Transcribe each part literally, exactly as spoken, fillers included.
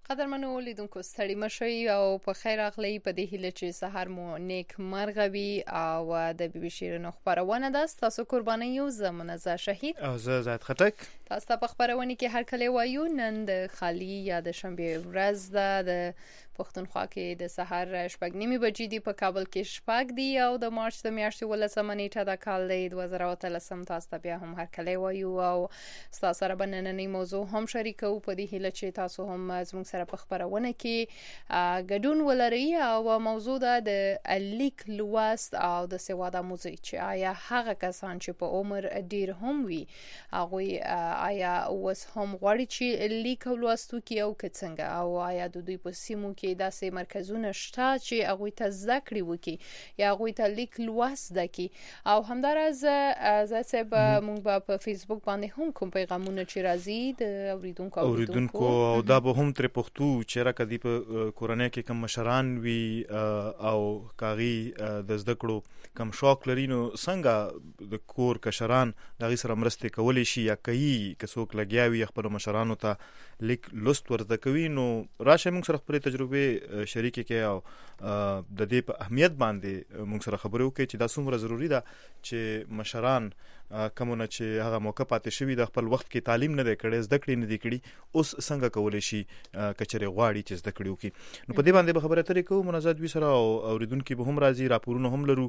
قدرمنو لیدونکو ستړي مشئ او په خیر راغلی په دې هیله چې سهار مو نیک مرغه وي او د بي بي شیرینو خبرونه ده. ستاسو قرباني یو زمونږه شهید او زه زاد خټک. تاسو په خبرونه کې هر کله وایو نن د خالی یا د شنبه ورځ ده. د پښتونخوا کې د سهار شپږ نیمې بجې دی، په کابل کې شپږ دی او د مارچ د میاشتې ولسمه نیټه د کال د دوه زره او اتلسم. تاسو بیا هم هر کله وایو او تاسو سره بنننې موضوع هم شریکو په دې هیله چې تاسو هم زموږ سره په خبرونه کې ګډون ولرئ. او موضوع ده د لیک لوست او د سواد آموزي، چې آیا هغه کسان چې په عمر ډیر هم وي هغه آیا اوس هم غواړي چې لیک او لوستو کې او څنګه، او آیا د دوی په سیمو کې داسې مرکزونه شته چې هغه ته زده کړې وکي یا هغه ته لیک لوست دکې. او همدارز زه سبب مونږ په فیسبوک باندې هم کوم پیغامونه چې راځي د اوریدونکو اوریدونکو او دا به هم تر پښتو چې راکې دی په کورنۍ کې کم مشران وي او کاغي د زده کړو کم شوق لري، نو څنګه د کور کشران دغه سره مرسته کولای شي یا کوي که څوک لګیاوي خپل مشرانو ته لیک لوست ورته کوي. نو راشه موږ سره خپل تجربه شریک کړئ او د دې په اهمیت باندې موږ سره خبرې وکړي چې دا څومره ضروری ده چې مشران کومونه چې هغه موقع پاتې شوی د خپل وخت کې تعلیم نه دی کړی، زده کړې نه دی کړی، اوس څنګه کولای شي کچره غواړي چې زده کړي وکړي. نو په دې باندې به خبره ترې کوو. منازعات وی سره او اوریدونکو به هم راځي، راپورونه هم لرو،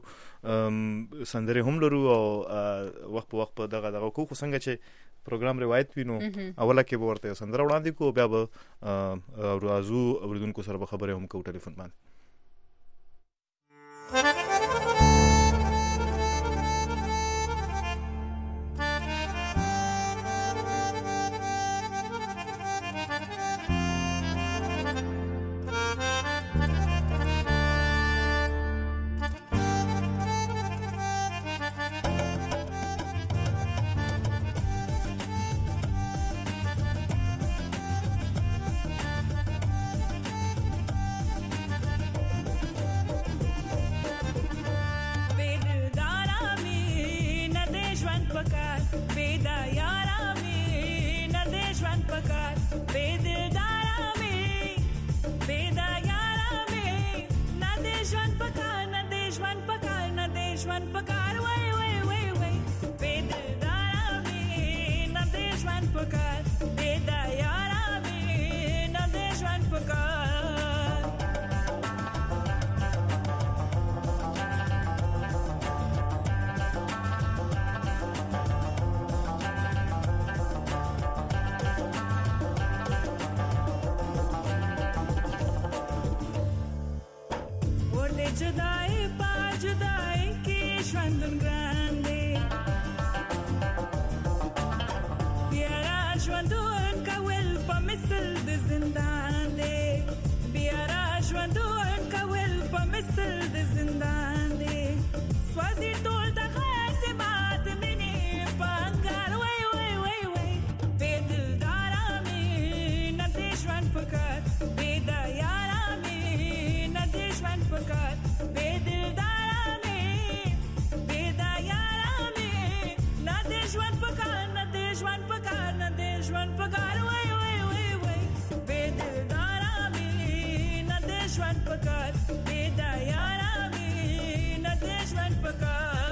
سندره هم لرو او وخت په وخت په دغه دغه کو خو څنګه چې پروګرام روایت وینو اوله کې به ورته سندره وړاندې کو، بیا به راځو اوریدونکو سره به خبره هم کوو ټلیفون باندې. Pekar, beda yara mi, na deshwan pekar.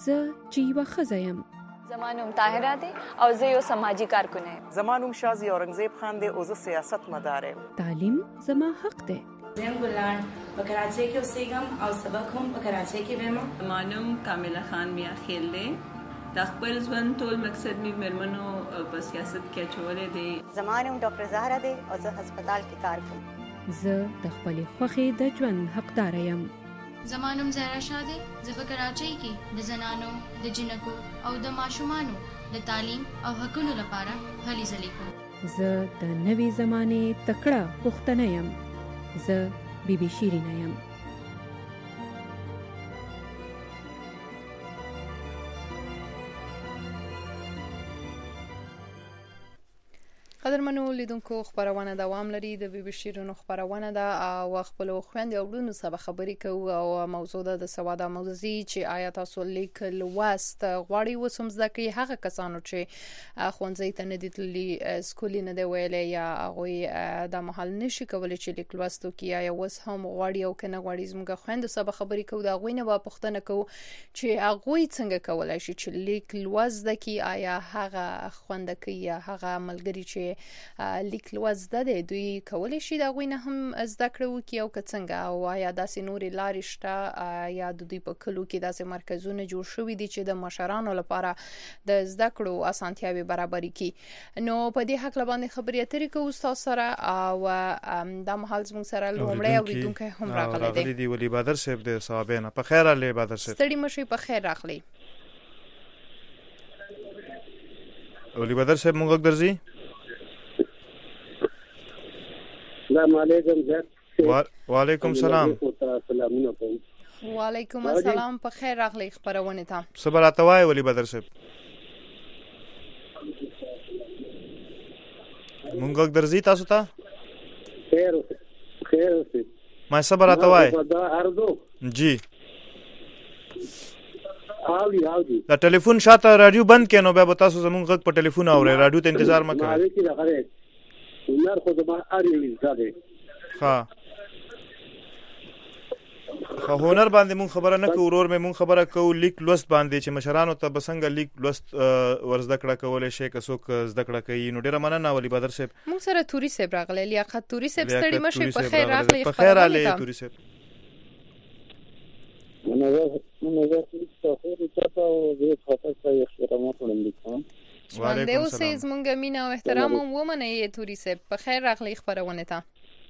زه چې یوه ښځه یم. زما نوم طاهره دی او زه یو سماجي کارکونه یم. زما نوم شازي اورنګزیب خان دی او زه سیاست مدار یم. تعلیم زما حق دی. زه ګلان په کراچۍ کې اوسېږم او سبق هم په کراچۍ کې وایم. زما نوم کامله خان میا خیل دی. د خپل ژوند ټول مقصد مې مېرمنو په سیاست کې اچولی دی. زما نوم ډاکټر زهره دی او زه هسپتال کې کار کوم. زه د خپلې خوښې د ژوند حقداره یم. زما نوم زهرا شاه دی. زه په کراچۍ کې د زنانو د جنکو او د ماشومانو د تعلیم او حقونو لپاره هلې ځلې کوم. زه د نوې زمانې تکړه پښتنه یم. زه بیبي شیرینه یم. قدرمنو لیدونکو خبرونه دوام لري. د بي بي شیرینو خبرونه ده او خپل خويند او ورونو سره خبرې کوو او موضوع ده د سواده موضوعي چې آیا تاسو لیک لوست غواړي وسوم ځکه هغه کسانو چې خوانځي ته نه دي تللي سکولي نه دی ویلې یا هغه د محل نشي کولای چې لیک لوستو کې یا وس هم غواړي او کنه غواړي زموږ خويند سره خبرې کوو دا غوینه به پښتنه کوو چې هغه څنګه کولای شي چې لیک لوست د کی آیا هغه خوند کوي یا هغه ملګری چې لیک لوست ده دوی کولای شي دا غوینه هم زده کړو کې او څنګه او یا داسې نورې لارې شته یا د دوی په کلو کې داسې مرکزونه جوړ شوي دي چې د مشرانو لپاره د زده کړو اسانتیاوي برابرې کړي. نو په دې حق باندې خبرې اترې کوو تاسو سره او د محل زموږ سره لومړی اوریدونکو هم راغلي دي. ولی بدر صاحب د صاحبانه په خیر علي بدر صاحب ستړي مشي په خیر راغلي. ولی بدر صاحب موږ درځي. السلام علیکم. وعلیکم السلام. وعلیکم السلام. په خیر راغلی خبرونه ته. صبر اتوای ولی بدر صاحب. مونږ درځي تاسو ته. خیر خیر اوسه. ما صبر اتوای. جی. اوی اوی. دا ټلیفون شاته رادیو بند کینو بیا تاسو زمونږ غږ په ټلیفون اوري رادیو ته انتظار مکه. هنر خو د ما اړین ځای. ها. خو هنر باندې مون خبره نه کوو ورور مې مون خبره کوو لیک لوست باندې چې مشرانو ته بسنګ لیک لوست ورزده کړه کولای شي که څوک زده کړه کوي. نو ډیره مننه ولی بدر صاحب. مون سره توري صاحب راغلی لیاقت توري صاحب ستړي مشه په خیر راغلی. په خیر علي توري صاحب. منظر منظر تاسو ته او زه خاطر ته احترام کوم. وعلیکم السلام. زمونږ مینا او احترام هم ومنه یې توري صاحب. په خیر راغلی خبرونه ته.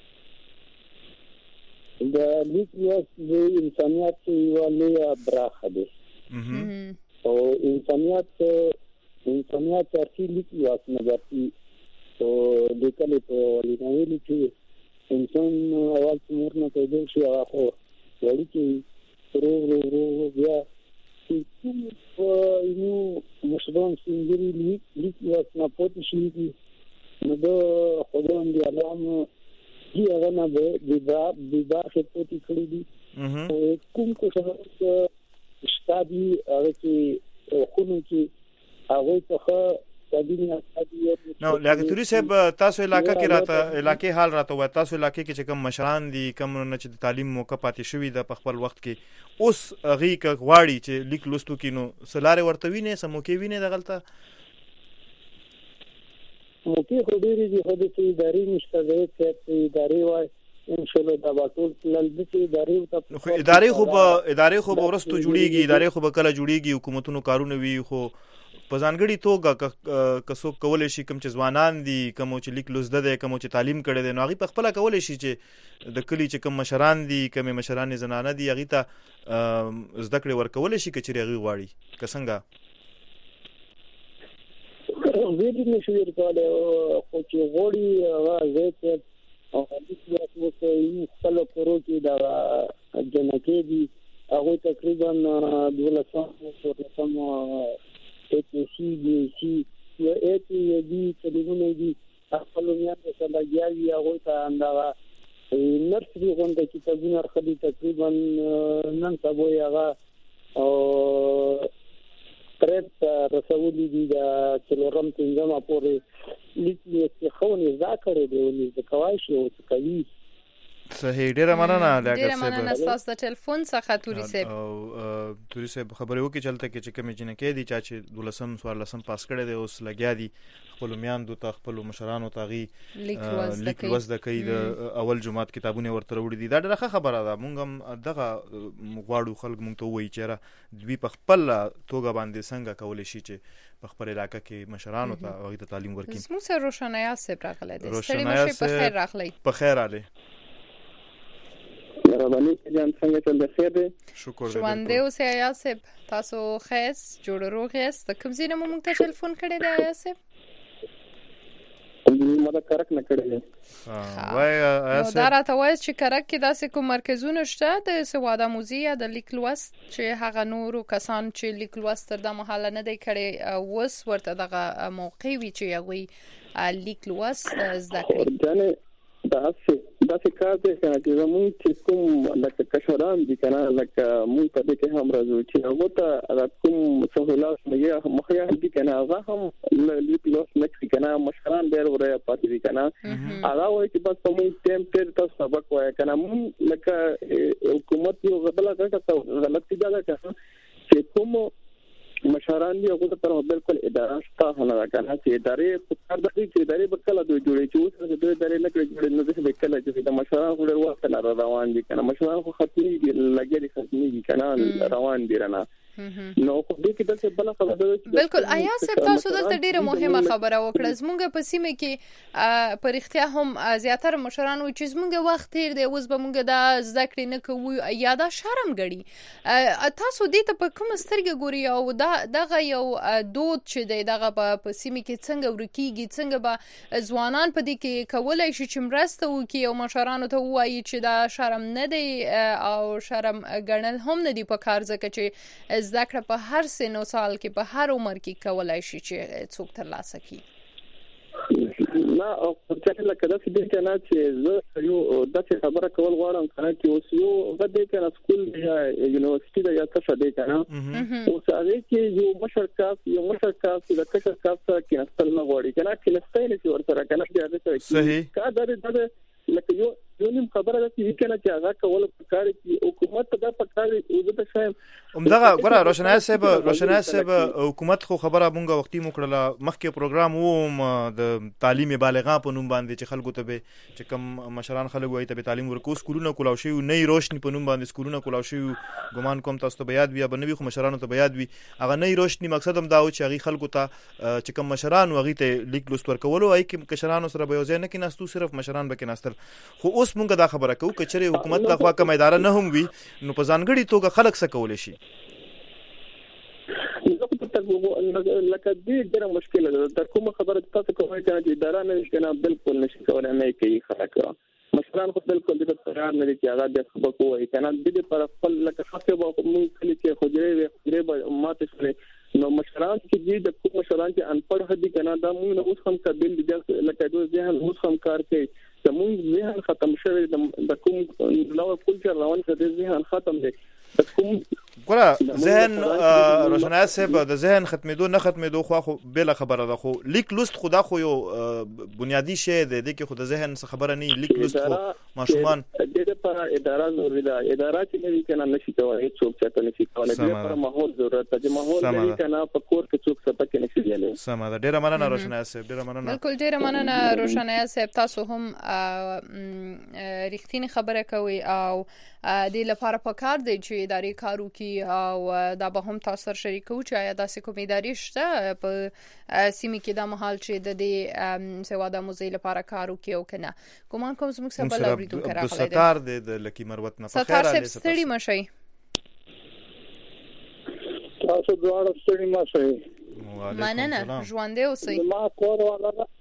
د لیک لوست د انسانیت یو لویه برخه ده او انسانیت انسانیت چې لیک لوست نه ورتي او د کله په ولینایي کې انسان اول څومره نه پیدا شي هغه وړي چې ورو ورو بیا چې په یو مشران سنجري لیک لیک لوست نه پاتې شي نو د خدای دې علامه دی هغه نه به د د خپل کړی دي او کوم کو څه شتابي هغه چې خونو کې هغه څه تدینه ستاسو نو لکه توري صاحب تاسو علاقې کې راته علاقې حال راته وای تاسو علاقې کې چې کوم مشران دي کوم نه چې د تعلیم موقع پاتې شوی د خپل وخت کې اوس غي ک غواړي چې لیک لوستو کې نو سلاره ورته ویني سمو کې ویني د غلطه مو کې خو ډېری دي خو د ادارې نشته د ادارې وای ان شاء الله دا باټول تل د ادارې ته خو ادارې خو په ادارې خو ورستو جوړیږي ادارې خو به کله جوړیږي حکومتونو کارونه وي خو په ځانګړي توګه کسو کولای شي کوم چې ځوانان دي کوم چې لیک لوزده دي کوم چې تعلیم کړي دي نو هغه په خپل کولای شي چې د کلی چې کوم مشران دي کوم مشران زنانه دي هغه ته زده کړې ورکول شي کچې هغه غواړي کسنګا ویډیو نشو ورکول خو چې غوړي هغه زه او د یو څه یو خپل کورو کې دا جنکې دي هغه تقریبا دولسم څلورم ته سي دي سي یو اته دي تلونه دي خپل میان څه لګیاوي هغه ته انده نرسري غونډه کې تاسو خدي تقریبا نن سبا هغه او ترت رسولي دي دا څلورم څنګه پورې لیک لیک خو نه ذکر دی ولې د کوای شي او کوي صحیح ډیره مننه ډیره مننه تاسو د ټلیفون څخه توري صاحب. او توري صاحب خبرې وکړي چلته کې چې کوم جنکې دي چې دولسم سوال لسم پاس کړي دي اوس لګیا دي خپل میاندو ته خپل مشرانو ته غي لیک وز د کوي د اول جماعت کتابونه ورته وړي دي. دا ډېره خبره ده. مونږ هم دغه غواړو خلک مونږ ته وایي چې دوی په خپل توګه باندې څنګه کولای شي چې په خپل علاقې کې مشرانو ته هغه ته تعلیم ورکړي. زموږ سره روشنایا صاحب راغلی دی. ستړي مشه په خیر راغلی. په خیر علي. مرحبا جان څنګه چل دی؟ خیر دی شکر. ژوند دی اوسه یا صاحب تاسو خیس جوړ روغ یاست؟ کوم ځای نه مونږ ته ټلیفون کړی دی یا صاحب؟ مده کرک نه کړی. وای نو دا راته وایي چې کرک کې داسې کوم مرکزونه شته د سواد آموزي یا د لیک لوست چې هغه نورو کسان چې لیک لوست تر دا مهاله نه دی کړی اوس ورته دغه موقع وي چې هغوی لیک لوست زده کړي؟ دا څه دا څه کار دی چې زموږ چې کوم لکه کشوران دي کنه لکه موږ په دې کې هم راځو چې هغه ته کوم سہولت مې مخیا دي کنه هغه هم لیک لوست نه کوي کنه مشران ډېر وریا پاتې دي کنه هغه وایي چې بس په موږ ټیم ټیر تاسو سبق وایي کنه موږ لکه حکومت یو غبل غټه غلطي ده کنه چې کوم مشران دی هغه ته بالکل اداره شته نه کنه چې ادارې په کار د چې ادارې په کله دوی جوړې چې اوس د ادارې نه کړي نو د کله چې د مشران خو ډېر وخت نه روان دي کنه مشران خو ختمي دي لګي ختمي دي کنه روان دي رانه نو خو دې کې د څه بل خبره بالکل آیا صاحب تاسو دلته ډیره مهمه خبره وکړه. زمونږ په سیمه کې په اړتیا هم زیاتره مشران وي چې زمونږ وخت تیر دی اوس به مونږ دا زده کړې نه کوو یا دا شرم ګڼي. تاسو دې ته په کوم سترګه ګوري او دا دغه یو دود چې دی دغه په سیمه کې څنګه ورکیږي څنګه به ځوانان په دې کې کولای شي چې مرسته وکړي او مشرانو ته ووایي چې دا شرم نه دی او شرم ګڼل هم نه دی په کار ځکه چې زده کړه په هر سن او سال کې په هر عمر کې کولای شي چې څوک ترلاسه کړي؟ نه او څه لکه دا چې کنه چې زه یو د خبره کول غواړم کنه چې اوس یو غدې کنه سکول یا یونیورسيټي دا یا څه دی کنه اوس هغه کې یو مشرکاف یو مشرکاف د کشرکاف سره کې اصل نه غواړي کنه چې نستای نه ورته کنه چې صحیح کا دا د لکه یو یو نیم خبره ده چې کنه چې هغه کول پکاري چې حکومت دا پکاري او د شایم همدغه ګوره روشنايي صاحب روشنايي صاحب حکومت خو خبره مونږه وختي موکړه مخکې پروګرام وو د تعلیم بالغان په نوم باندې چې خلکو ته به چې کم مشران خلک وایي ته به تعلیم ورکو سکولونه کولاو شي نه روشنی په نوم باندې سکولونه کولاو شي ګمان کوم تاسو ته یاد وي بنوي خو مشرانو ته یاد وي هغه نه روشنی مقصد هم دا و چې هغه خلکو ته چې کم مشران وغه ته لیک لوست ورکول او کې مشرانو سره به یو ځای نه کې ناستو صرف مشران به کې ناستل خو اوس مونږ دا خبره کوو چې چېرې حکومت لخوا کوم اداره نه هم وي نو په ځانګړي توګه خلک څه کولای شي؟ لکه دې ډېره مشکله ده. تر کومه خبره تاسو کوئ چې اداره نه کنه بالکل نشي کولای نه کوي خلک مشران خو بالکل د قرار نه دي چې هغه د سبق وایي کنه د دې پر خپل لکه خاصه به موږ کلی کې خوجره وي خوجره به ماته شي نو مشران چې د کوم مشران چې انپړ دي کنه دا موږ اوس هم قابل دي لکه دوی ځهن اوس هم کار کوي زموږ ذهن ختم شوی د کوم نو کلچر روان کړي ذهن ختم دي ګوره ذهن روشنايي صاحب د ذهن ختمېدو نه ختمېدو خو خو بل خبره ده خو لیک لوست خدا خو یو بنیادی شی دی د کې خو د ذهن څخه خبره نه لیک لوست خو ماشومان د دې لپاره اداره ضروري ده. اداره چې نه کنه نشي کولای څوک چې نشي کولای د لپاره ماحول ضرورت ده. ماحول نه کنه په کور کې څوک څه پکې نشي دیلای. سم ده. ډیره مننه روشنايي صاحب ډیره مننه. بالکل ډیره مننه روشنايي صاحب تاسو هم رښتینی خبره کوي او د لپاره پکار دی چې ادارې کارو کې او دا به هم تاسو سره شریکو چې آیا داسې کوم ادارې شته په سیمه کې د محل چې د دې سواد آموزي لپاره کارو کې او کنه کوم کوم څه سبب لري دوه کراغله دي ستار د لکی مروت نه په خیر علي ستړي مشي تاسو دواړه ستړي مشي مننه ژوند دی اوسئ. ما کور والا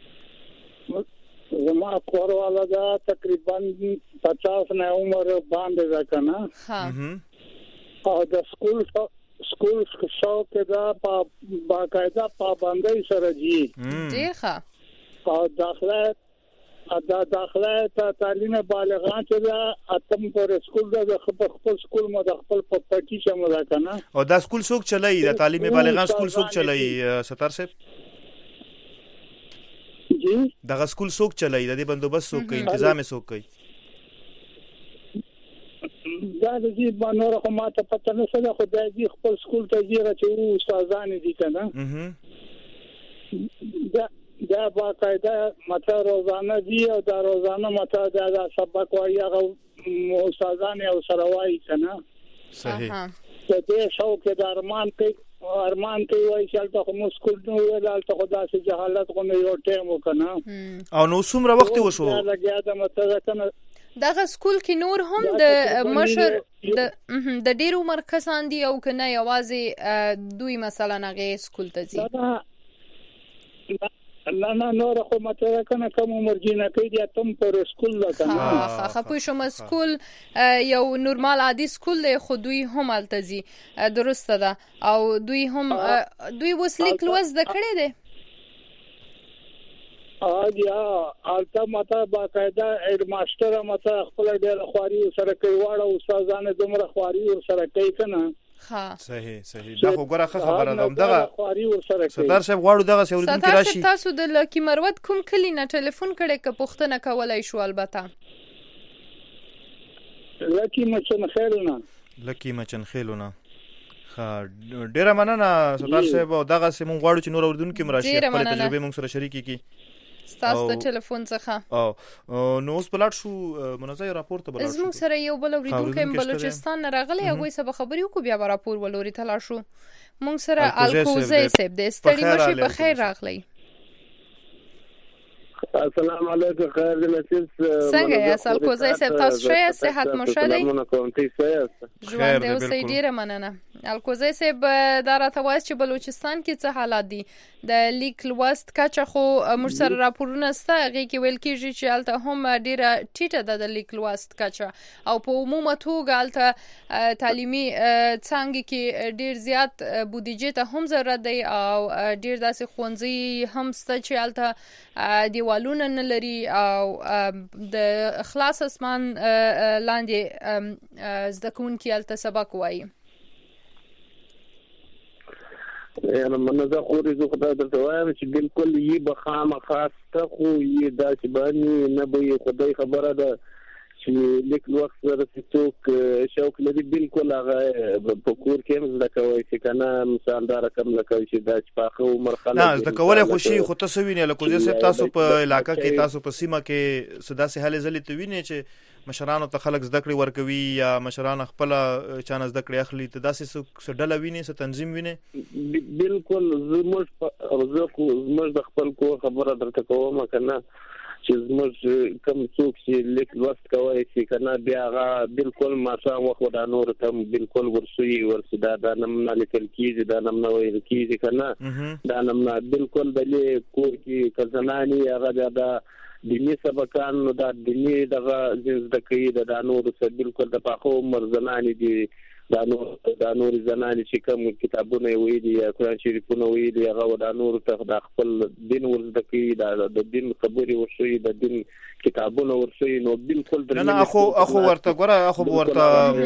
زما کور والا دا تقریبا پچاس نه عمر باندې ده کنه ها او د سکول سکول شوق دا باقاعده پابندۍ سره جی ډیر ښه او داخله دا داخله ته تعلیم بالغان چې دا اتم پر سکول د خپل سکول مو د خپل پټی شمه ده کنه او دا سکول څوک چلای دا تعلیم بالغان سکول څوک چلای ستار صاحب جی دغه سکول څوک چلای د دې بندوبست څوک کوي تنظیم څوک کوي؟ دا د دې باندې خو ماته پته نه څه خو د دې خپل سکول ته ځي چې استادان دي کنه دا دا باقاعده مته روزانه دی او دا روزانه مته دا سبق وایي هغه استادان او سره وایي کنه صحیح ته دې شوق د ارمان کوي ارمان کوي وایي چې تاسو مو سکول نو ویل ته خدا سي جهالت کو نه یو ټیم وکنه او نو څومره وخت وشو دا لګیا د مته کنه دغه سکول کې نور هم د مشر د د ډیر عمر کسان دي او کنه یوازې دوی مثلا هغه سکول ته ځي نه نه نور خو مته کنه کوم عمر جنہ کوي د اتم پر سکول لا کنه ها ها په شوم سکول یو نورمال عادي سکول دی خو دوی هم التزي درسته ده او دوی هم دوی وسلیک لوز د کړي دي اجیا الته مته باقاعده هډ ماستر مته خپل ډېر خواري سره کوي واړه استادانه دمر خواري سره کوي کنه ها صحیح صحیح دا خو ګره خبره ده دغه خواري سره کوي ستار صاحب غواړو دغه سوریدون کې راشي تاسو د لکی مروت کوم کلی نه ټلیفون کړي ک پښتنه کولای شو البته لکی مچن خیلونه لکی مچن خیلونه ها ډیره مننه ستار صاحب دغه سیمون غواړو چې نور اردن کې مراشي خپل تجربه موږ سره شریکي کی تاسو د ټلیفون څخه او نو اوس بلاد شو منځي راپور ته بلاد شو زموږ سره یو بل اوریدونکو بلوچستان نه راغلی هغه سبا خبري وکړو بیا راپور ولوري تلا شو موږ سره الکوزي سیب د ستړي مشي په خیر راغلی السلام علیکم خیر دې نصیب څنګه یې الکوزي سیب تاسو ښه صحت مو ښه دی ژوند دې اوسې ډیره مننه الکوزي سیب دا راته وایي چې بلوچستان کې څه حالات دي د لیک لوست کچه خو موږ سره راپورونه ستا هغې کې ویل کېږي چې هلته هم ډېره ټیټه ده د لیک لوست کچه او په عمومه توګه هلته تعلیمي څانګې کې ډېر زیات بودیجې ته هم ضرورت دی او ډېر داسې ښوونځي هم سته چې هلته دیوالونه نه لري او د خلاص اسمان لاندې زده کوونکي هلته سبق وایي یعنی منځه خوري زه خدای درته وایم چې بالکل یې بخامه خاصه خو یې دا چې باندې نه به خدای خبره ده چې لیک وخت سره څوک شوق لري بالکل هغه په کور کې هم زده کوي چې کنه مثال دا رقم لکه چې دا چې پاخه عمر خلک نه زده کولای خوشي خو تاسو وینئ لکه زه تاسو په علاقې کې تاسو په سیمه کې صدا سه حل زلي ته وینئ چې مشرانو ته خلک زده کړې ورکوي یا مشران خپل چانه زده کړې اخلي ته داسې څه ډله ویني څه تنظیم ویني بالکل زموږ زموږ د خپل کو خبره درته کوم کنه چې زموږ کوم څوک چې لیک لوست کوي چې کنه بیا هغه بالکل ماشا وخت دا نور ته بالکل ورسوي ورسدا دا نمونه لیکل کیږي دا نمونه ویل کیږي کنه دا نمونه بالکل د کور کې کزنانی هغه دا دیني سبقان نو دا دیني دغه زده کوي د نور سره بالکل د پاخو مرزنانی دي دا نور دا نور زنانی چې کوم کتابونه ویلي یا قرآن شریفونه ویلي هغه د نور ته د خپل دین ورزده کوي د دین خبري ورشي د دین کتابونه ورشي نو بالکل نه نه اخو اخو ورته ګوره اخو ورته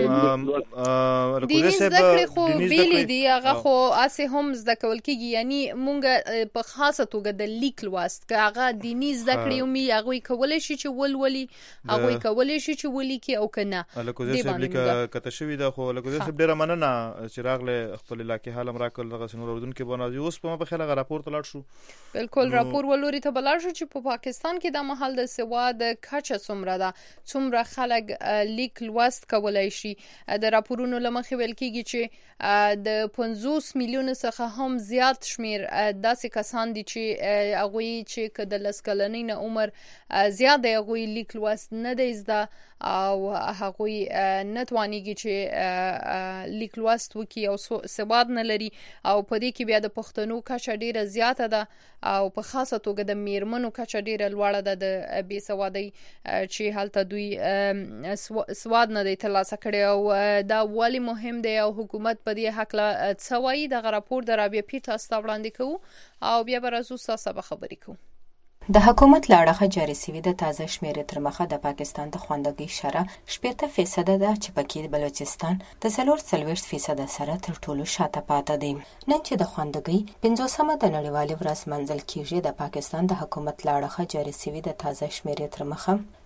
دیني زده کړې خو بیلې دي هغه خو اسې هم زده کول کېږي یعنی مونږ په خاصه توګه د لیک لوست که هغه دیني زده کړې ومي هغوی کولی شي چې ولولي هغوی کولی شي چې ولیکي او که نه لکه زه صاحب لیکه کته شوي ده خو لکه زه صاحب ډېره مننه چې راغلی خپل علاقې حال هم راکړل دغسې نور اورېدونکي به راځي اوس په ما په خیال هغه راپور ته لاړ شو بالکل راپور ولوري ته به لاړ شو چې په پاکستان کې دا مهال د سواد کچه څومره ده څومره خلک لیک لوست کولی شي د راپورونو له مخې ویل کېږي چې د پنځوس میلیونو څخه هم زیات شمیر داسې کسان دي چې هغوی چې که د لس کلنۍ نه عمر زیات دی هغوی لیک لوست نه دی زده او هغوی نه توانیږي چې لیک لوست وکړي او سواد نه لري او په دې کې بیا د پښتنو کچه ډیره زیاته ده او په خاصه توګه د میرمنو کچه ډیره لوړه ده د بې سوادۍ چې هلته دوی سواد نه دی ترلاسه کړی او دا ولې مهم دی او حکومت په دې هکله څه وایي دغه راپور د رابعه پیر تاسو ته وړاندې کوو او بیا به راځو ستاسو سره خبرې کوو د حکومت له اړخه جاري شوې د تازه شمیرې تر مخه د پاکستان د خواندګۍ شرح شپېته فیصده ده چې پکې بلوچستان د څلور څلوېښت فیصده سره تر ټولو شاته پاته دی. نن چې د خواندګۍ پنځوسمه د نړیوالې ورځ منځل کېږي د پاکستان د حکومت له اړخه جاري شوې د تازه شمیرې تر مخه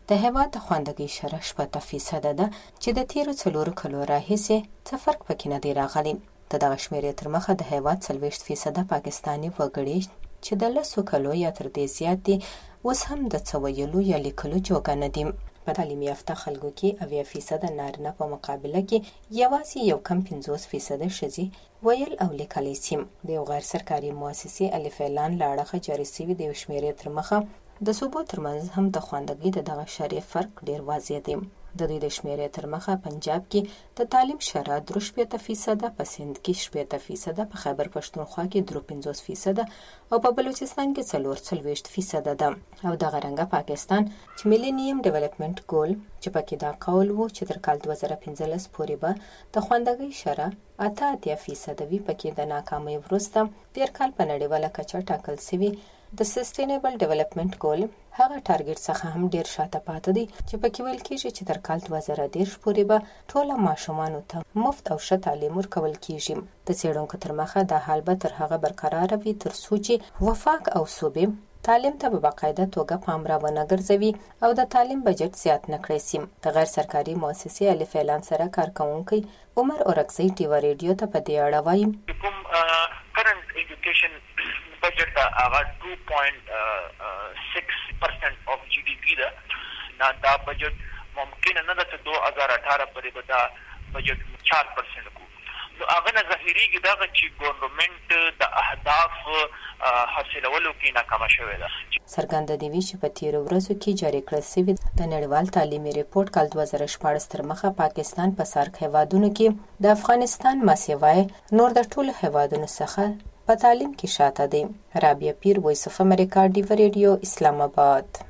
د هیواد د خواندګۍ شرح شپږ فیصده ده چې د تیرو څلورو کلو راهیسې څه فرق پکې نه دی راغلی. د دغه شمیرې تر مخه د هیواد څلوېښت فیصده پاکستاني وګړي چې د لسو کلو یا تر دې زیات دي اوس هم د څه ویلو یا لیکلو جوګه نه دي. په تعلیم یافته خلکو کې اویا فیصده نارینه په مقابله کې یوازې یو کم پنځوس فیصده ښځې ویل او لیکلی سي. د یو غیر سرکاري مؤسسې الف اعلان له اړخه جاري سوي د یو شمیرې تر مخه د صوبو ترمنځ هم د خواندګۍ د دغه شرح فرق ډیر واضح دی. د دوی د شمیرې تر مخه پنجاب کې د تعلیم شرح درې شپېته فیصده، په سند کې شپېته فیصده، په خیبر پښتونخوا کې درې پنځوس فیصده او په بلوچستان کې څلور څلوېښت فیصده ده. او دغه رنګه پاکستان چې میلینیم ډیولپمنٹ ګول چې پکې دا قول وو چې تر کال دوه زره پنځلس پورې به د خواندګۍ شرح اته اتیا فیصده وي، پکې د ناکامۍ وروسته تېر کال په نړیواله کچه ټاکل سوي د سسټینیبل ډیولپمنٹ ګول هغه ټارګټ څخه هم ډیر شاته پاتې دی چې پکې ویل کېږي چې تر کال دوه زره دېرش پورې به ټوله ماشومانو ته مفت او ښه تعلیم ورکول کېږي. د څېړونکو تر مخه دا حال به تر هغه برقراره وي تر څو چې وفاق او صوبې تعلیم ته په باقاعده توګه پام را ونه ګرځوي او د تعلیم بجټ زیات نه کړی سي. د غیر سرکاري مؤسسې الف اعلان سره کارکوونکی عمر اورکزی ټیوا ریډیو ته په دې اړه وایي کوم کرنٹ ایجوکیشن بجٹ دا هغه two point six percent of G D P ده. نه دا بجٹ ممکن نه ده چې دو هزار اٹھارہ پورې به دا بجٹ چار پرسنټ کو. نو هغه نه ظاهريږي دا چې ګورنمنت د اهداف حاصلولو کې ناکامه شوې ده. څرګنده دی چې په تیرو ورځو کې جاري کړل شوی د نړیوال تعلیمي ریپورت کال دوه زره شپاړس تر مخه پاکستان په سارک هیوادونو کې د افغانستان مسیوای نور د ټولو هیوادونو څخه په تعلیم کې شاته دی. رابعه پیر، وایس اف امریکا، ډیو ریډیو، اسلام آباد.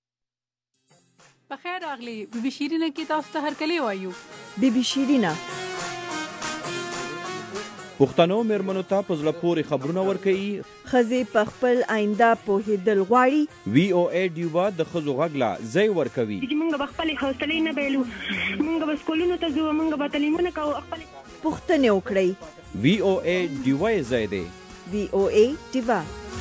بخیر راغلی بی بی شیرینه کې تاسو ته هرکلی وایو. بی بی شیرینه پښتنو مېرمنو ته په زړه پورې خبرونه ورکوي. ښځې په خپل آینده پوهېدل غواړي. وی او ای ډیوا د ښځو غږ له ځای ورکوي. موږ به خپلې حوصلې نه بایلو، موږ به سکولونو ته ځو، موږ به تعلیمونه کوو، خپلې پوښتنې وکړئ. وی او ای ډیوا یې ځای دی. وی او ای ډیوا.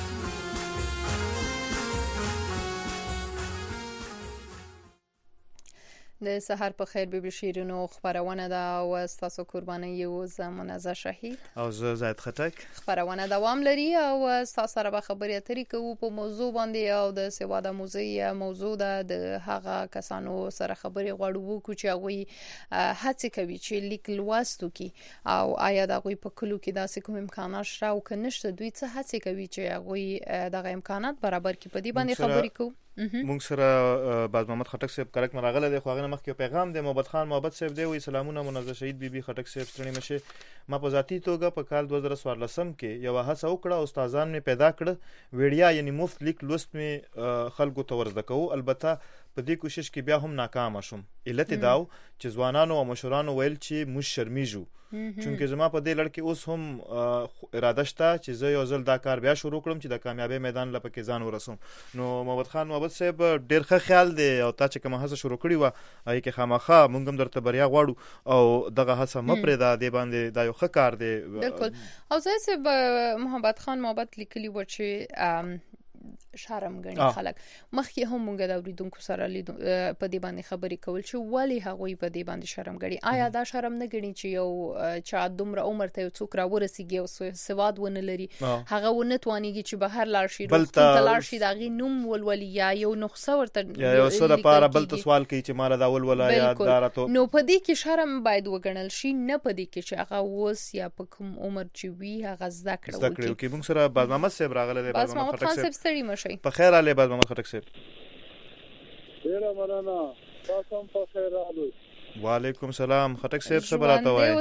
د سحر په خیر بی بی شیرینو خبرونه ده او تاسو قرباني یو زمونږه شهید او زه زید خټک. خبرونه دوام لري او تاسو سره به خبرې اترې کوو په موضوع باندې او د سواد موضوع موضوع ده د هغه کسانو سره خبرې غواړو کو چې هغه هڅه کوي چې لیک لوستو کې او آیا د هغه په کلو کې داسې کوم امکانات شته او کنيشته دوی څه هڅه کوي چې هغه دغه امکانات برابر کړي. په دې باندې خبرې کوو. مونږ سره باز محمد خټک صاحب کرک مراغله د خواغه مخکې پیغام د محمد خان محمد صاحب دی وی سلامونه منزه شهید بی بی خټک صاحب ستړي مشه. ما په ذاتی توګه په کال دوه زره څوارلسم کې یو هڅه وکړه، استادان می پیدا کړ، ویډیا یعنی مفت لیک لوست می خلکو ته ورزده کوو. البته په دې کوشش کې بیا هم ناکام شوم. علت داو چې ځوانانو او مشرانو ویل چې موږ شرمیږو، چونکه زما په دې لړ کې اوس هم اراده شته چې زه یو ځل دا کار بیا شروع کړم چې د کامیابی میدان لپاره ځان ورسوم. نو محمد خان محمد صاحب ډېر ښه خیال دی او تا چې کومه هڅه شروع کړې وه هغې کې خامخا موږ هم درته بریا غواړو او دغه هڅه مه پرېږده، دې باندې دا یو ښه کار دی. بالکل. او زه صاحب محمد خان محمد لیکلي و چې شرم غني خلک مخکې هم مونږ د اوریدونکو سره لید په دې باندې خبرې کول چې ولی هغه په دې باندې شرم غړي. آیا دا شرم نه غړي چې یو چا دومره عمر ته څوک را ورسیږي او سواد ونه لري هغه ونه توانيږي چې بهر لاړ شي روغتون لاړ شي داغي نوم ولولي یا یو نسخه ورته یا یو څه لپاره بل ته سوال کوي چې مال دا ولولا یا دارته. نو په دې کې شرم باید وګڼل شي، نه په دې کې چې هغه وس یا په کوم عمر چې وي هغه زده کړو. زده کړو کې موږ سره باز محمد صاحب راغله دی. باز محمد خان صاحب ستړي مشي. په خیر علي باز محمد خټک صاحب. ډیر مننه. تاسو هم په خیر راغلی. وعلیکم السلام. خټک صاحب څه براته وای؟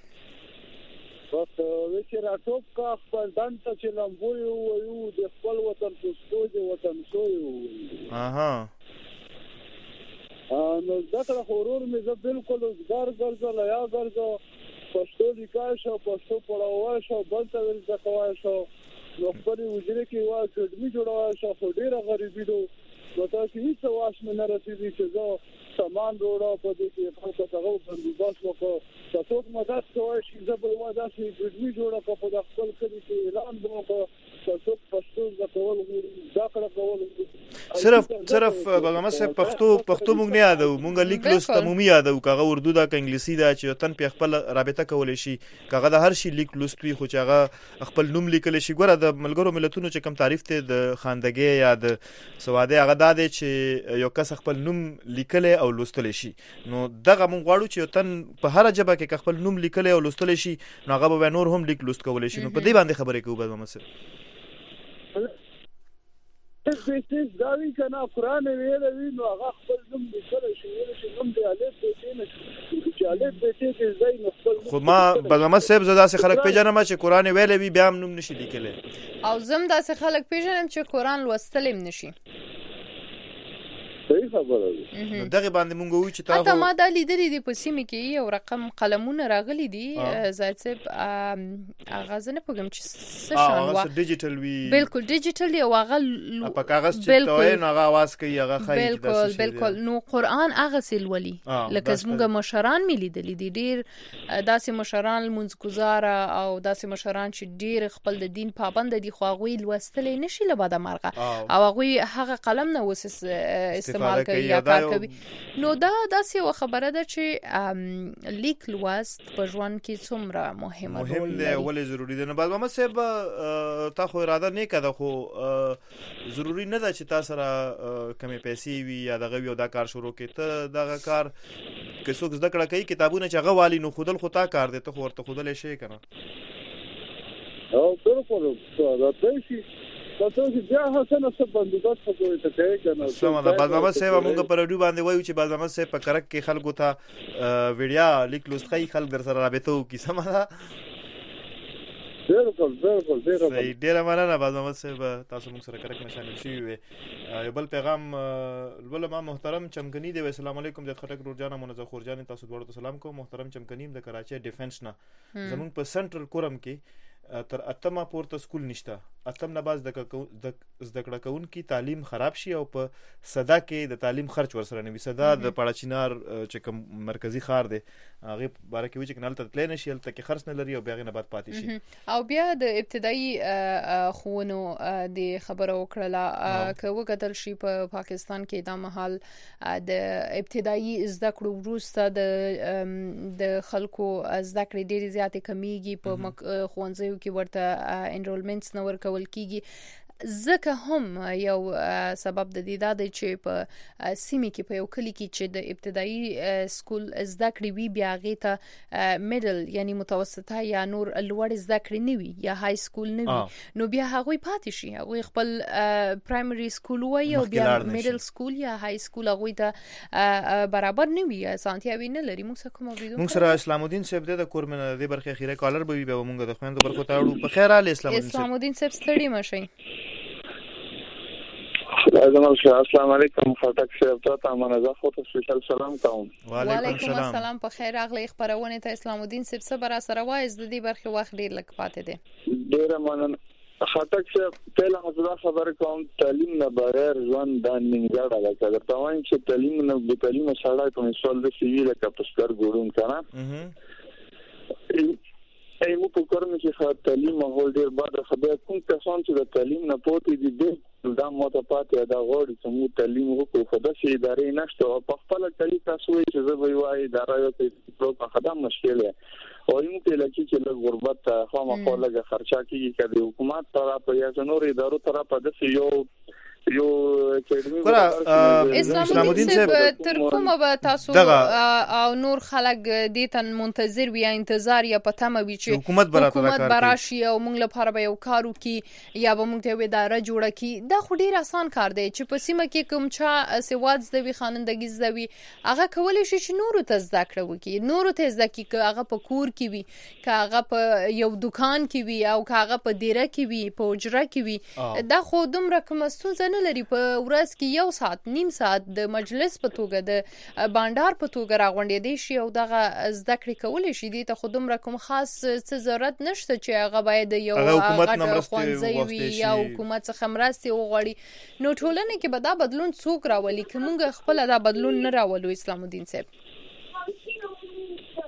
بس وچې راټوپ کا خپل دن ته چې لمبوي وایو د خپل وطن پښتو د وطن شوی. اها نو ذکر خورور مې زه بالکل زګار ګرځل یا ګرځو پښتو لیکای شو، پښتو پړاوای شو، بل ته ول ځکوای شو، نو خپل وجره کې وا اکیډمي جوړوای شو. خو ډیره غریبي دو نو تاسو هیڅ واش مې نه رسیدي چې زه سامان وروړم په دې کې خپل تغو بندوبست وکړم. تاسو مدد کوئ چې زه به ودا چې اکیډمي جوړه کړم په خپل کلی کې اعلان وکړم. تاسو پښتو ځکول دا کړه کول صرف صرف بغما سه پښتو پښتو مونږ نه یادو مونږ لیک لوست عمومي یادو کاغه اردو دا ک انګلیسي دا چې تن په خپل رابطه کولای شي کاغه د هر شي لیک لوست وي خو چې هغه خپل نوم لیکل شي ګوره د ملګرو ملتونو چې کم تعریف ته د خاندګي یا د سواده هغه دا دی چې یو کس خپل نوم لیکل او لوستل شي نو دغه مونږ غواړو چې تن په هر جبه کې خپل نوم لیکل او لوستل شي نو هغه به نور هم لیک لوست کولای شي نو په دې باندې خبرې کوو بغما سه بیسیس داوی کنا قرآن ویل وی نو هغه خپل نوم لیکل شي ویل شي نوم دی الف بیسیس نه چې الف بیسیس زای نو خپل خو ما بغما صاحب زدا سه خلک پیژنم چې قرآن ویل وی بیا هم نوم نشي لیکل او زم دا سه خلک پیژنم چې قرآن لوستل هم نشي صحیح خبره ده نو دغه باندې مونږ وی چې تاسو ما د لیدلې د پسیمه کې یو رقم قلمونه راغلي دي زاید صاحب اغاز نه پوهم چې څه شان وا ډیجیټل وی بالکل ډیجیټل یو هغه په کاغذ چې توې نو هغه आवाज کوي هغه خای بالکل بالکل نو قرآن هغه سیل ولي لکه زموږ مشران ملي دي دي ډیر داسې مشران منځګزار او داسې مشران چې ډیر خپل د دین پابند دي خو هغه لوستل نشي له بعد مرغه او هغه هغه قلم نه وسس استعمال کوي یا کار کوي نو دا داسې یو خبره ده چې لیک لوست په ژوند کې څومره مهمه مهم دی ولې ضروری دی نو بعد ما صاحب تا خو اراده نه کړه خو ضروری نه ده چې تاسو سره کمې پیسې وي یا دغه یو دا کار شروع کړي ته دغه کار که څوک زده کړه کوي کتابونه چې هغه والی نو خودل خو تا کار دی ته خو ورته خودل شي کنه او بالکل دا پیسې تاسو چې بیا حسن څه بندوبست کوئ ته کوي کنه سم دا بازما سیوا موږ پر اډیو باندې وایو چې بازما سیوا په کرک کې خلکو ته ویډیا لیک لوست کوي خلک در سره رابطه وکي سم دا بالکل بالکل ډیر ډیر مننه بازما سیوا تاسو موږ سره کرک نه شامل شي وي یو بل پیغام ول ما محترم چمکنی دی السلام علیکم د خټک روزانه منځ خورجان تاسو ورته سلام کوم محترم چمکنی د کراچي ډیفنس نه زموږ په سنټرل کورم کې تر اتمه پورته سکول نشته اتم نه باز د زده کړه کوونکی تعلیم خراب شي او په صدا کې د تعلیم خرچ ورسره نه وي صدا د پاړچینار چې کوم مرکزی خار دی هغه باره کې وی چې کنال ته تل نه شي تل کې خرڅ نه لري او بیا نه بعد پاتې شي او بیا د ابتدایي خونو د خبرو وکړه که وکتل شي په پاکستان کې دا محل د ابتدایي زده کړو وروسته د د خلکو زده کړې ډېری زیاتې کمیږي په ښوونځیو کې ورته انرولمنټس نه ورکول کیږي ځکه هم یو سبب د دې دا دی چې په سیمه کې په یو کلی کې چې د ابتدایي سکول زده کړې وي بیا هغې ته میډل یعنی متوسطه یا نور لوړ زده کړې نه وي یا های سکول نه وي نو بیا هغوی پاتې شي هغوی خپل پرایمري سکول وایي او بیا میډل سکول یا های سکول هغوی ته برابر نه وي اسانتیاوې نه لري. موږ سره کوم اوریدونکي موږ سره اسلام الدین صاحب د کور من د برخه خیره کالر به وي به موږ د خويندو برخه تاړو په خیر علي اسلام اسلام الدین صاحب ستړي مشي. السلام علیکم خټک صاحب ته منځه خو ته سپیشل سلام کوم. وعلیکم السلام په خیر اغلی خبرونه ته اسلام الدین صاحب سره سره وایز د دې برخه وخت ډیر لک پاتې دي. ډیر مننه خټک صاحب ته له خبر کوم تعلیم نه بغیر ژوند د نیمګړه ده کله ته وایي چې تعلیم نه د تعلیم سره کوم سوال د سیویل کپسکر ګورون کنه ای مو په کورن کې خاط تعلیم ماحول ډیر بد خبره کوم کسان چې د تعلیم نه پوتې دي دا مو ته پاتې دا غوړي چې مو تعلیم وکړو خو د شي ادارې نشته او په خپل کلی تاسو وایي چې زه به وایي دا راځي چې په خدام مشکل او یم په لکه چې له غربت خو ما خو لګه خرچا کیږي کله حکومت طرف یا نور ادارو طرف د یو یو اسلام الدین صاحب تر کومه به تاسو او نور خلک دې تن منتظر وي انتظار یا پته مې چې حکومت براشي او موږ لپاره به یو کار وکړي یا به موږ ته وې اداره جوړه کړي دا خو ډیر آسان کار دی چې په سیمه کې کوم چا سواد زده وي خانندګي زده وي هغه کولی شي چې نورو ته زده کړه وکړي نورو ته زده کړي هغه په کور کې وي که هغه په یو دکان کې وي او که هغه په دیره کې وي په اجره کې وي دا خو دومره کومه ستونزه نه لري په ورځ کې یو ساعت نیم ساعت د مجلس په توګه د بانډار په توګه راغونډې دي شي او دغه زده کړې کولای شي دي ته خو دومره کوم خاص څه ضرورت نشته چې هغه باید یو غټ ښوونځی وي یا حکومت څخه مرستې وغواړي نو ټولنه کې به دا بدلون څوک راولي که موږ خپله دا بدلون نه راولو اسلام الدین صاحب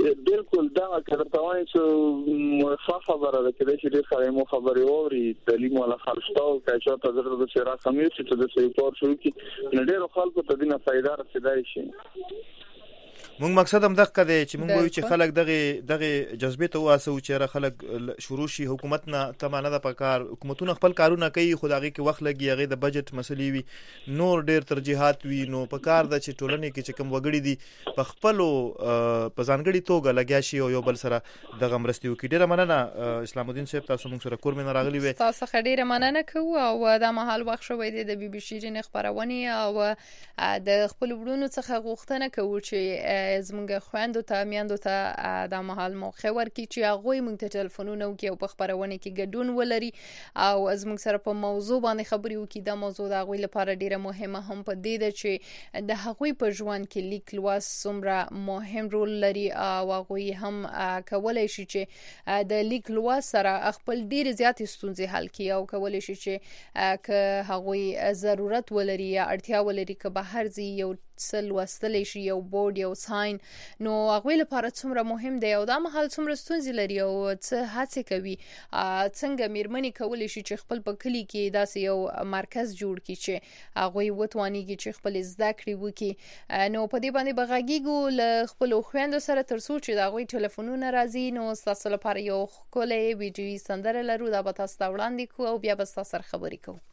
بالکل دا کله توای چې خبره ده چې د دې سره مو خبرې اوري تعلیم ولا خلصتاو چې تاسو د سره سمې چې د سپورت شو کې نډیر خلکو ته دینه فائدہ رسیدای شي. مونږ مقصد هم دغه دی چې مونږ وایو چې خلک دغه دغه جذبه ته واسو چې خلک شروع شي حکومت نه تمانه د پکار حکومتونه خپل کارونه کوي خدایي کې وخت لګي هغه د بجټ مسلې وي نور ډیر ترجیحات وي نو پکار د چې ټولنې کې چې کم وګړي دي په خپل په ځانګړي توګه لګیا شي او یو بل سره دغه مرستي وکړي. ډیره مننه اسلام الدین صاحب تاسو موږ سره کورمن راغلی وي. تاسو ډیره مننه کوو او د مهال وخت شوې دی د بي بي شيرین خبرونه او د خپل وړونو څخه غوښتنه کوو چې زمونږ خويندو ته میاندو ته د مهال موقع ورکړي چې هغه موږ ته ټلیفونونه وکړي او په خبرونه کې ګډون ولري او زموږ سره په موضوع باندې خبري وکړي. دا موضوع د هغه لپاره ډیره مهمه هم په دې ده چې د هغه په ژوند کې لیک لوست څومره مهم رول لري او هغه هم کولای شي چې د لیک لوست سره خپل ډیره زیات ستونزې حل کړي او کولای شي چې که هغه ضرورت ولري یا اړتیا ولري که بهر ځي یو سل وستلې شي یو بورډ یو ساين نو هغه لپاره څومره مهم دی او دا مهال څومره ستونزې لري او څه هڅه کوي څنګه میرمنې کولی شي چې خپل په کلی کې داسې یو مرکز جوړ کړي چې هغه وتوانیږي چې خپل زده کړې وکړي. نو په دې باندې بغاګیګو ل خپل خويندو سره ترڅو چې دا غوي ټلیفونونه راځي نو تاسو لپاره یو کولې ویډیو سندره لرو دا به تاسو ته وړاندې کوو او بیا به تاسو سره خبرې کوو.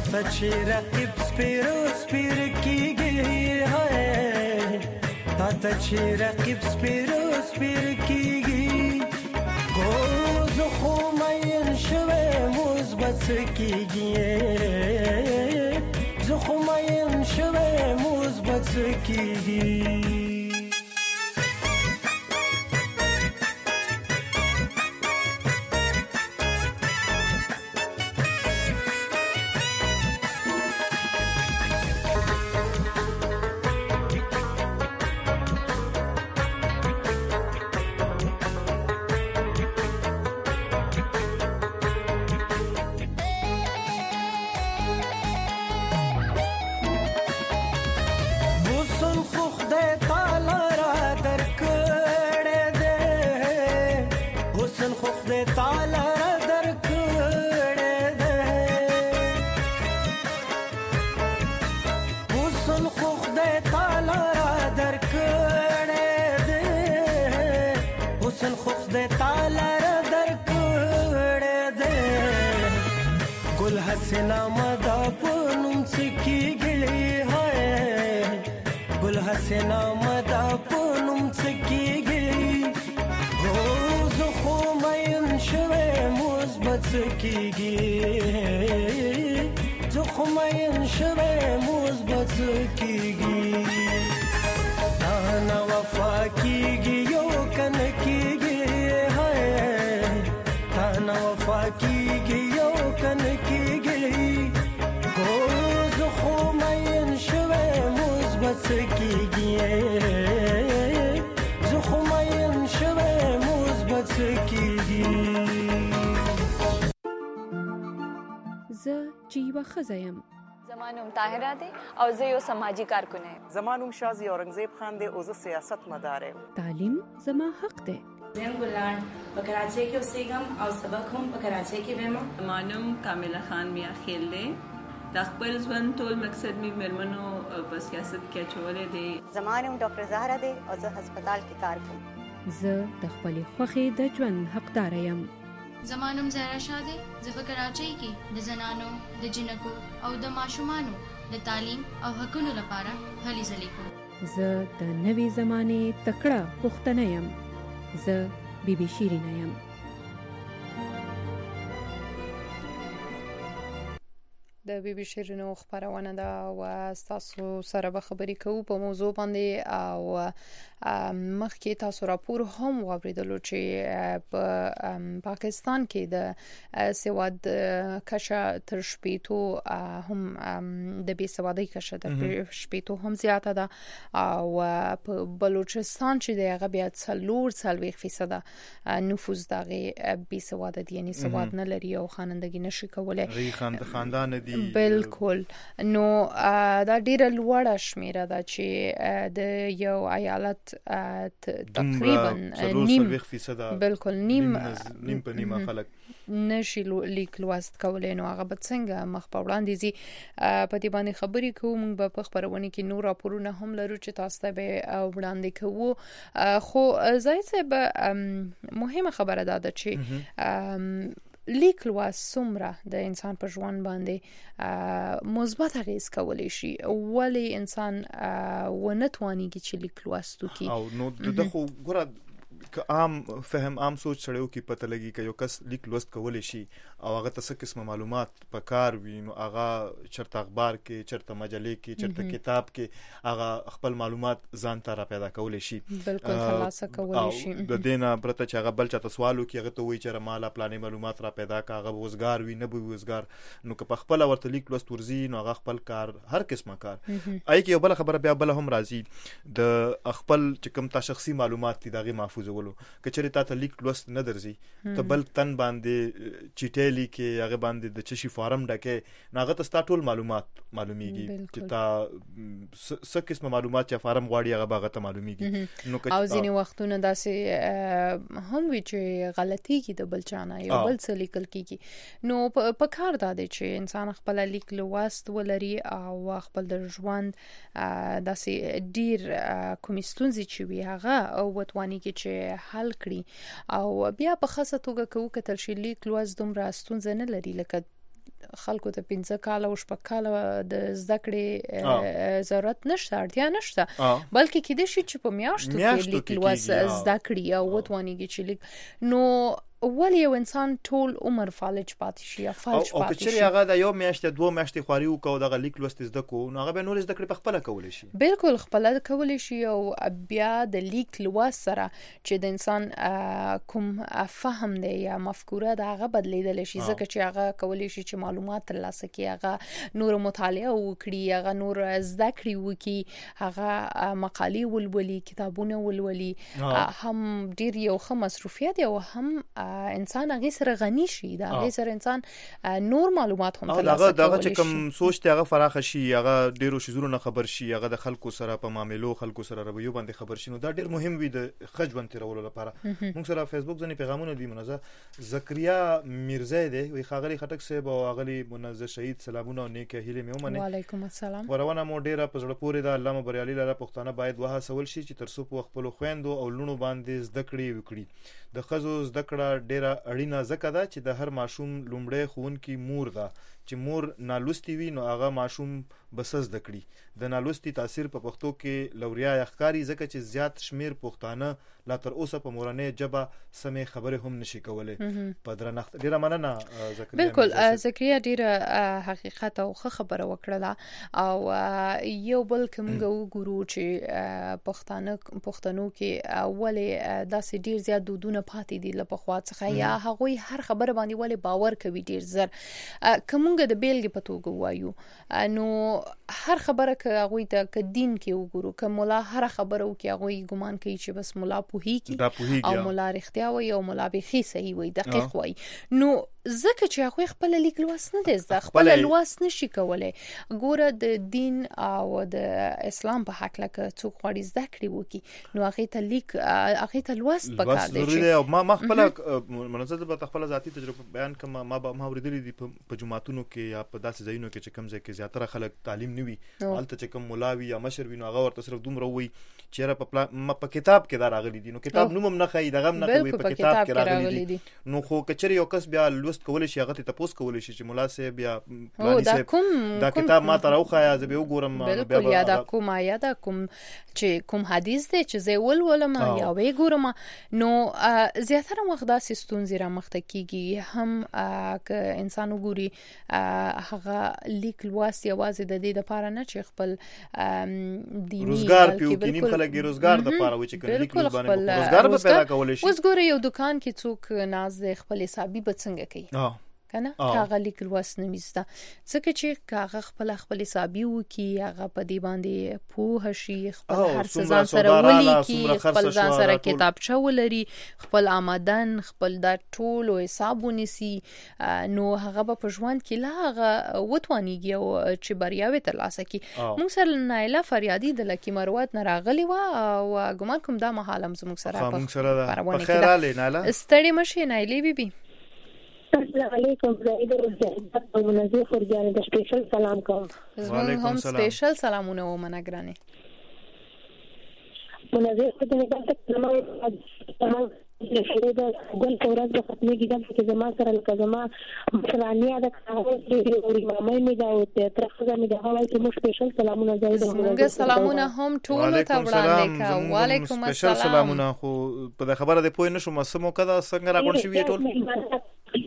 ته چې رقیب سپیرو سپیر کیږي تا ته چې رقیب سپیرو سپیر کیږي کو زه خو مین شوی مثبت کیږي زه خو مین شوی مثبت کیږي हसीना मदा पूनम सिकीगी है गुल हसीना मदा पूनम सिकीगी रोज खो मयन शवे मुस्बत सिकीगी जो खो मयन शवे मुस्बत सिकीगी ताना वफा कीगी यो कन कीगी है ताना वफा कीगी यो कन کیږي زه خو مین شوی مثبت کیږي زه چې یوه ښځه یم زما نوم طاهره دی او زه یو سماجي کارکن یم زما نوم شازي اورنګزیب خان دی او زه سیاست مدار یم تعلیم زما حق دی زم ګلان په کراچۍ کې اوسېږم او سبق هم په کراچۍ کې وایم زما نوم کامله خان میا خیل دی د خپل ژوند ټول مقصد می مېرمنو په سیاست کې اچولې دی زما نوم ډاکټر زهرا دی او زه هسپتال کې کار کوم زه د خپلې خوښې د ژوند حقدار یم زما نوم زهرا شاه دی زه په کراچۍ کې د زنانو د جنکو او د ماشومانو د تعلیم او حقوقو لپاره هلې ځلې کوم زه د نوې زمانې تکړه پښتنه یم زه بیبي شیرینه یم د بیبي شیرینو خبرونه ده او تاسو سره به خبرې کوو په موضوع باندې او مخکې تاسو راپور هم واوریدلو چې په پاکستان کې د سواد کچه تر شپېتو هم د بې سوادۍ کچه تر شپېتو هم زیاته ده او په بلوچستان چې د هغه بیا څلور څلوېښت فیصده نفوس دغه بې سواده دي یعنی سواد نه لري او خانندګي نشي کولای خاندان دي بالکل نو دا ډیره لوړه شمیره ده چې د یو ایالت تقریبا نیم بالکل نیم نیم په نیمه خلک نشي لیک لوست کولای نو هغه به څنګه مخ په وړاندې زی په دې باندې خبرې کوم په خبرونه کې نور راپورونه هم لرو چې تاسو ته به وړاندې کوو خو زای صاحب مهمه خبره ده چې لیک لوست څومره د انسان په ژوند باندې مثبت اغیز کولی شي ولی انسان ونه توانیږي چې لیک لوست وکړي او نو دغه ګوره که عام فهم عام سوچ سره یو کې پته لګي چې یو کس لیک لوست کولی شي او هغه څه قسمه معلومات په کار وي نو هغه چرته اخبار کې چرته مجلې کې چرته کتاب کې هغه خپل معلومات ځان ته را پیدا کولی شي بالکل خلاصه کولی شي د دینه پرته چې هغه بل چاته سوالو کې هغه ته وایي چې مالا پلانې معلومات را پیدا کا هغه وزګار وي نه به وزګار نو که په خپل ورته لیک لوست ورزي نو هغه خپل کار هر قسمه کار آی کې بل خبره بیا بل هم راځي د خپل چې کوم تا شخصي معلومات دي دغه محفوظ ولو کچری تا ته لیک لوست نه درځي ته بل تن باندې چټېلی کې هغه باندې د چشي فارم ډکه ناغه ته ټول معلومات معلومیږي چې تا څه قسمه معلومات چې فارم غواړي هغه باغه ته معلومیږي نو او ځینې وختونه داسې هم وی چې غلطي کې د بل چانه یو بل څه لیکل کیږي نو په کار دا دی چې انسان خپل لیک لوست ولري او خپل د ژوند داسې ډیر کومې ستونزې چې وي هغه او وتواني کې چې حل کړي او بیا په خاصه توګه کوو کتل شي لیک لوست دومره ستونزه نه لري لکه خلکو ته پنځه کاله او شپږ کاله د زده کړې ضرورت نشته، اړتیا نشته، بلکې کېدای شي چې په میاشتو کې لیک لوست زده کړي او وتوانیږي چې لیک نو ولی یو انسان ټول عمر فالج پاتې شي یا فالج پاتې شي. او کچری هغه د یو میاشتې دوه میاشتې خواري وکاو دغه لیک لوست زده کو نو هغه به نور زده کړې په خپل کولی شي. بالکل خپل کولی شي او بیا د لیک لوست سره چې د انسان کوم فهم دی یا مفکوره دا هغه بدلیدل شي ځکه چې هغه کولی شي چې معلومات ترلاسه کړي، هغه نور مطالعه وکړي، هغه نور زده کړي وکړي، هغه مقالې ولولي، کتابونه ولولي، هم ډیر یو ښه مصروفیت او هم انسان هغه سره غني شي، دا هغه سره انسان نور معلومات هم ترلاسه کوي. دا چې کوم سوچ ته هغه فراخ شي، هغه ډیرو شیزونو نه خبر شي، هغه د خلکو سره په معاملو خلکو سره رویو باندې خبر شي، نو دا ډیر مهم وي د خجوند تیرولو لپاره. موږ سره فیسبوک ځنې پیغامونه دي. منزه زکریا میرزا دی وی خاغلی خټک صاحب او اغلی منزه شهید سلامونه او نیک هیله مې ومنه. وعلیکم السلام. ورونه مو ډیره په زړه پورې د علامه بریالي لاله پښتانه باید وها سوال شي چې ترڅو په خپل خويندو او لونو باندې زده کړې وکړي. د خزو زده کړه ډیره اړینه ځکه ده چې د هر ماشوم لومړی ښوونکی مور ده، چې مور نالوستي وي نو هغه ماشوم بس زده کړي. د نالوستي تاثیر په پښتو کې لوریا ښکاری ځکه چې زیات شمیر پښتانه لا تر اوسه په مورنۍ ژبه سمې خبرې هم نشي کولای. په درنښت ډیره مننه زکریا. بالکل زکریا ډیره حقیقت او ښه خبره وکړه او یو بل کومه وګورو چې پښتانه پښتنو کې اولې داسې ډیر زیات دودونه پاتې دي لپاره خوا څخه یا هغوی هر خبره باندې ولې باور کوي ډیر زر. کومه د بیلګې په توګه وایو نو هر خبره که هغوی ته که دین کې وګورو که مولا هر خبره وکړي هغوی ګمان کوي چې بس مولا پوهیږي او مولا رښتیا وایي او مولا بیخي صحیح وایي دقیق وایي. نو ځکه چې هغوی خپل لیک لوست نه دی زده، خپل لوست نشي کولی. ګوره د دین او د اسلام په هکله که څوک غواړي زده کړي وکړي نو هغې ته لیک هغې ته لوست پکار دی. چې ما ما خپله منظر به خپله ذاتي تجربه بیان کړم. ما ما اورېدلي دي په جوماتونو کې یا په داسې ځایونو کې چې کوم ځای کې زیاتره خلک تعلیم نه وي، هلته چې کوم ملا وي یا مشر وي نو هغه ورته صرف دومره ووایي چې یاره په کتاب کې دا راغلي دي، نو کتاب نوم هم نه ښایي، دغه هم نه کوي، په کتاب کې راغلي دي. نو خو که چېرې یو کس بیا لوست کولی شي هغه ته تپوس کولی شي چې ملا صاحب یا پلاني صاحب دا کتاب ما ته راوښایه زه به وګورم. بالکل یا دا کوم آیه ده کوم چې کوم حدیث دی چې زه ولولم یا ویې ګورم. نو زیاتره وخت داسې ستونزې رامخته کېږي. هم که انسان وګوري هغه لیک لوست یوازې د دې دپاره نه چې خپل دیني روزګار پې وکړي، نیم خلک یې روزګار دپاره وایي چې که لیک لوست باندې روزګار به پیدا کولی شي. اوس ګوره یو دکان کې څوک ناز دی خپل حسابي به څنګه کوي کنه هغه لیک لوست نمیسته ځکه چې هغه خپل خپل حسابي وکي، هغه په دې باندې پوه شي، خپل هر څه ځان سره ولیکي، خپل ځان سره کتابچه ولري، خپل آمدن خپل دا ټول حساب ونیسي، نو هغه په ژوند کې لا هغه وتوانیږي او چې بریاوي ترلاسه کړي. موږ سره نایله فریادي د لکی مروت نه راغلی و او ګمان کوم دا مهال هم زموږ سره په خیر اله نایله ستړي مشه نایلی بیبي. السلام علیکم. زید الرجال او منزه خورجان د سپیشل سلام کوم. زموږ هم سپیشل سلامونه و منګرانه. منزه خورجان د سلام د ګل فورات د ختمي کېدل چې زما سره لکه زما مشرانیا د کاغذ دی او امامای می دا او ترخزه می دا هغه چې موږ سپیشل سلامونه زید موږ سلامونه هم ټول ته وړاندې کا. وعلیکم السلام. سپیشل سلامونه. خو په خبره ده پوه نشم سمو کدا څنګه راغون شي ټول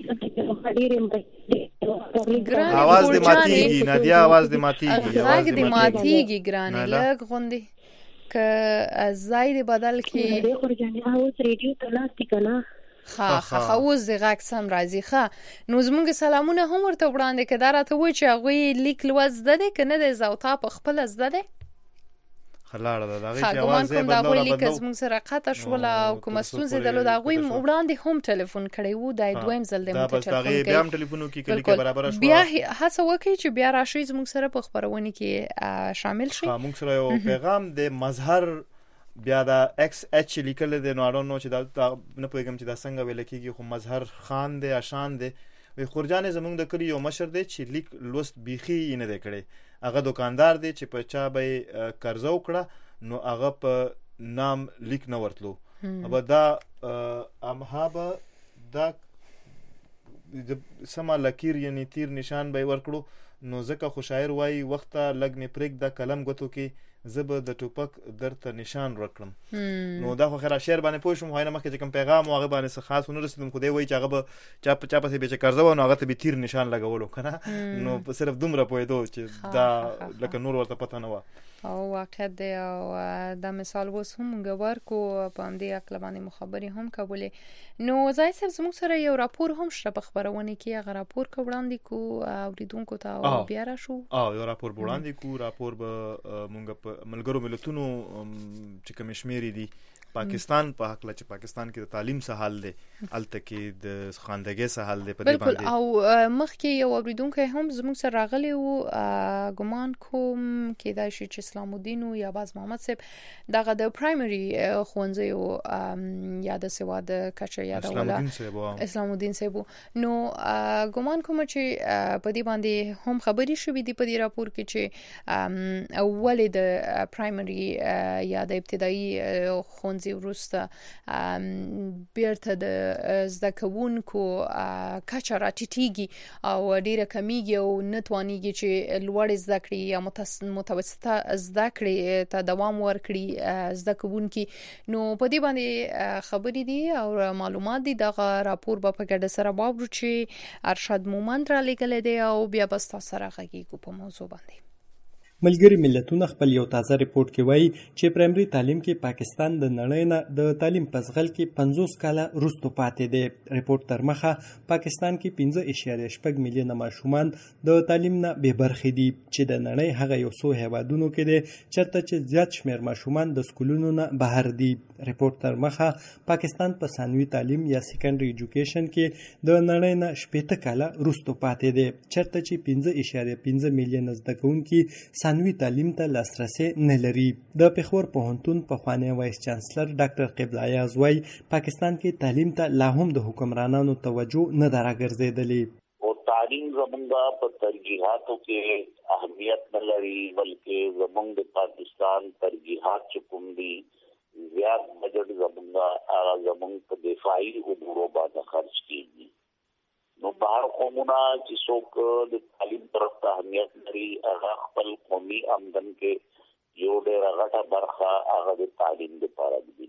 आवाज दे मातीगी नदिया आवाज दे मातीगी आवाज दे मातीगी ګرانه لګ غوندي ک زاید بدل کی خورجانې اوس ریډیو ته ناشتي کنه خا خا اوس دغه سم راځي ښه. نو زموږ سلامونه هم ورته وړاندې کړه راته و چې هغه لیک لوز ده کنه د زوتا په خپل زده ده خلاړه دا غي چې आवाज یې بدلول بدلول لیک زموږ سره قطع شول او کوم ستونزې دلو دا غوي وړاندې هم ټلیفون کړی وو د دویم ځل د مو ټلیفون کوي بیا هم ټلیفون کوي کلی کې برابر شو. بیا هڅه وکړي چې بیا راشي زموږ سره په خبرونه کې شامل شي. ها موږ سره یو پیغام د مظهر بیا دا ایکس ایچ لیکل د نوړو نو چې دا نه پوهیږم چې دا څنګه ویل کېږي خو مظهر خان دی اشان دی وی خورجان زمونږ د کلی یو مشر دی چې لیک لوست بیخي نه دی کړی. هغه دکاندار دی چې په چا به قرضه وکړه نو هغه په نام لیک نه ورتلو. ابا دا امهابه دا سما لکیر یعنی تیر نشان به ورکړو. نو ځکه خو شاعر وایي وخت لګ می پرېږ د قلم غوتو کې زب د ټوپک درته نشان ورکړم. نو دا خو خیر شعر باندې پوه شم، هاینه مخکې چې کوم پیغام هغه باندې څه خاص ونه رسیدم، خو دی وایي چې هغه به چا په چا پسې به چې قرضه و نو هغه ته به تیر نشان لګولو کنه. نو صرف دومره پوهېدو چې دا لکه نور ورته پته نه وه. او واقع دی او دا مثال اوس هم موږ ورکو په همدې عقل باندې مخابرې هم کولې. نو ځای صاحب زموږ سره یو راپور هم شته په خبرونه کې، هغه راپور کو وړاندې کو اوریدونکو ته او بیا راشو. اه یو راپور وړاندې کو. راپور به موږ په ملګرو ملتونو چې کوم شمیرې دي پاکستان په حق لا چې پاکستان کې د تعلیم څه حال دی، الته کې د خواندګۍ څه حال دی په دې باندې. او مخکې یو اوریدونکو هم زموږ سره راغلی و، ګمان کوم کې دا شي چې اسلام الدین یا باز محمد صاحب دغه د پرایمري ښوونځیو یا د سواد کچه یا د اسلام الدین صاحب. نو ګمان کوم چې په دې باندې هم خبرې شوې دي په دې راپور کې چې اول د پرایمري یا د ابتدایي ښوونځي وروسته بیرته د زده کوونکو کچه راټیټیږي او ډیره کمیږي او نتوانیږي چې لوړ زده کړې یا متوسطه زده کړې ته دوام ورکړي زده کوونکي. نو په دې باندې خبرې دي او معلومات دي. دغه راپور به په ګډه سره واورو چې ارشد مومند را لېږلی دی او بیا به ستاسو سره غږیږو په موضوع باندې. ملګری ملتونه خپل یو تازه ریپورت کې وایي چې پرایمري تعلیم کې پاکستان د نړۍ نه د تعلیم په ځغل کې پنځوس کاله وروسته پاتې دی. ریپورت تر مخه پاکستان کې پنځه اعشاریه شپږ میلیونه ماشومان د تعلیم نه بې برخې دي چې د نړۍ هغه یو څو هیوادونو کې دی چېرته چې زیات شمېر ماشومان د سکولونو نه بهر دي. ریپورت تر مخه پاکستان په ثانوي تعلیم یا سیکنډري ایجوکیشن کې د نړۍ نه شپېته کاله وروسته پاتې دی چېرته چې پنځه اعشاریه پنځه میلیونه زده کوونکي ثانوي تعلیم ته لاسرسی نه لري. د پېښور پوهنتون پخوانی وایس چانسلر ډاکټر قبله ایاز وایي پاکستان کې تعلیم ته لا هم د حکمرانانو توجه نه ده راګرځېدلې. او تعلیم زمونږ په ترجیحاتو کې اهمیت نه لري، بلکې زمونږ د پاکستان ترجیحات چې کوم دي زیات بجټ زمونږ هغه زمونږ په دفاعي امورو باندې خرچ کېږي. نو بهر قومونه چې څوک د تعلیم طرف ته اهمیت لري هغه خپل قومي آمدن کې یو ډېره غټه برخه هغه د تعلیم لپاره دي.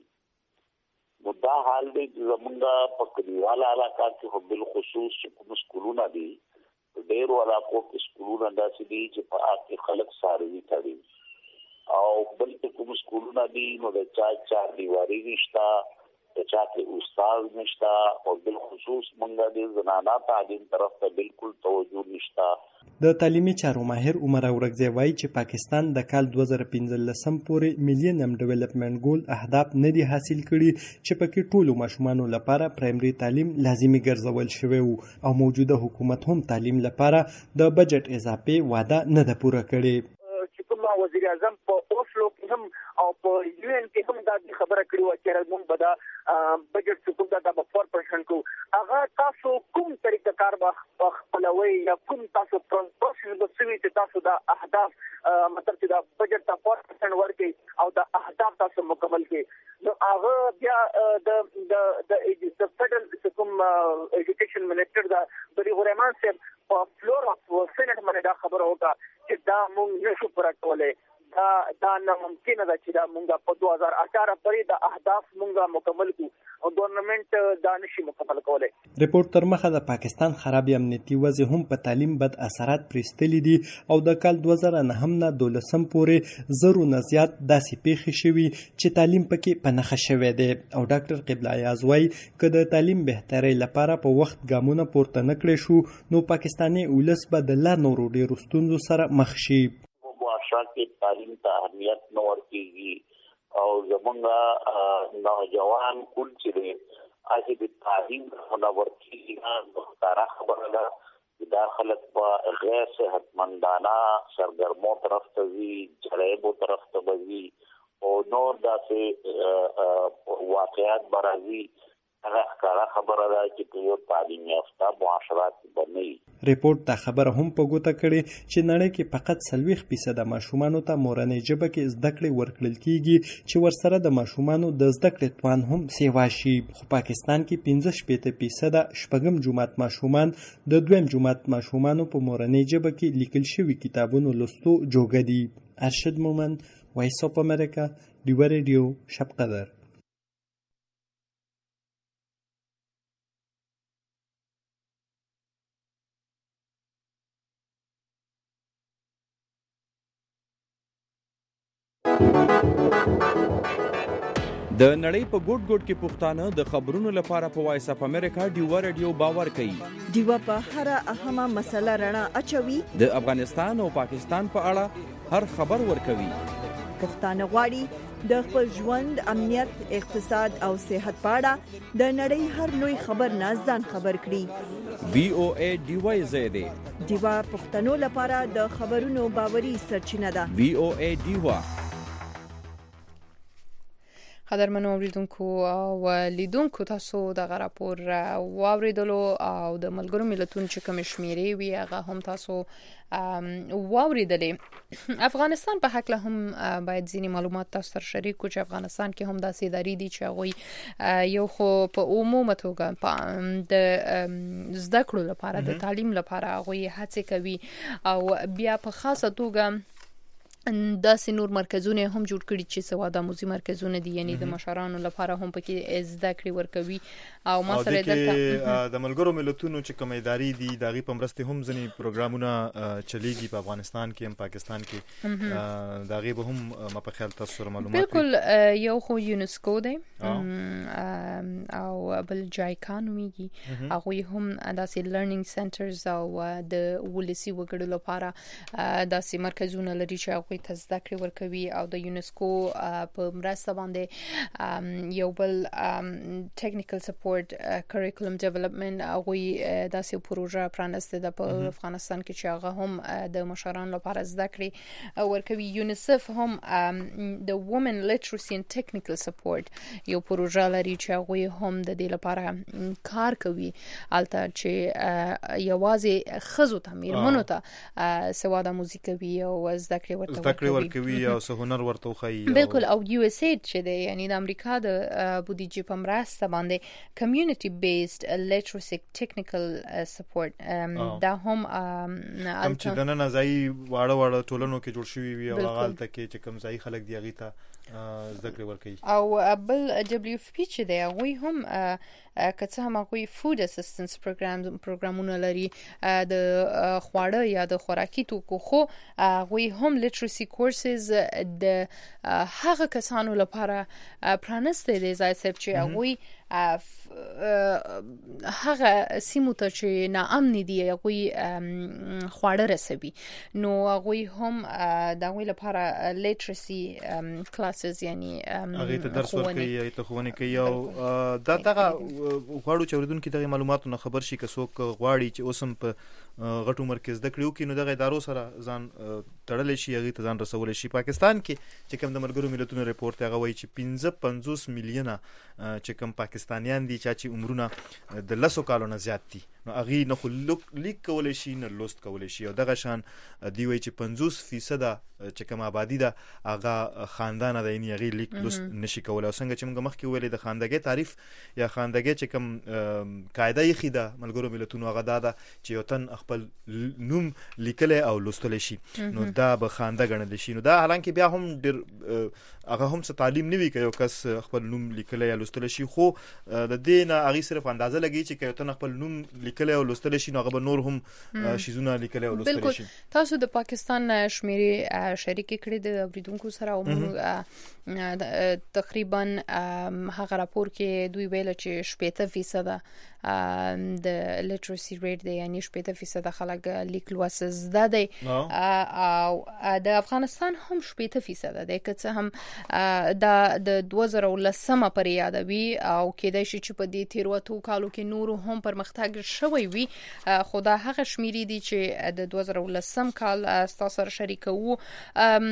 نو دا حال دی چې زمونږ په کلیواله علاقه کې خو بالخصوص چې کوم سکولونه دي په ډېرو علاقو کې سکولونه داسې دي چې په هغه کې خلک څاروي تړي او بلکې کوم سکولونه دي نو د چا چار دیواري نشته، د چا کې استاد نشته او بالخصوص مونږ د زنانه تعلیم طرف ته بالکل توجه نشته. د تعلیمي چارو ماهر عمر اورګزی وایي چې پاکستان د کال دوه زره پنځلسم پورې میلینیم ډیولپمنټ ګول اهداف نه دي حاصل کړي چې پکې ټولو ماشومانو لپاره پرایمري تعلیم لازمي ګرځول شوی وو او موجوده حکومت هم تعلیم لپاره د بجټ اضافي وعده نه ده پوره کړې. وزیر اعظم په اوسلو کې هم او په یو ان کې هم دا خبره کړې و چې موږ به دا بجټ څخه دا د چار پرسنټ کو هغه تاسو کوم طریقه کار به خپلوي یا کوم تاسو پروسس به سوي چې تاسو دا اهداف مطلب چې دا بجټ ته چار پرسنټ ورکړي او دا اهداف تاسو مکمل کړئ. نو هغه بیا د د د فدرل کوم ایجوکیشن منسٹر دا بری غرمان صاحب په فلور اف سېنات باندې دا خبره وکړه چې دا مونږ نشو پوره کولای، دا دا ناممکن ده چې دا مونږ په دوه هزار اته پورې د اهداف مونږ مکمل کړو او ګورنمنت دا نشي مکمل کولای. ریپورت تر مخه د پاکستان خراب امنیتي وضع هم په تعلیم بد اثرات پرېستلي دي او د کال دوه زره نهم نه دولسم پورې زرو نه زیات داسې پیښې شوي چې تعلیم پکې په نښه شوی دی او ډاکټر قبله ایاز وایي که د تعلیم بهترۍ لپاره په وخت ګامونه پورته نه کړی شو نو پاکستاني ولس به د لا نورو ډېرو ستونزو سره مخ شي. معاشره کې تعلیم ته اهمیت نه ورکېږي او زمونږ نوجوان کل چې دی هغې د تعلیم نه ورکېږي نه ښکاره خبره ده چې دا خلک په غیر صحتمندانه سرګرمو طرف ته ځي، جریبو طرف ته به ځي او نور داسې واقعات به راځي هغه ښکاره خبره ده چې په یو تعلیم یافته معاشره کې به نه وي. ریپورت دا خبره هم په ګوته کړې چې نړۍ کې فقط څلوېښت فیصده ماشومانو ته مورنۍ ژبه کې زده کړې ورکړل کیږي چې ورسره د ماشومانو د زده کړې توان هم سیوا شي. خو پاکستان کې پنځه شپېته فیصده شپږم جومات ماشومان د دویم جومات ماشومانو په مورنۍ ژبه کې لیکل شوي کتابونو لوستو جوګه دي. ارشد مومند، وایس اف امریکا، ډیوه ریډیو، شب قدر. د نړۍ په ګوټ ګوټ کې پښتانه د خبرونو لپاره په وایس اف امریکا ډیوه ریډیو باور کوي. ډیوه په هر اهمه مسله رڼا اچوي. د افغانستان او پاکستان په اړه هر خبر ورکوي. پښتانه غواړي د خپل ژوند، امنیت، اقتصاد او صحت په اړه د نړۍ هر لوی خبر نه ځان خبر کړي. وی او ای ډیوه زیاده ډیوه پښتنو لپاره د خبرونو باوري سرچینه ده. وی او ای ډیوه. قدرمنو اوریدونکو او لیدونکو، تاسو د راپور واوریدلو او د ملګرو ملتونو چې کوم شمیرې وی هغه هم تاسو واوریدلې. افغانستان په حق له هم باید ځینې معلومات تاسو سره شریک کړو چې افغانستان کې هم داسې ادارې دي چې هغه یو خو په عمومي توګه د زده کړو لپاره، د تعلیم لپاره هغه هڅه کوي او بیا په خاصه توګه داسې نور مرکزونه هم جوړ کړي چې سواد آموزي مرکزونه دي، یعنی د مشرانو لپاره هم پکې زده کړې ورکوي. او ما سره دلته د ملګرو ملتونو چې کوم ادارې دي دغه په مرسته هم ځنې پروګرامونه چلیږي په افغانستان کې هم پاکستان کې. دغه به هم ما په خیال تاسو سره معلومات بالکل. یو خو یونسکو دی او بل جایکا نومیږي، هغه هم داسې لرنینګ سنټرز او د ولسی وګړو لپاره داسې مرکزونه لري چې ته زده کړې ورکوي. او د یونسکو په مرسته باندې یو بل ټیکنیکل سپورټ کریکولم ډیولپمنٹ هغه داسې پروژه پرانسته ده په افغانستان کې چې هغه هم د مشرانو لپاره زده کړې ورکوي. یونیسف هم د وومن لیټرسي اند ټیکنیکل سپورټ یو پروژه لري چې هغه هم د دې لپاره کار کوي، البته چې یوازې خزو ته میرمنو ته سواد آموزي کوي او زده کړې ورته تکړه ورکوي او څه هنر ورته خوي. بالکل. او یو اس اید چې دی، یعنی د امریکا د بودیجې په مرسته باندې کمیونټي بیسډ لیټرسي ټیکنیکل سپورټ دا هم هم چې د نن ځای واړه واړه ټولنو کې جوړ شوی وي او هغه ته کې چې کوم ځای خلک دی هغه ته زده کړې ورکوي. او بل دبليو اف پی چې دی هغه هم کڅه هم هغه فود اسسټنس پروګرام پروګرامونه لري د خواړه یا د خوراکي توکو، خو هغه هم لیټرسي کورسز د هغه کسانو لپاره پرانسته دي ځای چې هغه هغه سیمو ته چې ناامن دي هغه خواړه رسوي، نو هغه هم د هغه لپاره لیټرسي کلاسز یعنی هغه ته درس ورکوي، هغه ته ښوونه کوي. او دا دغه غواړو چې اوریدونکو دغه معلوماتو نه خبر شي که څوک غواړي چې اوسم په غټو مرکز د کړیو کې نو دغه ادارو سره ځان تړل شي، هغه ته ځان رسول شي. پاکستان کې چې کوم د ملګرو ملتونو ریپورت هغه وایي چې پنځه پنځوس میلیونه چې کوم پاکستانیان دي چې عمرونه د لسو کالو نه زیات دي، نو هغه نه خو لیک کولای شي نه لوست کولای شي. او دغه شان دی وایي چې پنځوس فیصد چې کوم آبادی ده هغه خاندان ده، یعنی هغه لیک لوست نشي کولای. او څنګه چې موږ مخکې ویلې د خاندګۍ تعریف یا خاندګۍ چې کوم قاعده یې خیده ملګرو ملتونو هغه ده چې یو تن خپل نوم لیکل او لوستل شي نو دا به خانده ګڼل شي. نو دا حالانکه بیا هم ډیر هغه هم څه تعلیم نه وی کوي کس خپل نوم لیکل یا لوستل شي، خو د دې نه هغه صرف اندازه لګي چې یو تن خپل نوم لیکل او لوستل شي نو هغه به نور هم شیزونه لیکل او لوستل شي. تاسو د پاکستان شمیرې شریک کړي د اوریدونکو سره او تقریبا هغه راپور کې دوی ویل چې شپږ فیصد د لیټرسي ریټ دی، یعنی شپږ فیصد خلک لیک لوست زده دي، او د افغانستان هم شپږ فیصد دی که څه هم د دوه زره ولسمه پر یادوي او کېدای شي چې په دې تیر وته کالو کې نور هم پرمختګ شوی وي، خو دا هغه شمیرې دي چې د دوه زره ولسم کال تاسو سره شریکو.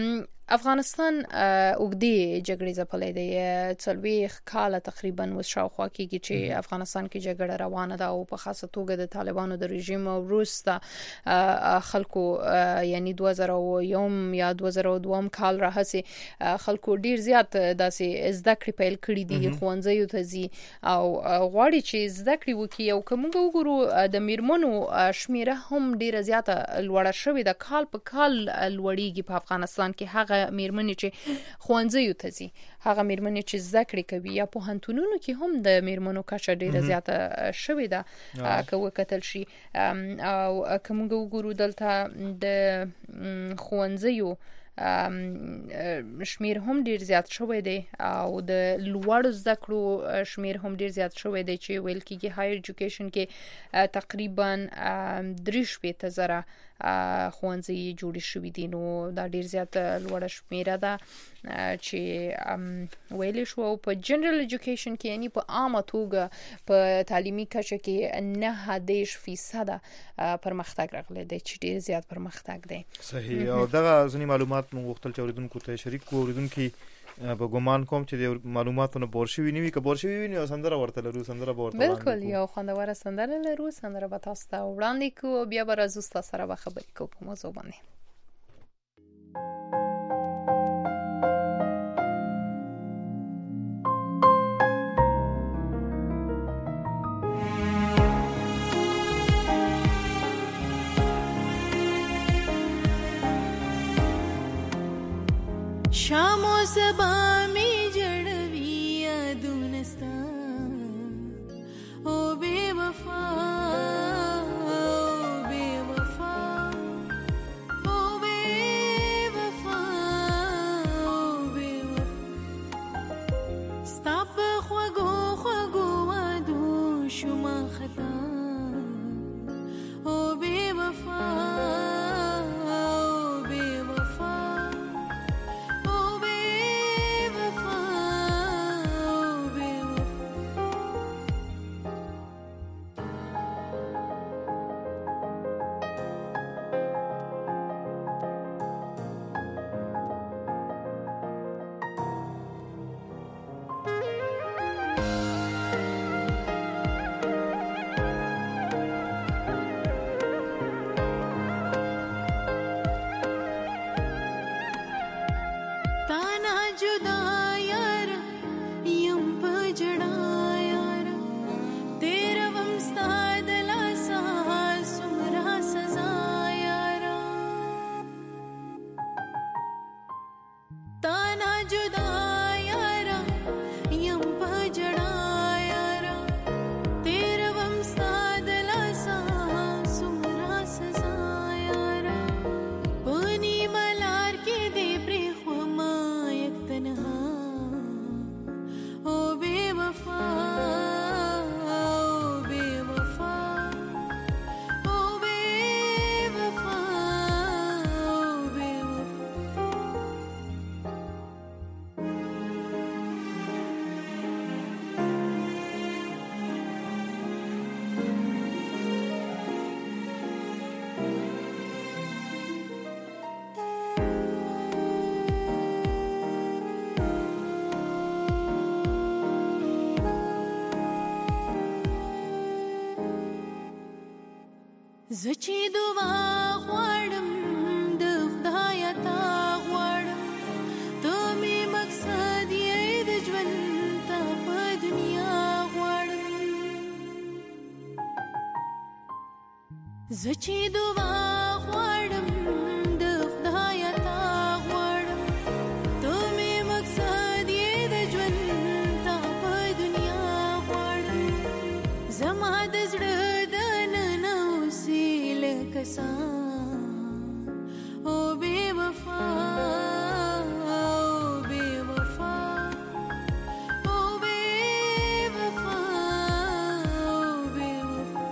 افغانستان اوږدې جګړې ځپلې دي، څلوېښت کاله تقریبا اوس شاوخوا کېږي چې افغانستان کې جګړه روانه ده او په خاصه توګه د طالبانو د رژیم وروسته خلکو یعنی دوه زره یو یا دوه زره دوه کال راهسې خلکو ډیر زیات داسې زده کړې پیل کړې دي، ښوونځیو ته ځي او غواړي چې زده کړې وکړي. او که موږ وګورو د میرمنو شمیره هم ډیره زیاته لوړه شوې ده، کال په کال لوړیږي په افغانستان کې. هغه میرمنې چې ښوونځیو ته ځي، هغه میرمنې چې زده کړې کوي، یا پوهنتونونو کې هم د میرمنو کچه ډیره زیاته شوې ده که وکتل شي. او که موږ وګورو دلته د ښوونځیو شمیر هم ډیر زیات شوی دی او د لوړ زده کړو شمیر هم ډیر زیات شوی دی چې ویل کېږي هایر ایجوکیشن کې تقریبا درې شپېته زره ښوونځي جوړې شوي دي. نو دا ډیر زیات لوړه شمیره ده چې ویلی شو. او په جنرال ایجوکیشن کې یعنی په عامه توګه په تعلیمي کچه کې نه دېرش فیصده پرمختګ راغلی دی چې ډیر زیات پرمختګ دی. صحیح. او دغه ځینې معلومات موږ غوښتل چې اوریدونکو ته شریک کړو. اوریدونکي په ګمان کوم چې د معلوماتونو بور شوي نه وي، که بور شوي وي نو سندره ورته لرو، سندره به ورته بالکل یو خوندوره سندره لرو، سندره به تاسو ته وړاندې کوو، بیا به راځو تاسو سره به خبرې کوو په موضوع باندې. شام و صبا می جڑوی یادونستا او بے وفا او بے وفا او بے وفا او بے وفا ستاپ خوگو خوگو وادو شما خطا او بے وفا زچې دعا غواړم د خدای تا غواړم ته مې مقصد یې د ژوند ته په دنیا غواړم زچې دعا غواړم د خدای تا غواړم ته مې مقصد یې د ژوند ته په دنیا غواړم زما د زړه او بے وفا او بے وفا او بے وفا او بے وفا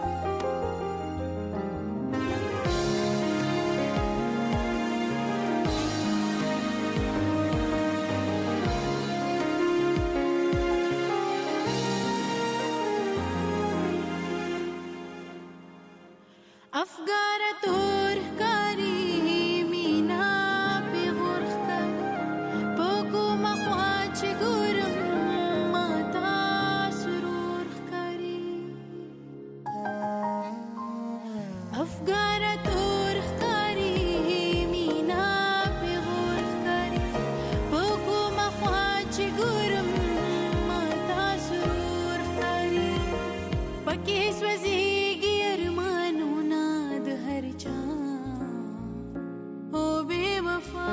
افغان تور کاری مینا پی غرخ کر افګاره تور ښکاري مینا پې غور ښکاري په کومه خوا چې ګورم ماته سرور ښکاري پکې سوځېږي ارمانونه د هر چا او بې وفا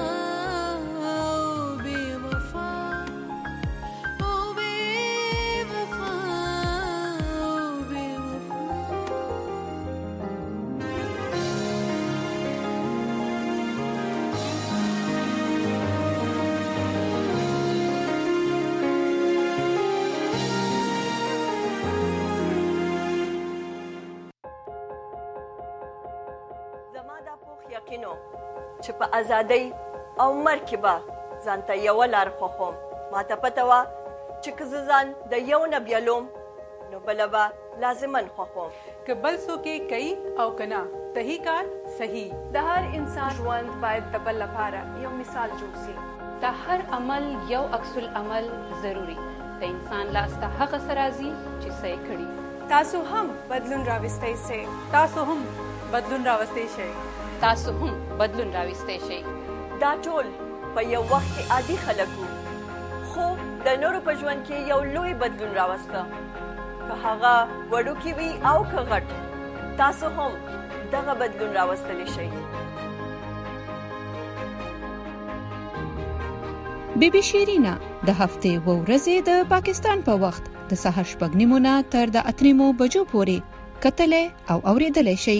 یقینو چې په ازادۍ او مرګ کې به ځانته یوه لار خوښوم. ماته پته وه چې که زه ځان د یو نه بیلوم نو بله به لازمن خوښوم. که بل څوک یې کوي او که نه صحیح کار صحیح. د هر انسان ژوند باید د بل لپاره یو مثال جوړ شي. د هر عمل یو عکس العمل ضروری. د انسان لاس ته هغه څه راځي چې څه یې کړي. تاسو هم بدلون راوستی شئ. تاسو هم بدلون راوستی شئ. تاسو هم بدلون راوستی شئ. دا ټول په یو وخت کې عادي خلک وو، خو د نورو په ژوند کې یو لوی بدلون راوسته. که هغه وړوکی وي او که غټ، تاسو هم دغه بدلون راوستلی شئ. بی بی شیرینا د هفتې و ورځې د پاکستان په وخت د سهار شپږ نیمو نه تر د اتو نیمو بجو پورې کتلې او اوریدلې شئ.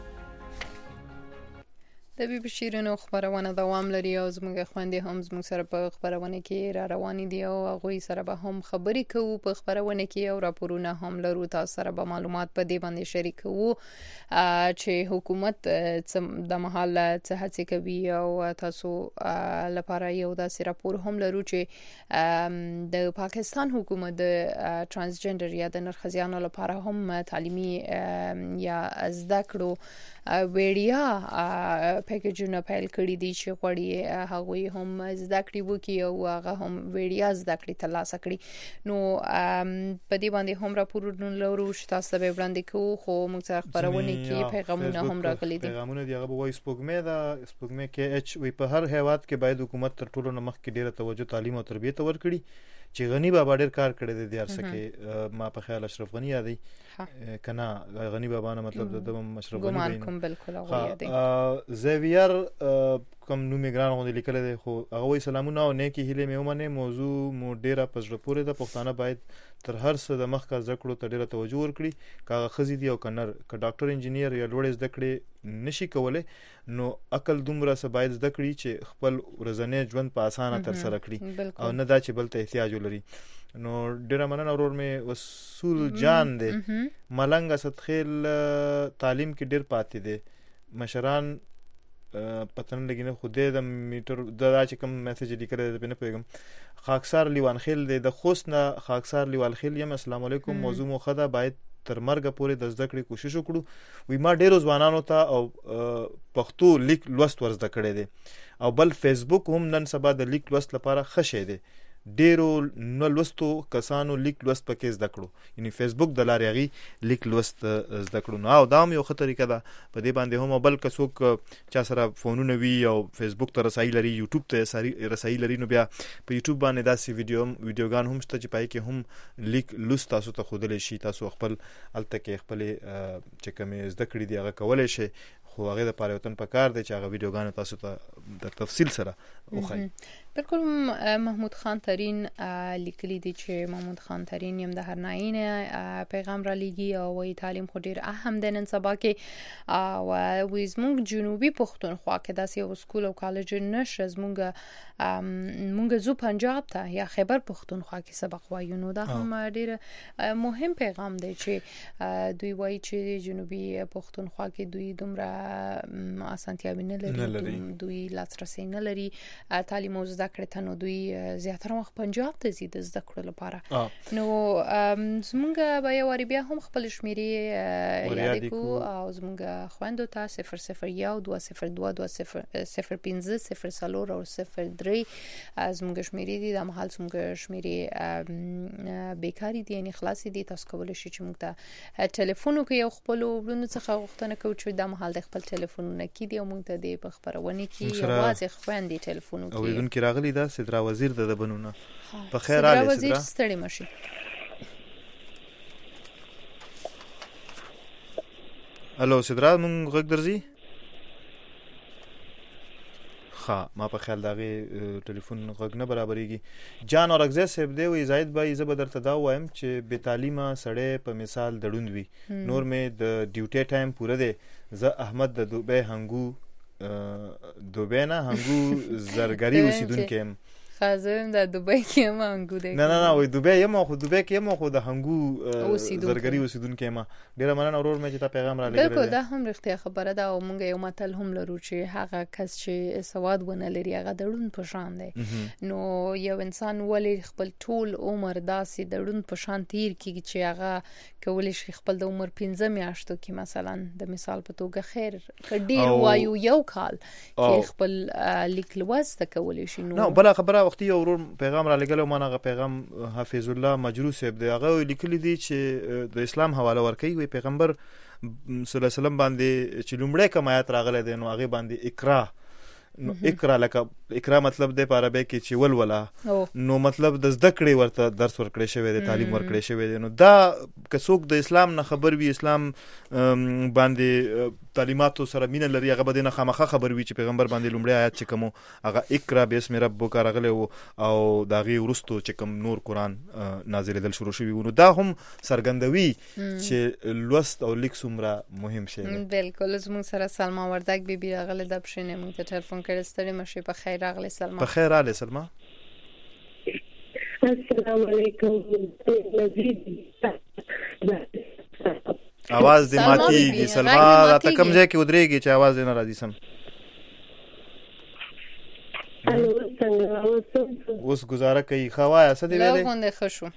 د بی بی شیرینو خبرونه دوام لري او زموږ خويندې هم زموږ سره په خبرونه کې را روانې دي او هغه سره به هم خبرې کوو په خبرونه کې او راپورونه هم لرو. تاسو سره به معلومات په دې باندې شریکو چې حکومت د محل څه هڅه کوي او تاسو لپاره یو داسې راپور هم لرو چې د پاکستان حکومت د ترانسجندر یا د نرخزیانو لپاره هم تعلیمي یا زده کړو ویډیا پیکیجونه پیل کړی دي چې غوړي هغه هم زده کړی وکي او هغه هم ویډیا زده کړی ترلاسه کړي. نو په دې باندې هم راپورونه لرو چې تاسو به وړاندې کوو. خو موږ سره خبرونه کې پیغامونه هم راغلي دي. پیغامونه دی هغه وایي سپوږمۍ دا سپوږمۍ کې اچ وی په هر هیواد کې باید حکومت تر ټولو نه مخکې ډیره توجه تعلیم او تربیت ورکړي چې غنی بابا ډیر کار کړی دی د ارسه کې. ما په خیال اشرف غنی یادی کنا غنی بابا نه مطلب د اشرف غنی ګمان کوم بالکل هغه یادی. زویار کوم نو میګران غوډه لیکل دی خو هغه وی سلامونه او نیکی هیله مې ومنه. موضوع مو ډیره پزړه پورې ده. پښتانه باید تر هر څه د مخ کا ذکر ته ډیره توجه ورکړي. کاغه خزي دی او کنر ک ډاکټر انجینیر یا لوړ زده کړي نشي کوله نو عقل دومره څه باید زده کړي چې خپل ورځنی ژوند په اسانه تر سره کړي او نه دا چې بل ته احتیاج ولري. نو ډیره مننه اورور مې وصول جان دی ملنګ ستخیل تعلیم کې ډیر پاتې دي. مشران پتن لګینه خوده د میټر د چې کوم میسج لیکل دی نه پیغام خاکسار لیوان خیل دی د خوسنه خاکسار لیوان خیل یم. السلام علیکم. موضوع مو خدا باید تر مرګ پورې د زده کړې کوشش وکړو. وی ما ډیرو ځوانانو ته او پښتو لیک لوست ورزده کړی دی او بل فیسبوک هم نن سبا د لیک لوست لپاره خشه دی. ډیرو نو لوستو کسانو لیک لوست پکې زده کړو یعنی فیسبوک د لارې غي لیک لوست زده کړو. نو دا هم یو ښه طریقه ده. په دې باندې هم بل کڅوک چا سره فونونه وی او فیسبوک ته رسایي لري یوټیوب ته رسایي لري نو بیا په یوټیوب باندې داسې ویډیو ویډیوګان هم شته چې پای کې هم لیک لوست تاسو ته خودلې شي. تاسو خپل الته کې خپل چې کوم زده کړې دی هغه کولای شي. خو هغه د پاره وطن په کار دی چې هغه ویډیوګان تاسو ته د تفصیل سره وخی. بالکل محمود خان ترین لیکلی دی چې محمود خان ترین یم د هر ناین پیغام را لګي او وی تعلیم خو ډیر اهم دی نن سبا کې او وی زموږ جنوبي پښتونخوا کې داسې یو سکول او کالج نشته. زموږ مونږ زو پنجاب ته یا خیبر پښتونخوا کې سبق وایو. نو دا هم ډیر مهم پیغام دی چې دوی وایي چې جنوبي پښتونخوا کې دوی دومره اسانتیاوي نه لري دوی لاسرسي نه لري تعلیم او زده کړې ته نو دوی زیاتره وخت پنجاب ته ځي د زده کړو لپاره نو زمونږ به یو بیا هم خپل شمیرې یاد کو او زمونږ خويندو ته صفر صفر یو دوه صفر دوه دوه صفر صفر پنځه صفر څلور او صفر درې زمونږ شمیرې دي د محل زمونږ شمیرې بیکاری دي یعنی خلاصې دي تاسو کولای شئ چې موږ ته ټلیفون وکړئ او خپل ورونو څخه غوښتنه کوو چې د محل د خپل ټلیفونونه کې دي او موږ ته د خبرونه کې یوازې خويندې ټلیفون وکړي او دن کې راغلی دا صدرا وزیر د بنونه په خیر علي صدرا وزیر ستړي مشي الو صدرا مونږ غږ درځي ها ما په خیال دغه ټلیفون غږ نه برابرېږي جان اورغزه صاحب دی وی زاید بای زه به درته دا وایم چې بے تعلیمه سړی په مثال دړوند وي نور مې د ډیوټي ټایم پوره دی زه احمد د دوبه هنګو دوبه نه هنګو زرګری اوسیدونکو يم خازم د دوبه کې ما هنګو دی نه نه نه وای دوبه یم خو دوبه کې یم خو د هنګو زرګری اوسیدونکو ما ډیره مننه اورور مې چې تا پیغام را لګل بالکل دا هم رښتیا خبره ده او مونږ یو متل هم لرو چې هغه کس چې سواد ونه لري هغه دړون په شان دی نو یو انسان ولې خپل ټول عمر داسې دړون په شان تیر کیږي چې هغه کولای شي خپل د عمر پنځه میاشتو کې مثلا د مثال په توګه خیر ډیر وایو یو کال کې خپل لیک لوست کولای شي نو بل خبره وختي اورور پیغام را لګل او مانغه پیغام حافظ الله مجروح صاحب دی هغه لیکلی دی چې د اسلام حواله ورکوي وي پیغمبر صلی الله علیه وسلم باندې چې لومړی کوم آیات راغله دی نو هغه باندې اقرا نو اقرا لکه اقرا مطلب د عربی کې چې ولولا نو مطلب د زده کړې ورته درس ورکړې شوی دی تعلیم ورکړې شوی دی نو دا که څوک د اسلام نه خبر وي اسلام باندې تعلیماتو سره مینه لري هغه به نه خامخه خبر وي چې پیغمبر باندې لومړی آیات چې کوم هغه اقرا بسم ربک راغله او داغي ورستو چې کوم نور قران نازلېدل شروع شوی نو دا هم سرګندوي چې لوست او لیک څومره مهم شي بالکل زموږ سره سلمہ وردک بیبي راغله د بشینه موږ ته ټلیفون کړی ستړي مشي په خیر راغله سلمہ په خیر راغله سلمہ السلام علیکم आवाज دې ماتيږي سلمہ راته کوم ځای کې ودرېږي چې आवाज نه راځي سم الو څنګه اوس گزاره کوي خوایا څه دی ویلې له غونډه خشو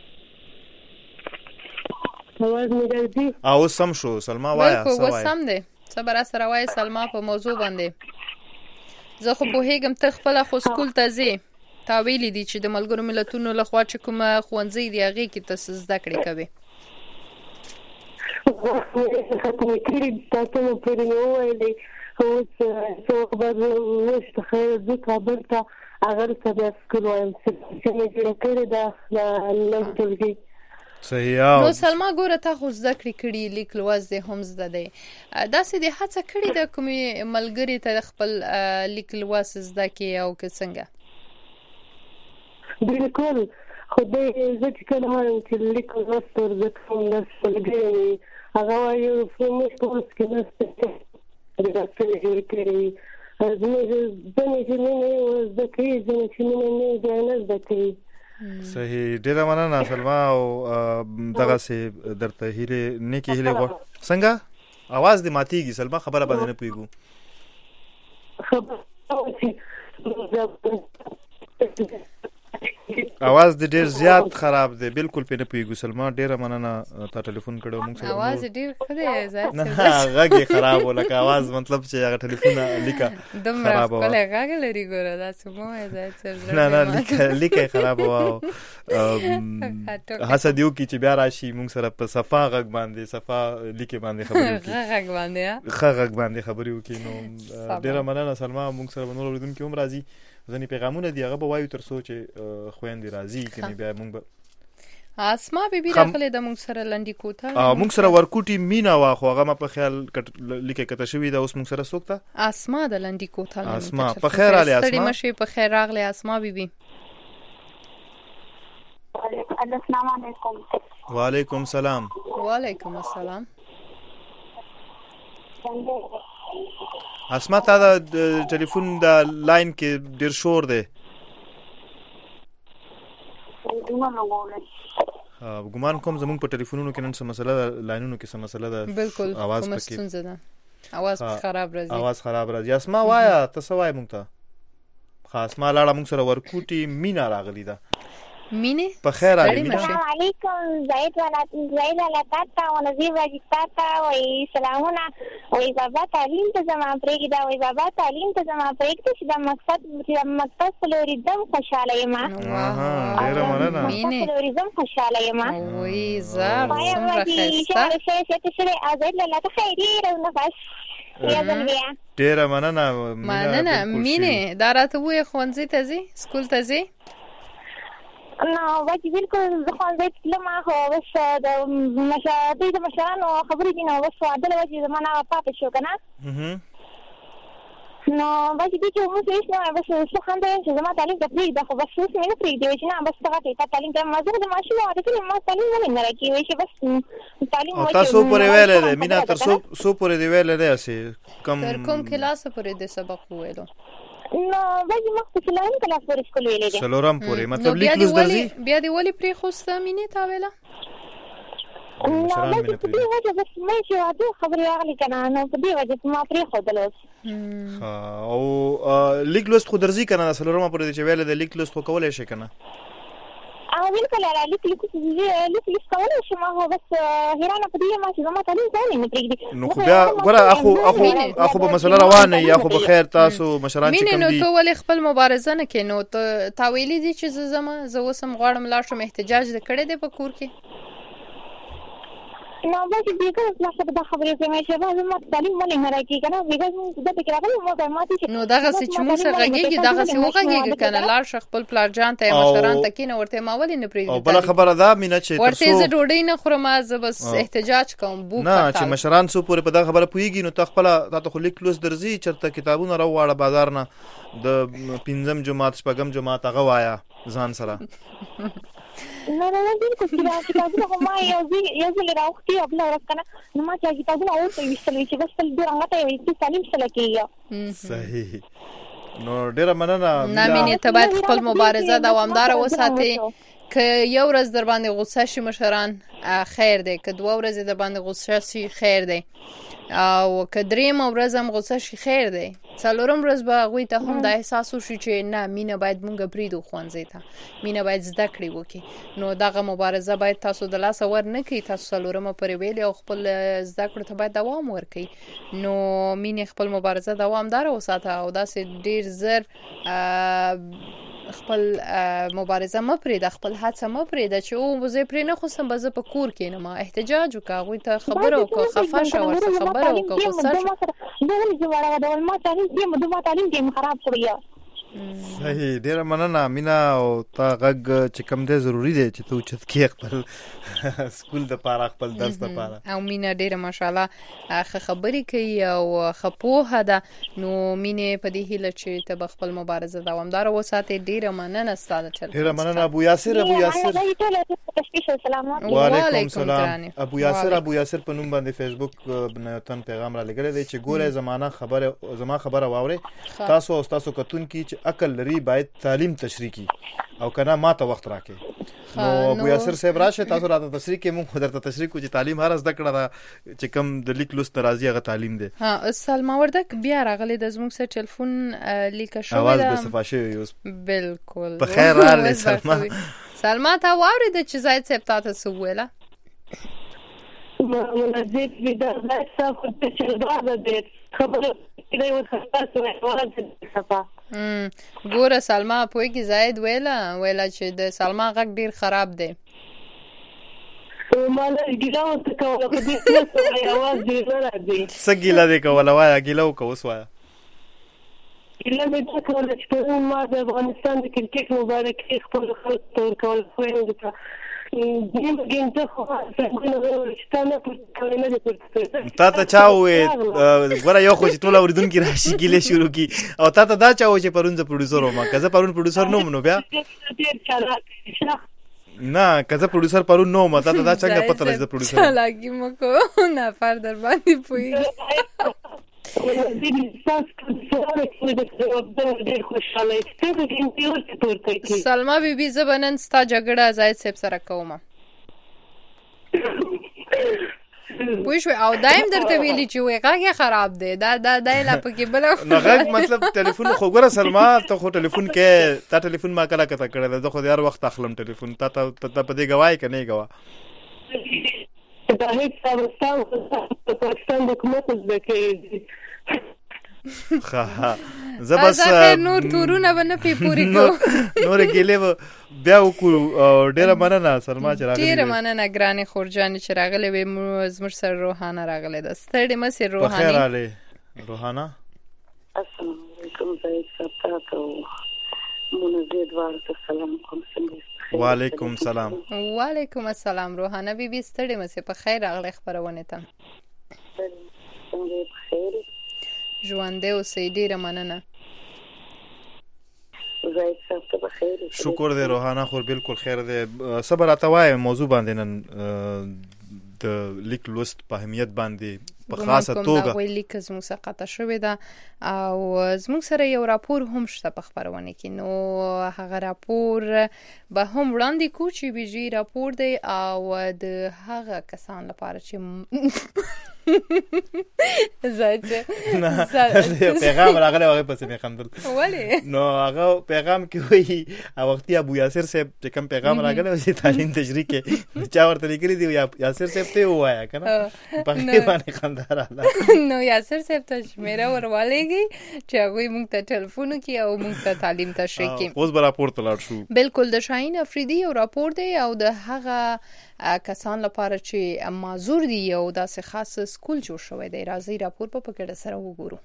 आवाज نه راځي او سم شو سلمہ وایا څه وای سم دی صبر سره وای سلمہ په موضوع باندې زه خو په هیګم ته خپل خو سکول ته زی تا ویلې دي چې د ملګرو ملتونو لخوا چې کوم خوانځي دی هغه کې تاسو زده کړې کوي ختم کړی تاسو مو پرې وایي اوس څو بعد وشت خیر د کابل ته اگر څه د سکول وایم چې مې جوړ کړی دا د لږ صحیح نو سلمہ ګوره تا خو زده کړې کړي لیک لوست دې هم زده دی داسې د هڅه کړې د کومې ملګري ته خپل لیک لوست زده کې او که څنګه بالکل خو دې زه چې کله وایم چې لیک لوست ورزده کوم درس ملګري هغه وایي موږ په اوس کې نسته د ډاکټرۍ جوړ کړی زموږ ځینې چې مینه یې زده کوي ځینې چې مینه نه دی نه زده کوي صحیح ډیره مننه سلمہ او دغه سي درته هیله نیکی هیله غو څنګه आवाज دې ماتيږي سلمہ خبره باندې نه پويګو आवाज دې ډیر زیات خراب دی بالکل په نه پويګو سلمہ ډیره مننه تا ټلیفون کړو موږ سره आवाज ډیر خره زات نه غږی خراب ولکه आवाज مطلب چې هغه ټلیفون لیکه خراب و کله غږ لري ګوره دا سمو زات سره نه نه لیکه لیکه خراب و هڅه دیو کی چې بیا راشي موږ سره په صفه غږ باندې صفه لیکه باندې خبرې وکړي غږ باندې غږ باندې خبرې وکړي نو ډیره مننه سلمہ موږ سره نور اوریدونکو هم راځي ځنی پیغامونه دی هغه به وایو تر څو چې خويندې راځي کني بیا موږ به اسما بیبي راغله د موږ سره لنډی کوته ا موږ سره ورکوټي مینا واخو هغه ما په خیال لیکه کته شوی دا اوس موږ سره سوکته اسما د لنډی کوته اسما په خیر علي اسما ستړي مشي په خیر راغله اسما بیبي السلام علیکم وعلیکم السلام وعلیکم السلام اسما تا د ټلیفون د لاین کې ډیر شور دی ګومان کوم زموږ په ټلیفونونو کې نن څه مسله ده لاینونو کې څه مسله ده بالکل आवाज پکې اواز خراب راځي اواز خراب راځي. اسما وایا تاسو وای مونږ ته خاص ما لاړه مونږ سره ورکوټي مینا راغلی ده. مینه په خیر علي. السلام علیکم. زید ولا زید ولا تاتا او نذیر واجی تاتا وای سلامونه وای بابا تعلیم ته زما پرېږدي دا وای بابا تعلیم ته زما پرېږدي چې دا مقصد چې مقصد فلوریدم خوشاله یم. اها ډیر مننه. مینه فلوریدم خوشاله یم. وای زار څومره خسته. شي شي شي ازید لاله ته خیری رونه بس. یا زلبیا. ډیر مننه. مننه مینه دا راته وې خونځي ته زی سکول ته زی. نو واجی بالکل زه خو زه لمه خو بس د مشاهدې د مشرانو خبرې دي نو بس عدل واجی زمانه پاتې شو کنه. نو واجی دې چې موږ هیڅ نه بس څه خاندې چې زما تعلیم د پریږدي خو بس څه نه پریږدي چې نه بس هغه ته تعلیم ته مزه د ماشي واره کې ما تعلیم نه راکې وي چې بس تعلیم وایي تاسو پرې ویل دي مینا تر سو سو پرې دی ویل دي اسی کم تر کوم کلاس پرې د سبق ویلو. نو واجی مخ په لارن کلاس پورې سکول ویلې دي. سلورم پورې مطلب لیکلوس درځي. بیا دی ولی پری خوسته مینه تا ویلا. نو واجی په دې وجه بس مې چې واده خبرې اغلی کنه نو په دې وجه ما پری خو دلوس. او لیکلوس خو درځي کنه سلورم پورې چې ویل دي لیکلوس خو کولای شي کنه. او بالکل را لیکلوس لیکلوس کولای شي ما هو بس هیرانه په دې ما چې زما تعلیم ځای نه پریږدي. نو خو بیا ګوره اخو اخو اخو په مسله روانه یا اخو په خیر تاسو مشران چې کوم دي. مینه نو ته ولې خپل مبارزه نه کې نو ته تا ویلي دي چې زما زه وسم غواړم لاړ شم احتجاج کړی دی په کور کې. نو باید دیگر لا څه د خبرې په مې چې باز ما تعلیم ولې نه راکې کنه دیگر د فکر راغلی مو د ماتې نو دغه چې موږ سره غږیږي دغه چې وغږیږي کنه لاړ شخ خپل پلار جان ته مشران ته کینه ورته ما ولې نه پریږدي. او بل خبره ده مینه چې ورته زه ډوډۍ نه خورم زه بس احتجاج کوم بو نه چې مشران سو پورې په دغه خبره پويږي نو تخپل تاسو خو لیکلوس درځي چرته کتابونه راوړه بازار نه د پنځم جماعت شپږم جماعت هغه وایا ځان سره. نه نه بالکل چې کتابونه هم یو یو ځل راوختي خپل ورکنه نو ما چې کتابونه اوسه ویستل چې بس تل ډیر هغه ته وي تعلیم سره کیږي. صحیح. نو ډیر مننه. نه مینه ته باید خپل مبارزه دوامدار وساتي. که یو ورځ در باندې غوسه شي مشران خیر دی که دوه ورځې در باندې غوسه شي خیر دی او که دریم ورځ هم غوسه شي خیر دی څلورم ورځ به هغوی ته هم دا احساس وشي چې نه مینه باید مونږ پریږدو ښوونځي ته مینه باید زده کړې وکړي. نو دغه مبارزه باید تاسو د لاسه ور نه کړئ. تاسو څلورمه پورې ویلې او خپل زده کړو ته باید دوام ورکړئ. نو مینې خپل مبارزه دوامداره وساته او داسې ډیر زر خپل مبارزه مه پرېږده خپل هڅه مه پرېږده چې او زه پرې نه خوستم به زه په کور کې نه ما احتجاج وکړه هغوی ته خبره وکړه خفه شه ورته خبره وکړه غوسه شه. صحیح. ډیره مننه مینا او تا غږ چې کوم دی ضروری دی چې ته اوچت کې خپل سکول د پاره خپل درس د پاره. او مینا ډیره ماشاءالله ښه خبرې کوي او ښه پوهه ده. نو مینې په دې هیله چې ته به خپل مبارزه دوامداره وساتې. ډیره مننه ستا د ډیره مننه ابو یاسر. ابو یاسر وعلیکم سلام. ابو یاسر ابو یاسر په نوم باندې فیسبوک نه تن پیغام را لګړی دی چې ګوره زمانہ خبره زما خبره واوري تاسو او تاسو کتون کی چې عقل لري باید تعلیم تشریح کی او کنه ما ته وخت راکې. نو ابو یاسر صاحب راشه تاسو راته تشریح کې مونږ درته تشریح کو چې تعلیم هر زده کړه دا چې کم د لیکلوس ناراضي هغه تعلیم دی. ها سلمى وردک بیا راغلی د زموږ سره ټلیفون لیک شو اواز به صفاشه یوس بالکل په خیر راغلی سلمى. سلمى تا واورې د چې زاید صاحب تاسو سووله مناسب ویدا زاید صاحب چې دا د خبره کله یو خاصه وایي صفه ګوره سلمى پوهیږي زاید ویله ویله چې د سلمى غږ ډیر خراب دی. مالا ګیلا وته کوله په دې څه اواز دی راځي څه ګیلا دی کوله وایا ګیلا وکوس وایا ګیلا دې کوله چې په ما د افغانستان د کرکټ مبارک خپل خلک تور کول خويند ته دیم ګیم ته خو څنګه ستانه په نه دې تا ته چا وې ګوره یو خو چې ټول اوریدونکو راشي ګیله شروع کی او تا ته دا چا و چې پرون ز پروډوسر ومه کزه پرون پروډوسر نو منو بیا نه کزه پروډوسر پرون نو مته دا څنګه پته راځي پروډوسر چلاکی مکو نه پر در باندې پوي سلمى بیبي زبنن ستا جګړه زاید صاحب سره کومه پوه شو او دایم درته ویلي چې وای غږ خراب دی دا دا د لا پکې بل نه غږ مطلب ټلیفون خو ګوره سلما ته خو ټلیفون کې تا ټلیفون ما کله کته کړل زه خو هر وخت اخلم ټلیفون تا ته په دې گواهی کنه گواه دا هیڅ پاکستان پاکستان حکومت زبکه ها زه بس نور تورونه ونه پی پوری کو نور ګلې بیا وکړو ډیره مننه سلما چې راغلی ډیره مننه ګرانې خورجان چې راغلی وې زموږ سره روحانه راغلی ده ستړي مسې روحاني بخیر علي روحانه السلام علیکم زید صاحب ته منزید وارته سلام کوم څنګه وعلیکم سلام وعلیکم السلام روحانه بی بی ستړي مسې په خیر راغلی خبرونه ته څنګه بخیر ژوندې اوسې ډیره مننه زید صاحب ته بخیر شکر دې روحانه خو بالکل خیر دې صبر اتوای موضوع باندې نن د لیک لوست په اهمیت باندې په خاصه توګه دا ویل لیک زموږ څخه قطع شوې ده او زموږ سره یو راپور هم شته په خبرونه کې نو هغه راپور به هم وړاندې کو چې بیجی راپور دی او د هغه کسان لپاره چې زاده پیغام راغلی هغه پسې مې خندل ولې نو هغه پیغام کې وایي او وختي ابو یاسر صاحب چې کوم پیغام راغلی چې تعلیم تشریح کې چا ورته لیکلي دی یاسر صاحب ته وایا کنه په کې باندې خندار الله نو یاسر صاحب ته شمیره ورولېږي چې هغه موږ ته ټلیفون کوي او موږ ته تعلیم تشریح کوي اوس به راپور ته لاړ شو بالکل د شاهین افریدي یو راپور دی او د هغه کسان لپاره چې معذور دي او داسې خاص سکول جوړ شوی دی راځي راپور په پکړه سره وګورو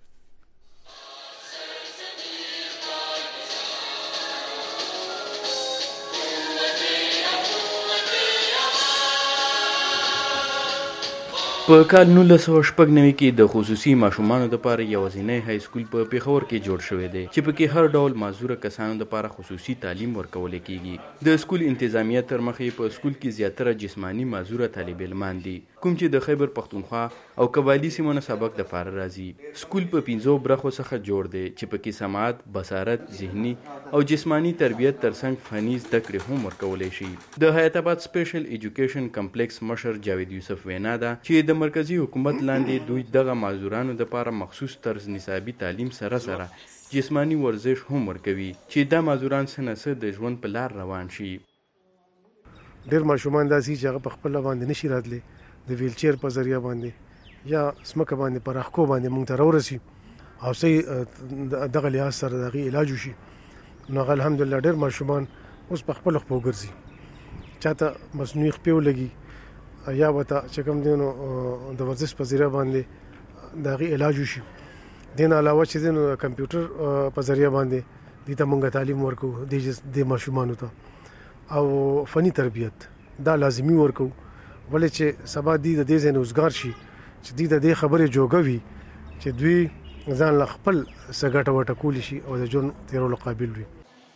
په کال نولس سوه شپږ نوي کې د خصوصي ماشومانو لپاره یوازینی های سکول په پیښور کې جوړ شوی دی چې پکې هر ډول معذوره کسانو لپاره خصوصي تعلیم ورکول کیږي د سکول انتظامیه تر مخې په سکول کې زیاتره جسمانی معذوره طالب علمان دي کوم چې د خیبر پختونخوا او قبایلی سیمو نه سبق د پاره راځي سکول په پنځو برخو څخه جوړ دی چې پکې سماعت بصارت ذهني او جسمانی تربیت ترڅنګ فني زده کړې هم ورکولای شي د حیات آباد سپیشل ایجوکیشن کمپلیکس مشر جاوید یوسف وینا ده چې د مرکزی حکومت لاندې دوی دغه معذورانو لپاره مخصوص طرز نصابي تعلیم سره سره جسمانی ورزش هم ورکوي چې دا معذوران سنسه د ژوند په لار روان شي ډېر ماشومان داسې چې هغه په خپل باندې نشي راتلی د ویل چیر په ذریعہ باندې یا سمکه باندې پر اخکو باندې مونږ ته راورسي او سي دغه لحاظ سره دغه علاج وشي نو الحمدلله ډېر ماشومان اوس په خپل خپل ګرځي چاته مصنوعي خپل لګي یا وته چې کوم دینو د ورزش په ذریعہ باندې دغه علاج وشي دین علاوه چې دینو کمپیوټر په ذریعہ باندې د تمونګه تعلیم ورکو د ماشومان ته او فني تربیت دا لازمی ورکو ولې چې سبا دی د دې ځای روزګار شي چې دی د دې خبرې جوګوي چې دوی ځان ل خپل سګټه وټه کول شي او د جون تیرولو قابل وي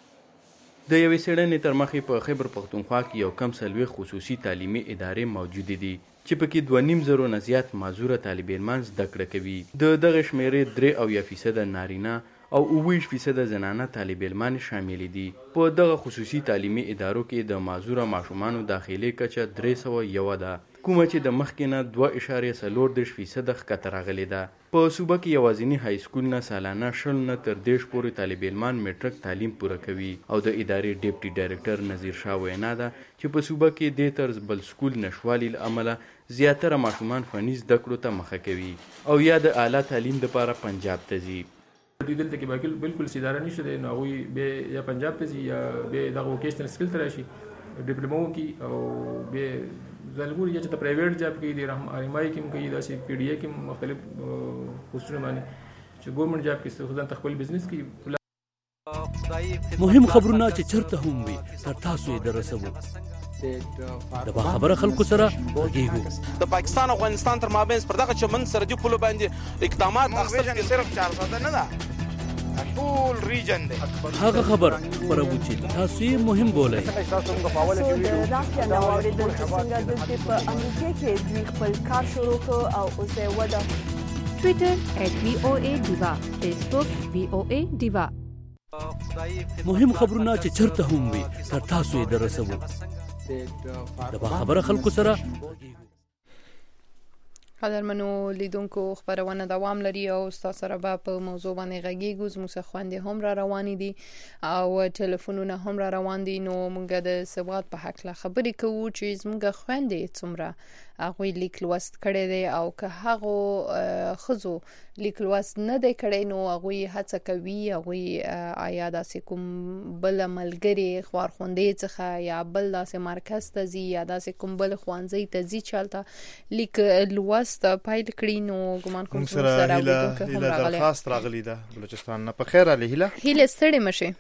د یوې څېړنې تر مخې په خیبر پختونخوا کې یو کم څلوېښت خصوصي تعلیمي ادارې موجودې دي چې پکې دوه نیم زرو نه زیات معذوره طالب علمان زده کړه کوي د دغه شمېرې درې اویا فیصده نارینه او اوه ویشت فیصده زنانه طالب علمان شامل دي په دغه خصوصي تعلیمي ادارو کې د معذوره ماشومانو داخلي کچه درې سوه یو ده کومه چې د مخکې نه دوه اعشاریه څلور دېرش فیصده ښکته راغلې ده په صوبه کې یوازینی های سکول نه سالانه شل نه تر دېرش پورې طالب علمان میټرک تعلیم پوره کوي او د ادارې ډیپټي ډایرکټر نظیر شاه وینا ده چې په صوبه کې دې طرز بل سکول نشوالي له امله زیاتره ماشومان فني زده کړو ته مخه کوي او یا د اعلی تعلیم لپاره پنجاب ته ځي دوی دلته کې بالکل سیداره نشته دی نو هغوی بیا یا پنجاب ته ځي یا بیا دغه ووکیشنل سکل ته راشي ډیپلوما وکړي او بیا ځانګړي یا چې د پرایویټ جاب کوي د رحمایي کې هم کوي داسې پی ډي اې کې هم مختلف پوسټونه باندې چې ګورنمنټ جاب کې ځان ته خپل بزنس کوي مهم خبرونه چې چرته هم وي تر تاسو یې درسوو د باخبره خلکو سره غږیږو د پاکستان او افغانستان تر مابین پر دغه چمن سرحدي پولو باندې اقدامات اخیستل کېږي صرف چار ساده نه ده ټول ریجن دی هغه خبر خبرو چې تاسو یې مهم بولئ د رافیا نو اوریدل چې څنګه د په امریکا کې دوی خپل کار شروع کړ او اوس یې وده ټوئیټر ایٹ وی او اے ډیوا فیسبوک وی او اے ډیوا مهم خبرونه چې چرته هم وي تر تاسو یې درسوو د باخبره خلکو سره قدرمنو لیدونکو خبرونه دوام لري او تاسو سره به په موضوع باندې غږیږو زموږ خويندې هم را روانې دي او ټلیفونونه هم را روان دي نو موږ د سواد په حق لا خبرې کوو چې زموږ خويندې څومره هغه لیک لوست کړي دي او که هغه خزو لیک لوست نه دی کړي نو هغه هڅه کوي هغه آیا داسې کوم بل ملګری خوارخوندې څخه یا بل داسې مرکز ته ځي یا داسې کوم بل خوانځي ته ځي چالتہ لیک لوست پایل کړي نو ګمان کوم سره هیله هیله درخواست راغلی ده بلوچستان نه په خیر علي هیله هیله ستړي مشه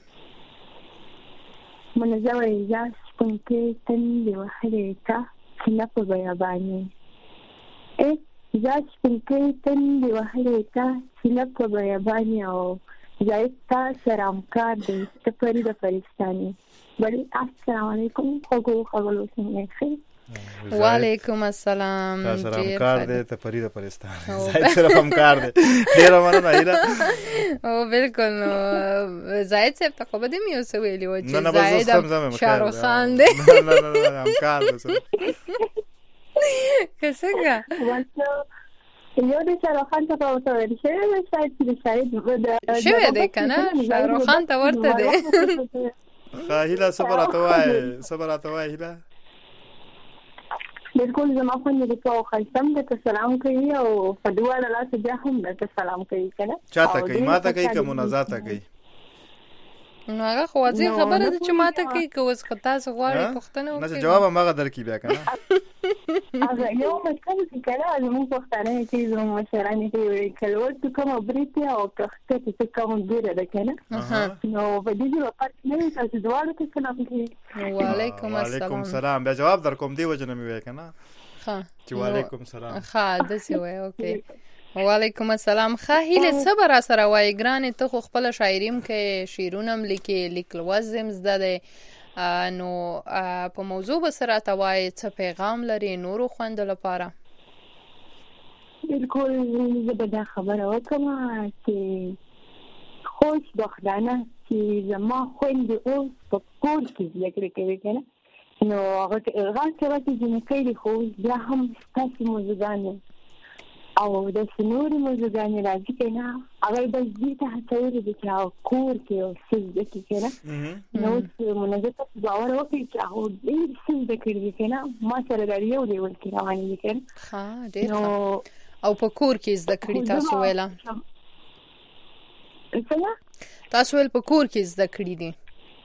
منځوي یا څنګه تن دی وحده نه په بیابانی ا ځاش پنکې تن دی وهلې تا چې نه په بیابانی او زایستا سلامکار دی ته پری د فرستانی بل السلام علیکم خو خو څنګه وعلیکم السلام سلامکار دی ته پری د فرستانی زاید سره همکار دی ډیر مننه ایرا او بالکل زاید صاحب ته خو بده میو سویلی و چې زاید شاروخ خان دی نه نه نه همکار دی څنګه یو د شاروخ خان ته ورته ویل شوی شاید چې شاید شوی دی کنه شاروخ خان ته ورته دی هیله صبر اتوای صبر اتوای هیله بالکل زما په دې کې خاصم د سلام کوي او په دعا الله بیا هم د سلام کوي کنه چاته کوي ماته کوي کوم منازاته کوي نو هغه خو ځي خبره ده چې ماته کوي که اوس خطا غواړي پښتنه نه جواب هغه درکې بیا کنه هغه یو مشکل کې کړه زموږ پښتانه کې زموږ مشرانه کې کلو چې کوم بریټي او تخته چې کوم ډیره ده کنه نو په دې وخت نه تاسو دواړه ته سلام کوي وعلیکم السلام وعلیکم السلام بیا جواب در کوم دی وجنه مې وای کنه ها چې وعلیکم السلام ها دسی وای اوکي وعلیکم السلام خاهیل صبر سره وای ګران ته خو خپل شاعریم کې شیرونم لیکي لیکل وزم زده ده نو په موضوع بسره ته وای څه پیغام لري نورو خوند لپاره بالکل زه به خبره وکم چې خوش بخدانه چې زما خوند اوس په کور کې لیکل کوي کنه نو هغه هغه چې چې کوي خو بیا هم تاسو موزګان او د سنوري موزګان راځي کنه هغه د دې ته هڅوري د چا کور کې او سز کې کنه نو مونږ ته باور وکړي چې هغه دې سز کې کنه ما سره د یو دی ول کې روانې دي کنه ها ډېر او په کور کې زده کړی تاسو ویلا څنګه تاسو ول په کور کې زده کړی دي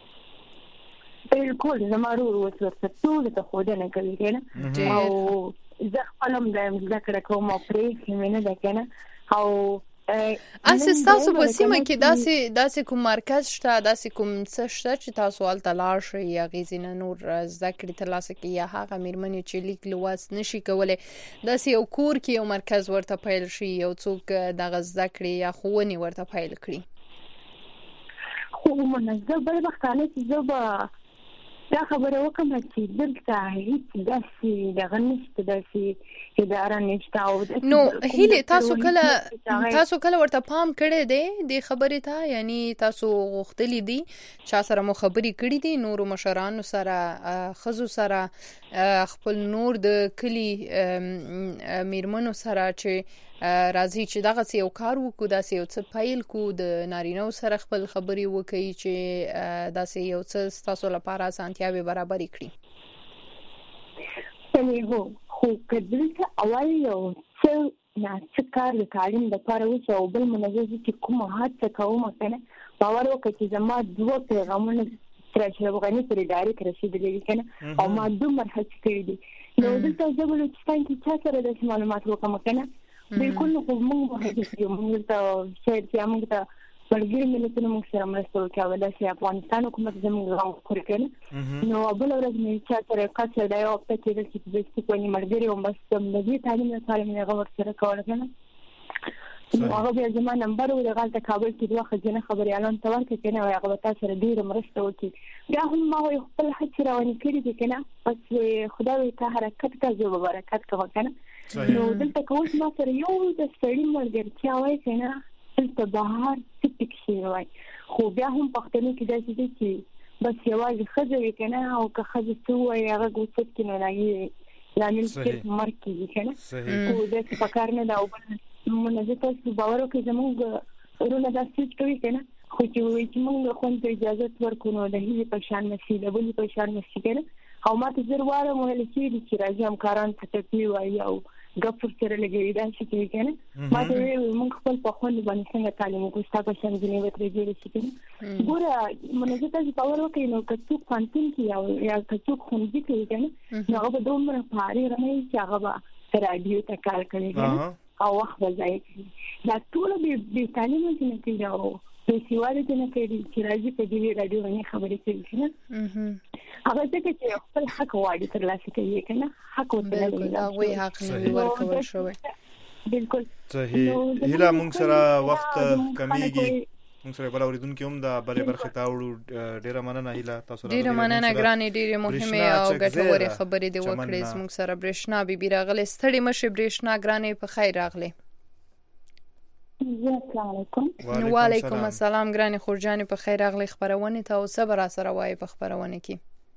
بالکل زمارو ورته ټول ته خو نه کوي کنه او زه خپلم د ذکر کوم او پرې مینه ده کنه او اساس تاسو په سیمه کې داسې داسې کوم مرکز شته داسې کوم څه شته چې تاسو ول تلار شي یا غیزینه نور ذکر ترلاسه کې یا هغه میرمنې چې لیک لوست نشي کولای داسې یو کور کې یو مرکز ورته پیل شي یو څوک دغه ذکر یا خوونی ورته پیل کړي خو منځ بل وختانه چې زه دا خبره وکم چې دلته هیڅ داسې دغه نشته داسې اداره نشته او نو هیله تاسو کله تاسو کله ورته پام کړی دی د خبرې ته یعنی تاسو غوښتلی دي چې سره مو خبرې کړې دي نورو مشرانو سره خزو سره خپل نور د کلی میرمنو سره چې راځي چې دغه څه یو کار وکړو داسې یو څه پیل کو د نارینو سره خپل خبرې وکړي چې داسې یو څه تاسو لپاره اسانتیاوې برابر کړي هو خو کله اول یو څه نه چې کار د تعلیم لپاره وشو او بل منځ چې کومه هڅه کوم کنه باور وکړئ چې زما دوه پیغامونه تر افغاني پر ادارې کې رسیدلي کنه او ما دومره هڅه کړې دي نو دلته زه بلوچستان کې چا سره د معلومات وکم کنه بالکل خو موږ هڅه کوو موږ ته چې موږ ته ورګي ملتونو موږ سره مرسته وکړه ولې افغانستان حکومت زموږ غوښتنه وکړه نو بل ورځ مې چې تر کاڅه دا یو په چې د سپېڅلي کومې مرګري او بس د دې تعلیم لپاره مې غوښتنه سره کوله کنه نو هغه بیا زما نمبر و دغه ته کابل کې دوه خزینه خبري اعلان تور کې کنه او هغه تاسو سره ډیر مرسته وکړي بیا هم ما خپل هڅه روانه کړې دي کنه پس خدای ته حرکت کوي او برکت کوي کنه نو دلته کوم ما سره یو د سړی مرګرتیا وای کنه دلته بهار سپیک شي وای خو بیا هم پښتنو کې داسې دي چې بس یوازې خزه وي کنه او که خزه څو وای هغه ګوت کې نه لګي لامل چې مرګ کیږي کنه او د فکر نه دا او منځ تاسو باور وکړئ زموږ ورونه دا سټ کوي کنه خو چې وایي چې موږ خو ته اجازه ورکړو نو د هیڅ په شان نشي د بل په شان نشي کنه او ماته زر واره مو هلي چې راځي هم کاران ته تپی وایي او غفور سره لګي دا شي کوي کنه ماته موږ خپل په خوند باندې څنګه تعلیم وکړو تاسو څنګه ځنی وترې جوړ شي کنه ګوره منځ تاسو باور وکړئ نو کڅو پانتین کې او یا کڅو خوندې کوي کنه نو هغه به دومره پاري رمي چې هغه به رادیو ته کار کوي کنه او وخت ځای دا ټول به تعلیم نه کوي او په سیواله کې نه کوي چې راځي په دې رادیو باندې خبرې کوي کنه هغه څه چې خپل حق واړي تر لاسه کوي کنه حق ورته وي حق نه ورکول شوی بالکل صحیح هله موږ سره وخت کمیږي موږ سره بل اوریدونکو هم دا بلې برخه تاوړو ډیره مننه هله تاسو را ډیره مننه ګرانې ډیره مهمه او ګټوره خبرې دی وکړې موږ سره برېښنا بیبي راغله ستړي مشه برېښنا ګرانې په خیر راغله السلام علیکم وعلیکم السلام ګرانې خورجانې په خیر راغله خبرونه ته او صبر سره وای په خبرونه کې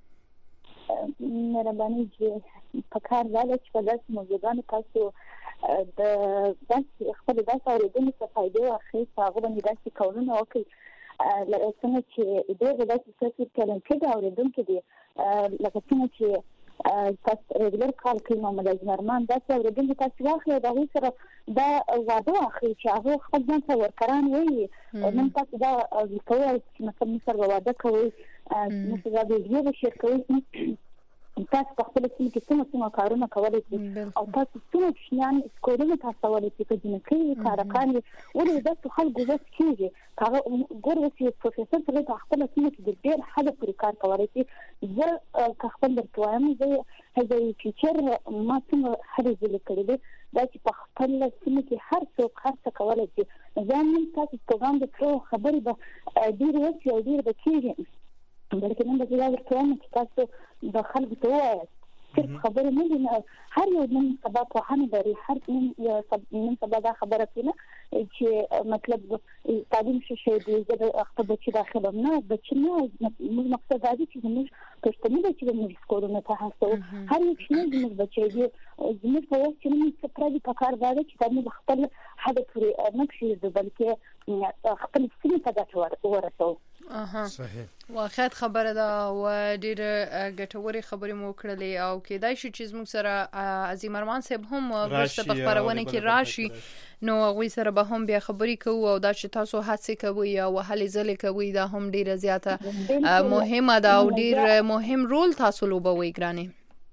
مهرباني چې په کار راځي چې په داسې موضوعاتو تاسو د داسې خپل داسې اوریدنې څخه فائدې واخلئ هغه باندې داسې کولونه وکړي لکه څنګه چې ډېر داسې څه کلم کې دا اوریدونکو دي لکه څنګه چې تاسو ریګولر کال کوي محمد اجمرمان داسې اوریدنې تاسو واخلئ دا هیڅ سره دا واده واخلئ چې هغه خپل ځان ته ورکران وي نن تاسو دا کوي چې مثلا سره واده کوي مثلا د ویډیو شیر کوي تاسو په خپل سیمه کې څنګه څنګه کارونه کولای شئ او تاسو څنګه شیان سکولونه تاسو ولې چې په دې کې کارکان ولې د خلکو وس کېږي هغه ګورو چې پروفیسور په خپل سیمه کې د ډېر حد پورې کار کولای شي زه خپل درتوایم زه هغه فیچر ما څنګه هرې ځل کړی دی دا چې په خپل سیمه کې هر څوک هر څه کولای شي ځان تاسو پروګرام د خبرې به ډېر وڅ او ډېر به کېږي بلکې نن د زیات کوم چې تاسو د خلکو ته وایي صرف خبرې نه دي هر یو نن سبا په هنه لري هر نن نن سبا دا خبره کینه چې مطلب تعلیم شې دی د خپل بچی داخله نه بچی نه موږ مقصد دا دی چې موږ پښتني بچی موږ سکولونه ته هڅو هر یو شی موږ بچی دی موږ په وخت کې موږ څه پردي پکار دا چې موږ خپل هدف لري نه کېږي بلکې خپل سیمه ته ورسو اها صحیح واخد خبره ده او ډېر ګټورې خبرې مو کړلې او کېدای شي چې موږ سره عظیم ارمان صاحب هم ورسته په خبرونه کې راشي نو غوي سره به هم بیا خبرې کوو او دا چې تاسو هڅه کوي او هلي ځلې کوي دا هم ډېر زیاته مهمه ده او ډېر مهم رول تاسو لوبوي ګرانې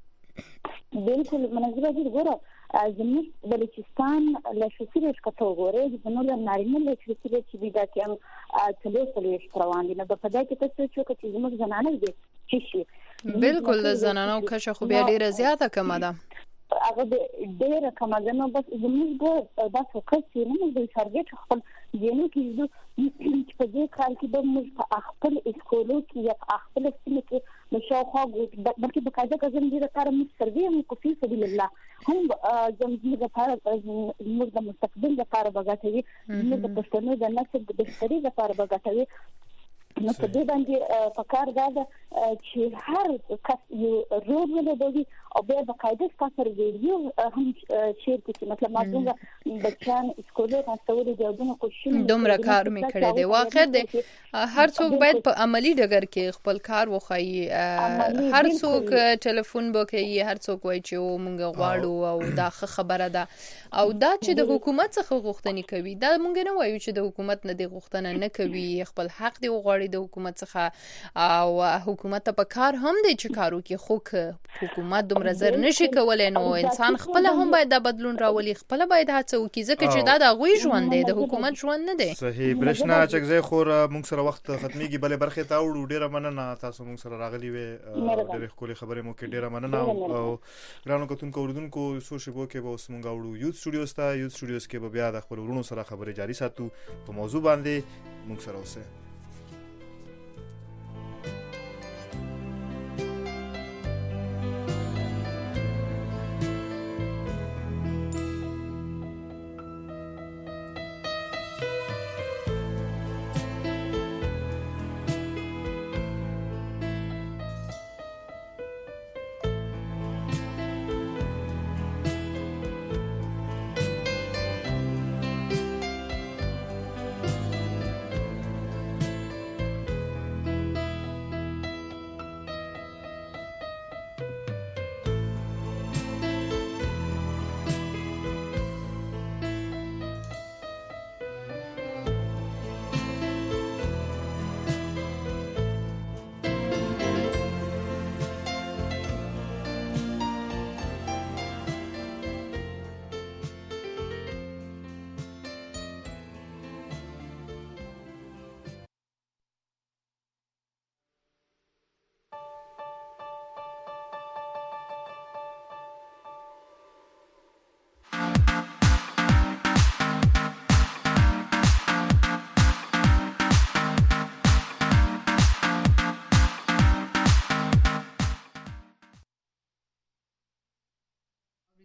بالکل منظره دي ګوره زموږ بلوچستان له شوسیرش کته وګورئ د نور نارینه له شوسیرش چې دا کوم تلو تلو روان دي نو په دې کې تاسو چې زموږ زنانه دي چې شي بالکل د زنانو کښه خو بیا ډیره زیاته کمه ده هغه ډیره کمه ده نو بس زموږ دا فوکس یې نه د ټارګټ خپل یعنی کې چې په دې کال کې به موږ په خپل اسکولو کې یا خپل سیمه کې د شاوخوا بلکې په کاجه کزم دې لپاره موږ سروي هم کوفي سبیل الله هم زموږ لپاره موږ د مستقبل لپاره بغاتوي موږ د پښتنو د نسل د بهتري لپاره بغاتوي نو په دې باندې په کار دا چې هر کس یو رول ولري او بیا د قاعده ستاسو ویډیو هم شیر کړئ مطلب ما څنګه بچان اسکولو تاسو د یادونو کوشش دومره کار مې کړی دی واقع دی هر څوک باید په عملی ډګر کې خپل کار وخایي هر څوک ټلیفون وکړي هر څوک وایي چې مونږ غواړو او دا خبره ده او دا چې د حکومت څخه غوښتنې کوي دا مونږ نه وایو چې د حکومت نه دی غوښتنه نه کوي خپل حق دی وغواړي د حکومت څخه او حکومت ته په کار هم دی چې کارو کې خو حکومت دومره زر نشي کولای نو انسان خپل هم باید د بدلون راولي خپل باید هڅه وکړي ځکه چې دا د غوي ژوند دی د حکومت ژوند نه دی صحیح برښنا چکزې خور موږ سره وخت ختميږي بلې برخه ته وړو ډیره مننه تاسو موږ سره راغلي وې ډېر خولي خبرې مو کې ډیره مننه او ګرانو کتونکو اوردونکو سوشي بو کې به اوس موږ وړو یوت سټوډیوز ته یوت سټوډیوز کې به بیا د خپل ورونو سره خبرې جاري ساتو په موضوع باندې موږ سره اوسه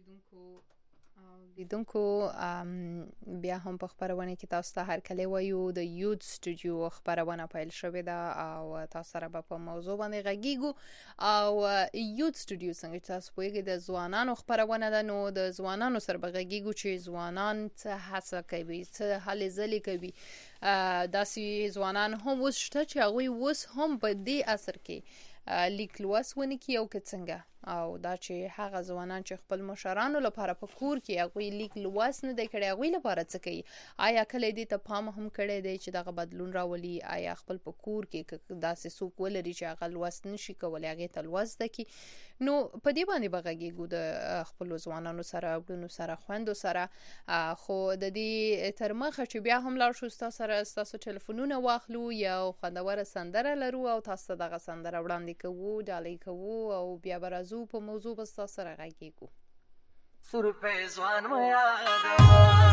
لیدونکو بیا هم په خبرونه کې تاسو ته هر کله وایو د یوت سټوډیو خبرونه پیل شوې ده او تاسو سره به په موضوع باندې غږیږو او یوت سټوډیو څنګه تاسو پوهیږئ د ځوانانو خبرونه ده نو د ځوانانو سره به غږیږو چې ځوانان څه هڅه کوي څه هلې ځلې کوي داسې ځوانان هم اوس شته چې هغوی اوس هم په دې عصر کې لیک لوست ونه کوي او که څنګه او دا چې هغه ځوانان چې خپل مشرانو لپاره په کور کې هغوی لیک لوست نه دی کړی هغوی لپاره څه کوي آیا کله دې ته پام هم کړی دی چې دغه بدلون راولي آیا خپل په کور کې داسې څوک ولري چې هغه لوست نشي کولی هغې ته لوست زده کړي نو په دې باندې به غږیږو د خپلو ځوانانو سره وروڼو سره خویندو سره خو د دې تر مخه چې بیا هم لاړ شو ستاسو سره ستاسو ټلیفونونه واخلو یو خوندوره سندره لرو او تاسو ته دغه سندره وړاندې کوو ډالۍ کوو او بیا به راځو په موضوع به ستاسو سره غږیږو سرپه ځوان مو یادوه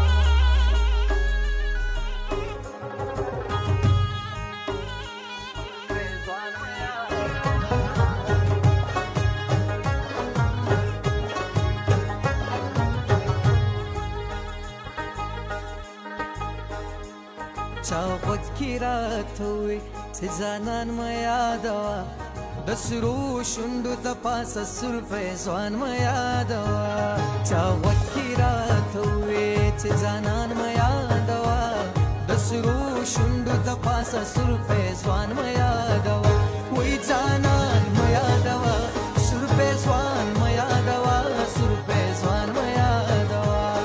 چا غوږ کې راته ووی چې ځانان مه یادوه د سرو شونډو د پاسه سرپه ځوان مه یادوه چا غوږ کې راته ووی چې ځانان مه یادوه د سرو شونډو د پاسه سرپه ځوان مه یادوه وی ځانان مه یادوه سرپه ځوان مه یادوه سرپه ځوان مه یادوه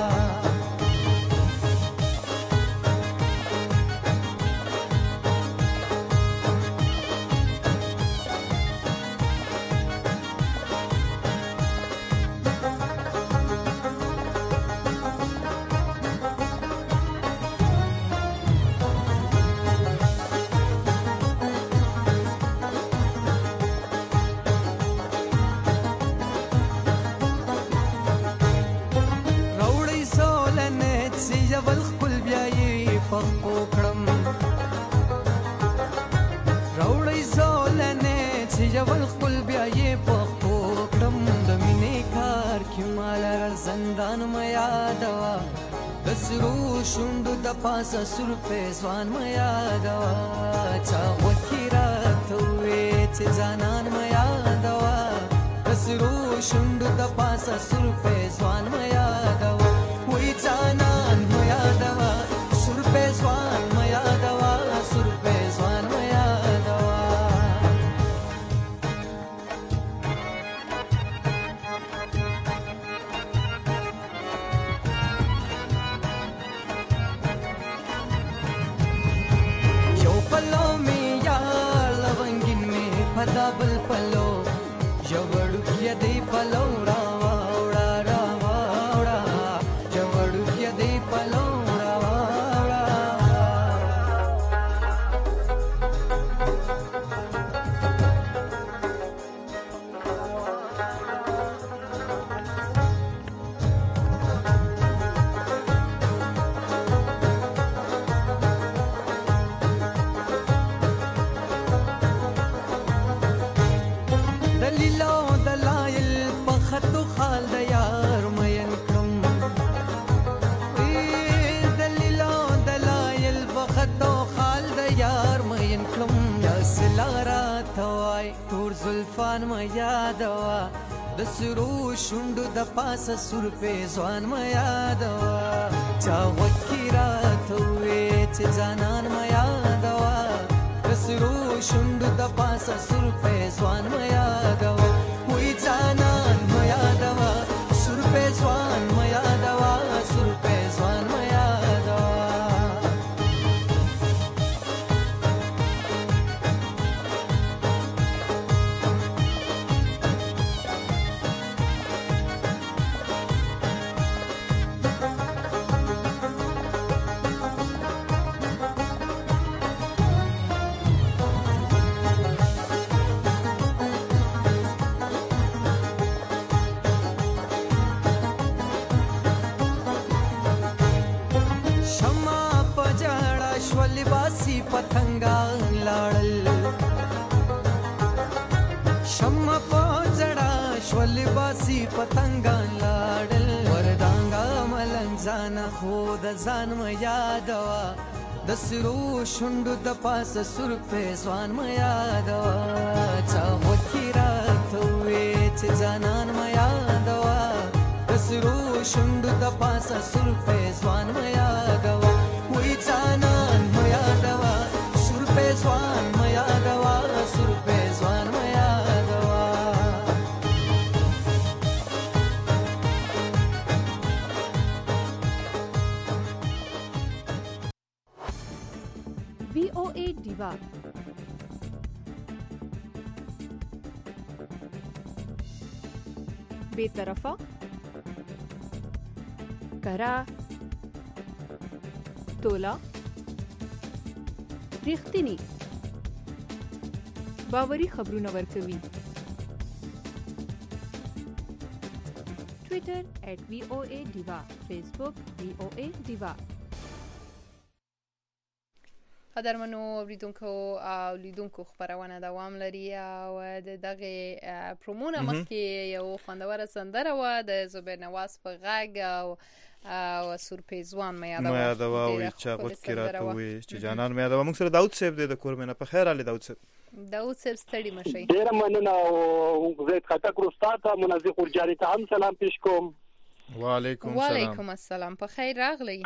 شونډو د پاسه سرپه ځوان مه یادوه چا غوږ کې راته ووی چې ځانان مه یادوه د سرو شونډو د پاسه سرپه ځوان مه یادوه وی ځانان مه یادوه سرپه ځوان مه یادوه سرپه ځوان مه یادوه بل پلو جوړو کې دی پلو را واوړه را واوړه جوړو کې دی پلو را واوړه زلفان مه یادوه د سرو شونډو د پاسه سرپه ځوان مه یادوه چا غوږ کې راته ووی چې ځانان مه یادوه د سرو شونډو د پاسه سرپه ځوان مه یادوه وی ځانان مه یادوه سرپه ځوان مه یادوه سرپه ځوان مه یادوه پتنګان لاړل شمع په زړه شول باسی پتنګان لاړل وردانګا ملنګ ځان خو د ځان م یادوا د سرو شونډو د پاسه سر په ځوان م یادوا چا وکی راته وې چې ځانان م یادوا د سرو شونډو د پاسه سر په ځوان م یادوا وې ځانان م یادوا سر په ځوان م یادوا سر په ځوان م یادوا وی او ای دیوا بے طرفه کرا تولا ریښتینی باوري خبرونه ورکوي. ټویټر ایٹ وی او ای دیوا، فیسبوک وی او ای دیوا. قدرمنو اوریدونکو او لیدونکو خبرونه دوام لري او د دغه پرومونه مخکې یو خوندوره سندره و د زبیر نواز په غږ او او سورپیزوان مې یادوه مې یادوه او چې وخت راته وي چې جانان مې یادوه. موږ سره داود صاحب دی د کورمنه. په خیر علي داود صاحب. داود صاحب ستړي مشي. ډیر مننه او زه خطا کروستا ته منازع قرجانی ته هم سلام پیش کوم. وعلیکم السلام. وعلیکم السلام. په خیر راغلی.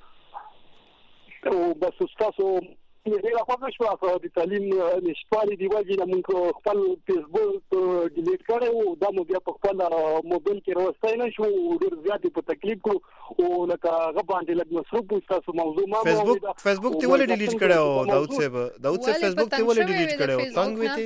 او بس تاسو ډیره خوښه شوه خو د تعلیم نشټوالي دی وجه نه موږ خپل فیسبوک ډیلیټ کړو دا مو بیا په خپل موبایل کې راوستای نه شو ډیر زیات په تکلیف کو او لکه هغه باندې لږ مصروف تاسو موضوع ما فیسبوک فیسبوک ته ولې ډیلیټ کړو داود صاحب؟ داود صاحب فیسبوک ته ولې ډیلیټ کړو؟ څنګه وتی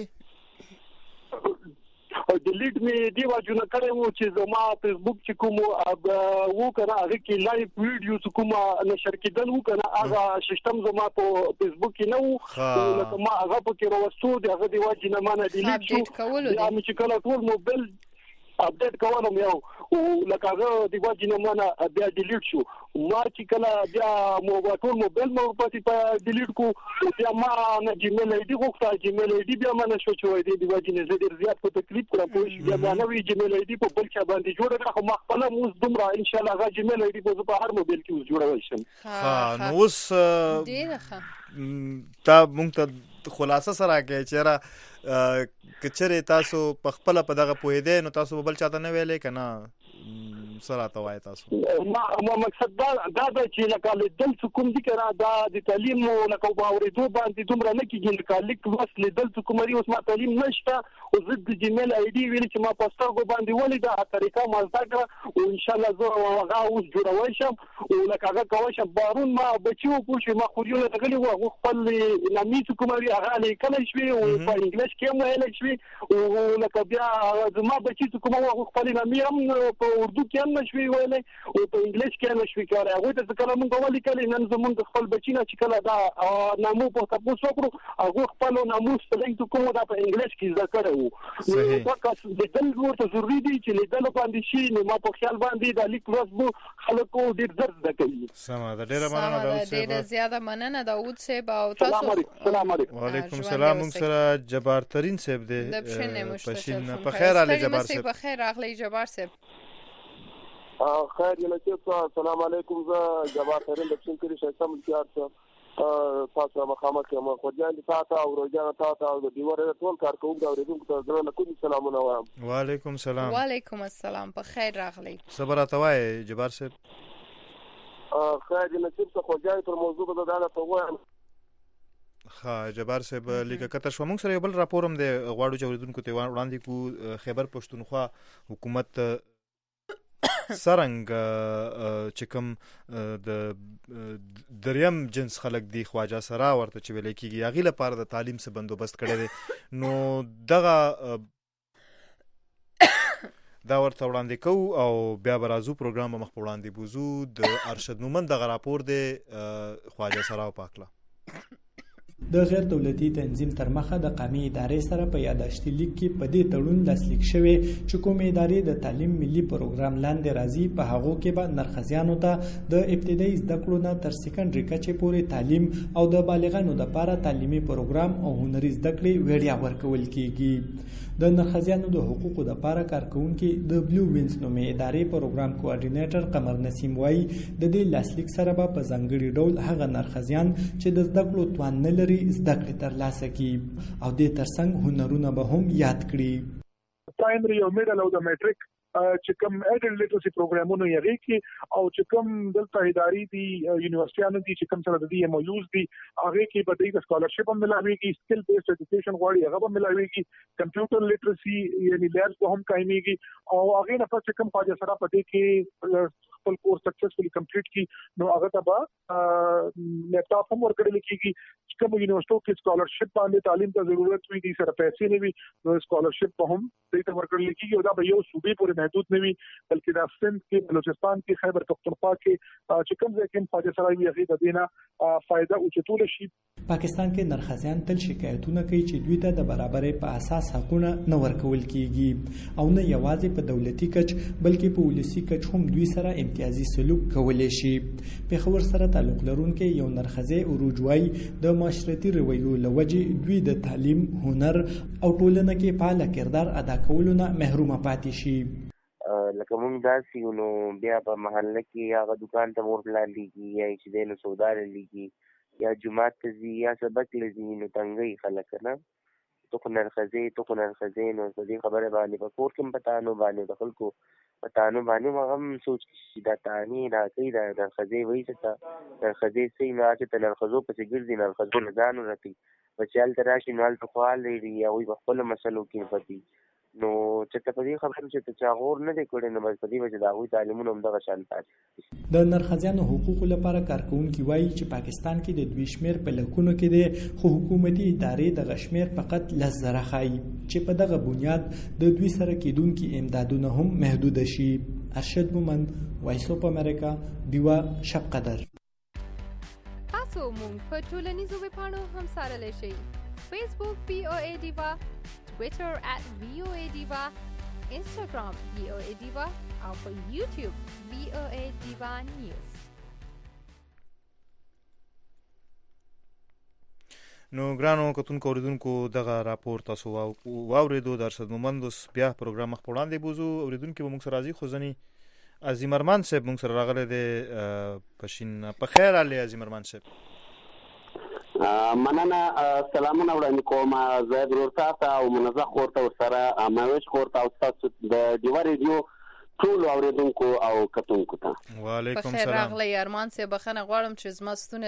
ډیلیټ می دی واجو نه کړو چې زما فیسبوک چې کوم وو کنه هغه کې لایو ویډیو کوم نشر کېدل وو کنه هغه سیستم زما په فیسبوک کې نه وو لکه ما هغه په کې راوستو دی هغه دی واجو نه مانه ډیلیټ شو یا مې چې کله ټول موبایل اپډیټ کوم یو او لکه هغه دی واجو نه مانه بیا ډیلیټ شو ما چې کله بیا موبایل ټول موبایل مو پاتې په ډیلیټ کو بیا ما نه جیمیل آی ډی غوښته جیمیل آی ډی بیا ما نه شو چې وای دی دی واجو نه زه ډیر زیات په تکلیف کړم په بیا ما نه وی جیمیل آی ډی په بل چا باندې جوړ کړم خو ما خپل موږ دومره ان شاء الله هغه جیمیل آی ډی په هر موبایل کې جوړول شم. ها نو اوس ډیره ښه تا مونږ ته خلاصه سره کې چیرې کچره تاسو په خپل په دغه پوهیدې نو تاسو بل چاته نه ویلې کنه سره تا وای تاسو ما ما مقصد دا دا چې لکه دل کوم دي کنه دا د تعلیم لکه باورېدو باندې دومره نه کېږي لکه لیک وسل دل کوم لري اوس ما تعلیم نشته او زه د جیمیل آی ډی ویل چې ما پوسټر کو باندې ولې دا طریقه ما زده کړه او ان شاء الله زه هغه اوس جوړوي شم او لکه هغه کوي شم بارون ما بچو پوښي ما خوريونه تغلي و خپل نامي کوم لري هغه لیکل شوی او په انګلیش کې هم ویل شوی او لکه بیا زما بچی کوم و خپل نامي هم په اردو کې هم نشوي ویلې او په انګلیش کې نشوي کار هغه ته کله مونږ ولیکل نن زمونږ خپل بچی نه چې کله دا نامو په تاسو وکړو هغه خپل نامو ستلې کوم دا په انګلیش کې ذکر وو نو تاسو د دل ورته ضروري دي چې لیدل باندې شي نو ما په خیال باندې د لیک وسبو خلکو ډیر درد کوي. سم ده ډیره مننه داود صاحب. ډیره زیاته مننه داود صاحب او تاسو. سلام علیکم. وعلیکم السلام. موږ سره جبار ترين صاحب دی پښین په خیر علي جبار صاحب. په خیر راغلی جبار صاحب. خیر یلکه السلام علیکم. زه جبار ترين د پښین کلی شایسته ملکیار څخه تاسو مخامخ یم خو جان تاسو او روزانه تاسو او د دیوار ټول کارکوونکو او ریډونکو ته درنه کوم سلامونه وایم. وعلیکم السلام. وعلیکم السلام. په خیر راغلی. صبر اتوای جبار صاحب. خیر یلکه خو جان پر موضوع د دغه په وایم. ها جبار صاحب لیکه کتر شو موږ سره یو بل راپور هم د غواړو چې اوریدونکو ته وړاندې کو خیبر پښتونخوا حکومت سرنګ چې کوم د دریم جنس خلک دی خواجه سره ورته چې ویل کېږي هغې لپاره د تعلیم څه بندوبست کړی دی نو دغه دا ورته وړاندې کوو او بیا به راځو پروګرام به مخ په وړاندې بوځو. د ارشد مومند دغه راپور دی خواجه سره په هکله. د غیر دولتي تنظیم تر مخه د قومي ادارې سره په یاداشتي لیک کې په دې تړون لاسلیک شوی چې کومې ادارې د تعلیم ملي پروګرام لاندې راځي په هغو کې به نرښځیانو ته د ابتدایي زده کړو نه تر سیکنډري کچې پورې تعلیم او د بالغانو لپاره تعلیمي پروګرام او هنري زده کړې وړیا ورکول کیږي. د نرښځیانو د حقوقو لپاره کارکونکي د بلو وینز نومې ادارې پروګرام کوارډینیټر قمر نسیم وایي د دې لاسلیک سره به په ځانګړي ډول هغه نرښځیان چې د زده کړو توان نه لري زده کړې ترلاسه کړي او دې ترڅنګ هنرونه به هم یاد کړي. پرایمري او میډل او د میټریک چې کوم اډلټ لیټرسي پروګرامونه یې ریکي او چې کوم دلته ادارې دي یونیورسيټانو دي چې کوم سره د دې ایمویوز دي هغه کې به د سکالرشپ هم ملاويږي سکل بیسډ ایجوکیشن غواړي هغه به ملاويږي کمپیوټر لیټرسي یعنی لیبز به هم قائميږي او هغه نه پس کوم خواجه سره پدې کې خپل کورس سکسسفلی کمپلیټ کی نو هغه ته به لیپټاپ هم ورکړل کیږي چې کوم یونیورسيټو کې سکالرشپ باندې تعلیم ته ضرورت وي دي سره پیسې نه وي نو سکالرشپ به هم دې ته ورکړل کیږي او دا به یو صوبې پورې محدود نه وي بلکې د سند کې بلوچستان کې خیبر پختونخوا کې چې کوم ځای کې خواجه سره وي هغه د دینه فائدہ اوچتول شي. پاکستان کې نرښځیان تل شکایتونه کوي چې دوی ته د برابرۍ په اساس حقونه نه ورکول کیږي او نه یوازې په دولتي کچ بلکې په ولسی کچ هم دوی سره امتیازي سلوک کولی شي. پیښور سره تعلق لرونکي یو نرښځی اوروجوای د معاشرتي رویو لوجې دوی د تعلیم هنر او ټولنه کې فعال کردار ادا کولو نه محروم پاتې شي. لکه موږ داسې یو نو بیا په محله کې هغه دکان ته ورتلل کېږي یا چې دی نو سودا لېږي یا جومات ته ځي یا سبق لځي نو تنګوي خلک نه ته خو نرښځې ته خو نرښځې نو په دې خبره باندې په کور کې هم په تانو باندې د خلکو په تانو باندې هغه هم سوچ چې دا تانې راکوي دا نرښځې وایي چې ته نرښځې صحیح نه چې ته نرښځو پسې ګرځي نرښځو له ځان ورتي بچې هلته راشي نو هلته خو حال لري یا هغوی په خپلو مسلو کې پتي نو چې ته په دې خبره چې ته چا غور نه دی کړی نو بس په دې وجه د هغوی تعلیمونه همدغه شان پاتې. د نرښځیانو حقوقو لپاره کارکوونکي وایي چې پاکستان کې د دوی شمېر په لکونو کې دی خو حکومتي ادارې دغه شمېر فقط لس زره ښایي چې په دغه بنیاد د دوی سره کېدونکي امدادونه هم محدوده شي. ارشد مومند وایس اف امریکا دیوا شب قدر. تاسو مونږ په ټولنیزو ویبپاڼو هم سره لشئ. فیسبوک وی او ای دیوا، Twitter at V O A Diva, Instagram V O A Diva او په YouTube V O A Diva News. نو ګرانو کتونکو اوریدونکو دغه راپور تاسو واوریدو د ارشد مومند بیا پروګرام مخ وړاندې بوزو اوریدونکو به موږ سره راځي خو ځنی عظیم ارمان صاحب موږ سره راغلی دی پښین په خیر علي عظیم ارمان صاحب. مننه سلامونه وړاندې کوم زه ضرور تاسو او منزه خورته ورسره ماوش خورته او تاسو د دیوا ریډیو ټول اوریدونکو او کتونکو ته وعلیکم السلام. بخیر راغلی ارمان صاحب بخنه غواړم چې زما ستونه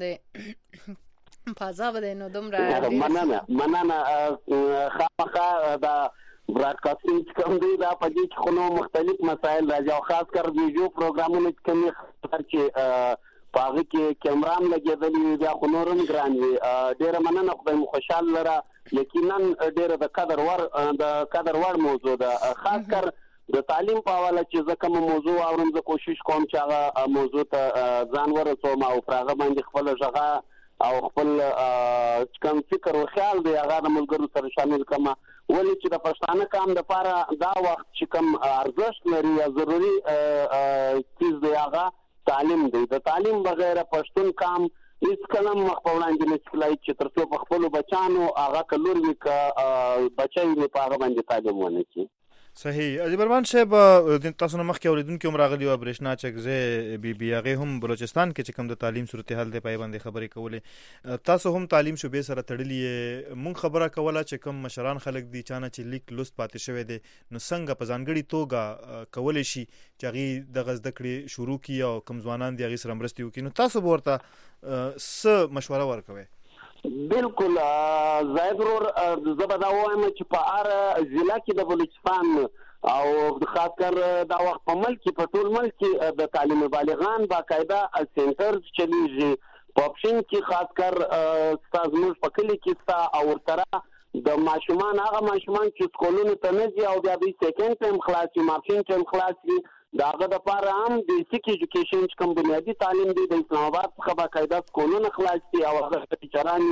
لګوندې پازا بده نو دومره مننه مننه خامخا دا براډکاسټینګ کوم دی دا په دې کې خو مختلف مسایل راځي او خاص کر ویډیو پروګرامونه کوم چې پاغه کې کیمرام لګېدلې بیا خو نورم ګران وي ډېر مننه خدای مو خوشحال لره یقینا ډېر د قدر ور د قدر ور موضوع ده خاص کر د تعلیم په حواله چې زه کوم موضوع اورم زه کوشش کوم چې هغه موضوع ته ځان ورسوم او پر هغه باندې خپل ژغه او خپل کوم فکر او خیال دی هغه د ملګرو سره شامل کړم ولې چې د پښتانه کام لپاره دا وخت چې کوم ارزښت لري یا ضروري چیز دی هغه تعلیم دی. د تعلیم بغیر پښتون کام هیڅ کلم مخ په وړاندې نه کولای چې تر څو په خپل بچانو هغه کلور وي ک بچي نه په هغه باندې تعلیم ونه کړي. صحیح. عظیم ارمان صاحب تاسو نه مخکې اوریدونکو هم راغلی او برېښنا چکزه بي بي هغه هم بلوچستان کې چې کوم د تعلیم صورتحال دی پای باندې خبرې کولې تاسو هم تعلیم شوبې سره تړلې مونږ خبره کوله چې کوم مشران خلک دي چانه چې لیک لوست پاتې شوی دی نو څنګه په ځانګړي توګه کولای شي چې هغه د غزد کړي شروع کی او کوم ځوانان دی هغه سره مرستي وکړي نو تاسو ورته څه مشوره ورکوي؟ بالکل زاید ورور زبر دا وایم چې په هر ضلع کې د بلوچستان او خاص کر دا وخت په ملک کې په ټول ملک کې د تعلیم بالغان باقاعده سنټرز چلیږي په اپشن کې خاص کر استاد موږ په کلی کې ستا او تر د ماشومان هغه ماشومان چې سکولونو ته نه ځي او بیا د سیکنډ ټرم خلاصي مارچین ټرم خلاصي داغه د لپاره هم بیسیک ایجوکیشن کوم بنیادی تعلیم دی د اسلام آباد څخه باقاعده سکولونه خلاصي او هغه ټیچران